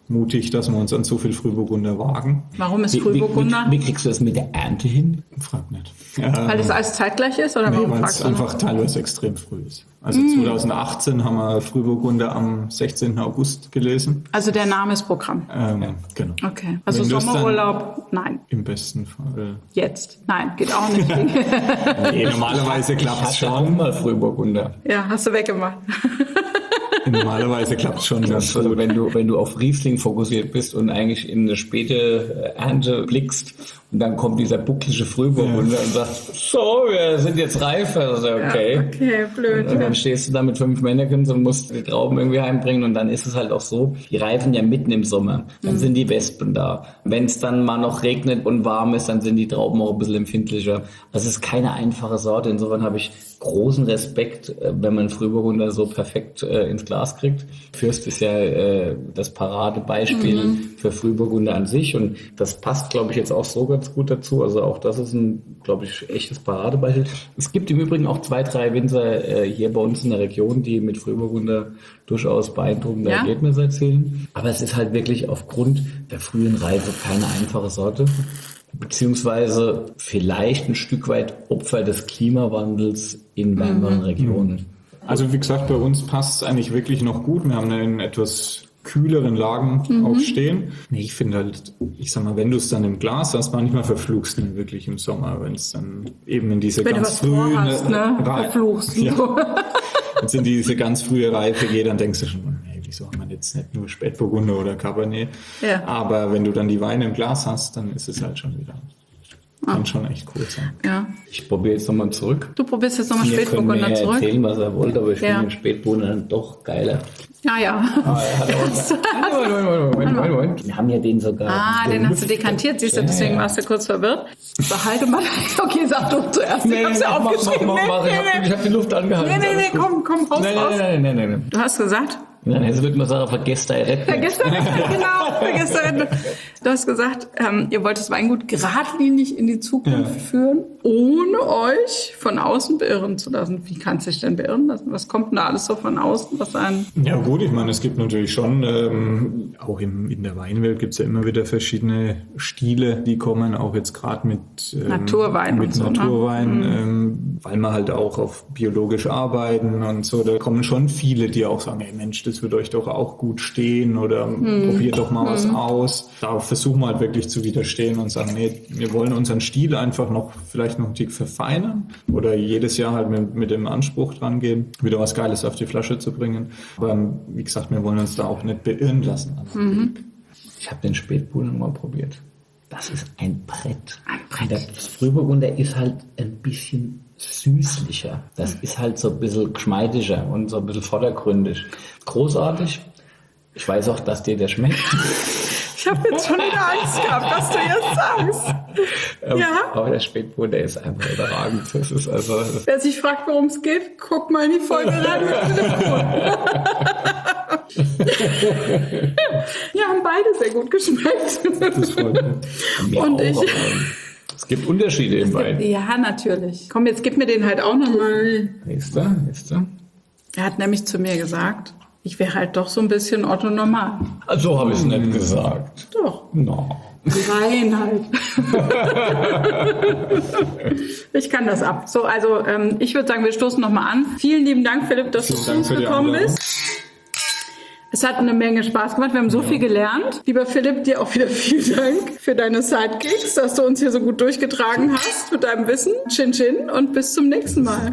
[SPEAKER 3] mutig, dass wir uns an so viel Frühburgunder wagen.
[SPEAKER 1] Warum ist
[SPEAKER 2] Wie, wie,
[SPEAKER 1] Frühburgunder?
[SPEAKER 2] wie, wie kriegst du das mit der Ernte hin?
[SPEAKER 3] Frag nicht.
[SPEAKER 1] Weil es alles zeitgleich ist? Oder
[SPEAKER 3] Nee,
[SPEAKER 1] warum
[SPEAKER 3] weil
[SPEAKER 1] fragst
[SPEAKER 3] es
[SPEAKER 1] du noch?
[SPEAKER 3] einfach teilweise extrem früh ist. Also zwanzig achtzehn haben wir Frühburgunder am sechzehnten August gelesen.
[SPEAKER 1] Also der Name ist Programm.
[SPEAKER 3] Ähm, genau.
[SPEAKER 1] Okay. Also
[SPEAKER 3] Wenn du es dann-
[SPEAKER 1] Sommerurlaub? Nein.
[SPEAKER 3] Im besten Fall.
[SPEAKER 1] Jetzt? Nein, geht auch nicht.
[SPEAKER 3] Nee, normalerweise
[SPEAKER 2] Ich
[SPEAKER 3] klappt es
[SPEAKER 2] hatte auch
[SPEAKER 3] schon.
[SPEAKER 2] mal Frühburgunder.
[SPEAKER 1] Ja, hast du weggemacht.
[SPEAKER 3] Normalerweise klappt es schon ganz
[SPEAKER 2] Also
[SPEAKER 3] gut.
[SPEAKER 2] wenn du, wenn du auf Riesling fokussiert bist und eigentlich in eine späte Ernte blickst und dann kommt dieser bucklige Frühburgunder und sagt, so, wir sind jetzt reif. Also okay.
[SPEAKER 1] Ja, okay, blöd.
[SPEAKER 2] Und dann stehst du da mit fünf Mannequins und musst die Trauben irgendwie heimbringen und dann ist es halt auch so, die reifen ja mitten im Sommer. Dann
[SPEAKER 1] Mhm.
[SPEAKER 2] sind die Wespen da. Wenn es dann mal noch regnet und warm ist, dann sind die Trauben auch ein bisschen empfindlicher. Also es ist keine einfache Sorte. Insofern habe ich großen Respekt, äh, wenn man Frühburgunder so perfekt äh, ins Glas kriegt. Fürst ist ja äh, das Paradebeispiel
[SPEAKER 1] Mhm.
[SPEAKER 2] für Frühburgunder an sich und das passt, glaube ich, jetzt auch so ganz gut dazu. Also auch das ist ein, glaube ich, echtes Paradebeispiel. Es gibt im Übrigen auch zwei, drei Winzer äh, hier bei uns in der Region, die mit Frühburgunder durchaus beeindruckende
[SPEAKER 1] Ja?
[SPEAKER 2] Ergebnisse erzielen. Aber es ist halt wirklich aufgrund der frühen Reife keine einfache Sorte. Beziehungsweise vielleicht ein Stück weit Opfer des Klimawandels in wärmeren Regionen.
[SPEAKER 3] Also wie gesagt, bei uns passt es eigentlich wirklich noch gut. Wir haben in etwas kühleren Lagen
[SPEAKER 1] Mhm.
[SPEAKER 3] auch stehen. Nee, ich finde halt, ich sag mal, wenn du es dann im Glas hast, manchmal verfluchst du ihn wirklich im Sommer, wenn es dann eben in diese
[SPEAKER 1] Wenn du
[SPEAKER 3] ganz
[SPEAKER 1] was
[SPEAKER 3] frühen
[SPEAKER 1] vorhast, ne?
[SPEAKER 3] Rei-
[SPEAKER 1] Verfluchst.
[SPEAKER 3] Ja.
[SPEAKER 1] So.
[SPEAKER 3] Wenn es in diese ganz frühe Reife geht, dann denkst du schon, hey, wieso haben wir jetzt nicht nur Spätburgunder oder Cabernet?
[SPEAKER 1] Ja.
[SPEAKER 3] Aber wenn du dann die Weine im Glas hast, dann ist es halt schon wieder, kann schon echt cool sein.
[SPEAKER 1] Ja.
[SPEAKER 2] Ich probiere jetzt nochmal zurück.
[SPEAKER 1] Du probierst jetzt nochmal
[SPEAKER 2] Ihr könnt mir
[SPEAKER 1] Spätburgunder
[SPEAKER 2] ja
[SPEAKER 1] zurück.
[SPEAKER 2] erzählen, was er wollte, aber ich
[SPEAKER 1] Ja.
[SPEAKER 2] finde den Spätburgunder dann doch geiler.
[SPEAKER 1] Ja, ja.
[SPEAKER 2] Ah, er hat auch Moment, Moment, Moment, Moment, Moment. Wir haben ja den sogar.
[SPEAKER 1] Ah, den hast du dekantiert, siehst du,
[SPEAKER 2] Ja,
[SPEAKER 1] deswegen
[SPEAKER 2] ja.
[SPEAKER 1] warst du kurz verwirrt. Behalte mal. Okay, sag du zuerst. Ich hab's ja
[SPEAKER 2] mach, mach,
[SPEAKER 1] aufgeschrieben.
[SPEAKER 2] mach, mach. Ich
[SPEAKER 1] Nee,
[SPEAKER 2] hab,
[SPEAKER 1] nee,
[SPEAKER 2] ich hab die Luft angehalten.
[SPEAKER 1] nee, nee,
[SPEAKER 2] Alles
[SPEAKER 1] nee,
[SPEAKER 2] gut.
[SPEAKER 1] komm, komm, raus,
[SPEAKER 2] Nein,
[SPEAKER 1] raus.
[SPEAKER 2] nein, nein, nein, nein, nein.
[SPEAKER 1] Du hast gesagt,
[SPEAKER 2] Nein, jetzt würde man sagen, vergesst deine Retten.
[SPEAKER 1] vergiss das, genau, vergiss das. Du hast gesagt, ähm, ihr wollt das Weingut geradlinig in die Zukunft
[SPEAKER 3] Ja.
[SPEAKER 1] führen, ohne euch von außen beirren zu lassen. Wie kann es sich denn beirren lassen? Was kommt denn da alles so von außen, was einen...
[SPEAKER 3] Ja gut, ich meine, es gibt natürlich schon, ähm, auch im, in der Weinwelt gibt es ja immer wieder verschiedene Stile, die kommen, auch jetzt gerade mit, ähm,
[SPEAKER 1] Naturwein
[SPEAKER 3] mit
[SPEAKER 1] und so, ne?
[SPEAKER 3] Naturwein, ähm, weil wir halt auch auf biologisch arbeiten und so. Da kommen schon viele, die auch sagen, hey Mensch, das wird euch doch auch gut stehen oder probiert doch mal was aus. Da versuchen wir halt wirklich zu widerstehen und sagen, nee, wir wollen unseren Stil einfach noch vielleicht noch ein Tick verfeinern oder jedes Jahr halt mit, mit dem Anspruch dran gehen, wieder was Geiles auf die Flasche zu bringen. Aber ähm, wie gesagt, wir wollen uns da auch nicht beirren lassen.
[SPEAKER 2] Ich habe den Spätburgunder mal probiert. Das ist ein Brett.
[SPEAKER 1] Ein Brett.
[SPEAKER 2] Der Frühburgunder ist halt ein bisschen süßlicher. Das ist halt so ein bisschen geschmeidiger und so ein bisschen vordergründig. Großartig. Ich weiß auch, dass dir der schmeckt.
[SPEAKER 1] Ich habe jetzt schon wieder Angst gehabt, was du jetzt sagst.
[SPEAKER 2] Ähm,
[SPEAKER 1] Ja.
[SPEAKER 2] Aber der Spätburgunder ist einfach überragend. Das ist also,
[SPEAKER 1] Wer sich fragt, worum es geht, guck mal in die Folge rein mit Telefon. Ja, haben beide sehr gut geschmeckt.
[SPEAKER 3] Das freut mich.
[SPEAKER 2] mir
[SPEAKER 1] Und
[SPEAKER 2] auch,
[SPEAKER 1] ich-
[SPEAKER 2] aber es gibt Unterschiede im Wein.
[SPEAKER 1] Ja, natürlich. Komm, jetzt gib mir den halt auch nochmal.
[SPEAKER 2] Weißt du? Weißt du?
[SPEAKER 1] Er hat nämlich zu mir gesagt, ich wäre halt doch so ein bisschen Otto Normal.
[SPEAKER 2] Also habe ich es nicht gesagt.
[SPEAKER 1] Doch,
[SPEAKER 2] No.
[SPEAKER 1] rein halt. Ich kann das ab. So, also ähm, ich würde sagen, wir stoßen nochmal an. Vielen lieben Dank, Philipp, dass
[SPEAKER 3] Vielen
[SPEAKER 1] du zu
[SPEAKER 3] Dank
[SPEAKER 1] uns
[SPEAKER 3] für die
[SPEAKER 1] gekommen
[SPEAKER 3] Einladung.
[SPEAKER 1] bist. Es hat eine Menge Spaß gemacht. Wir haben so viel gelernt. Lieber Philipp, dir auch wieder vielen Dank für deine Sidekicks, dass du uns hier so gut durchgetragen hast mit deinem Wissen. Chin Chin und bis zum nächsten Mal.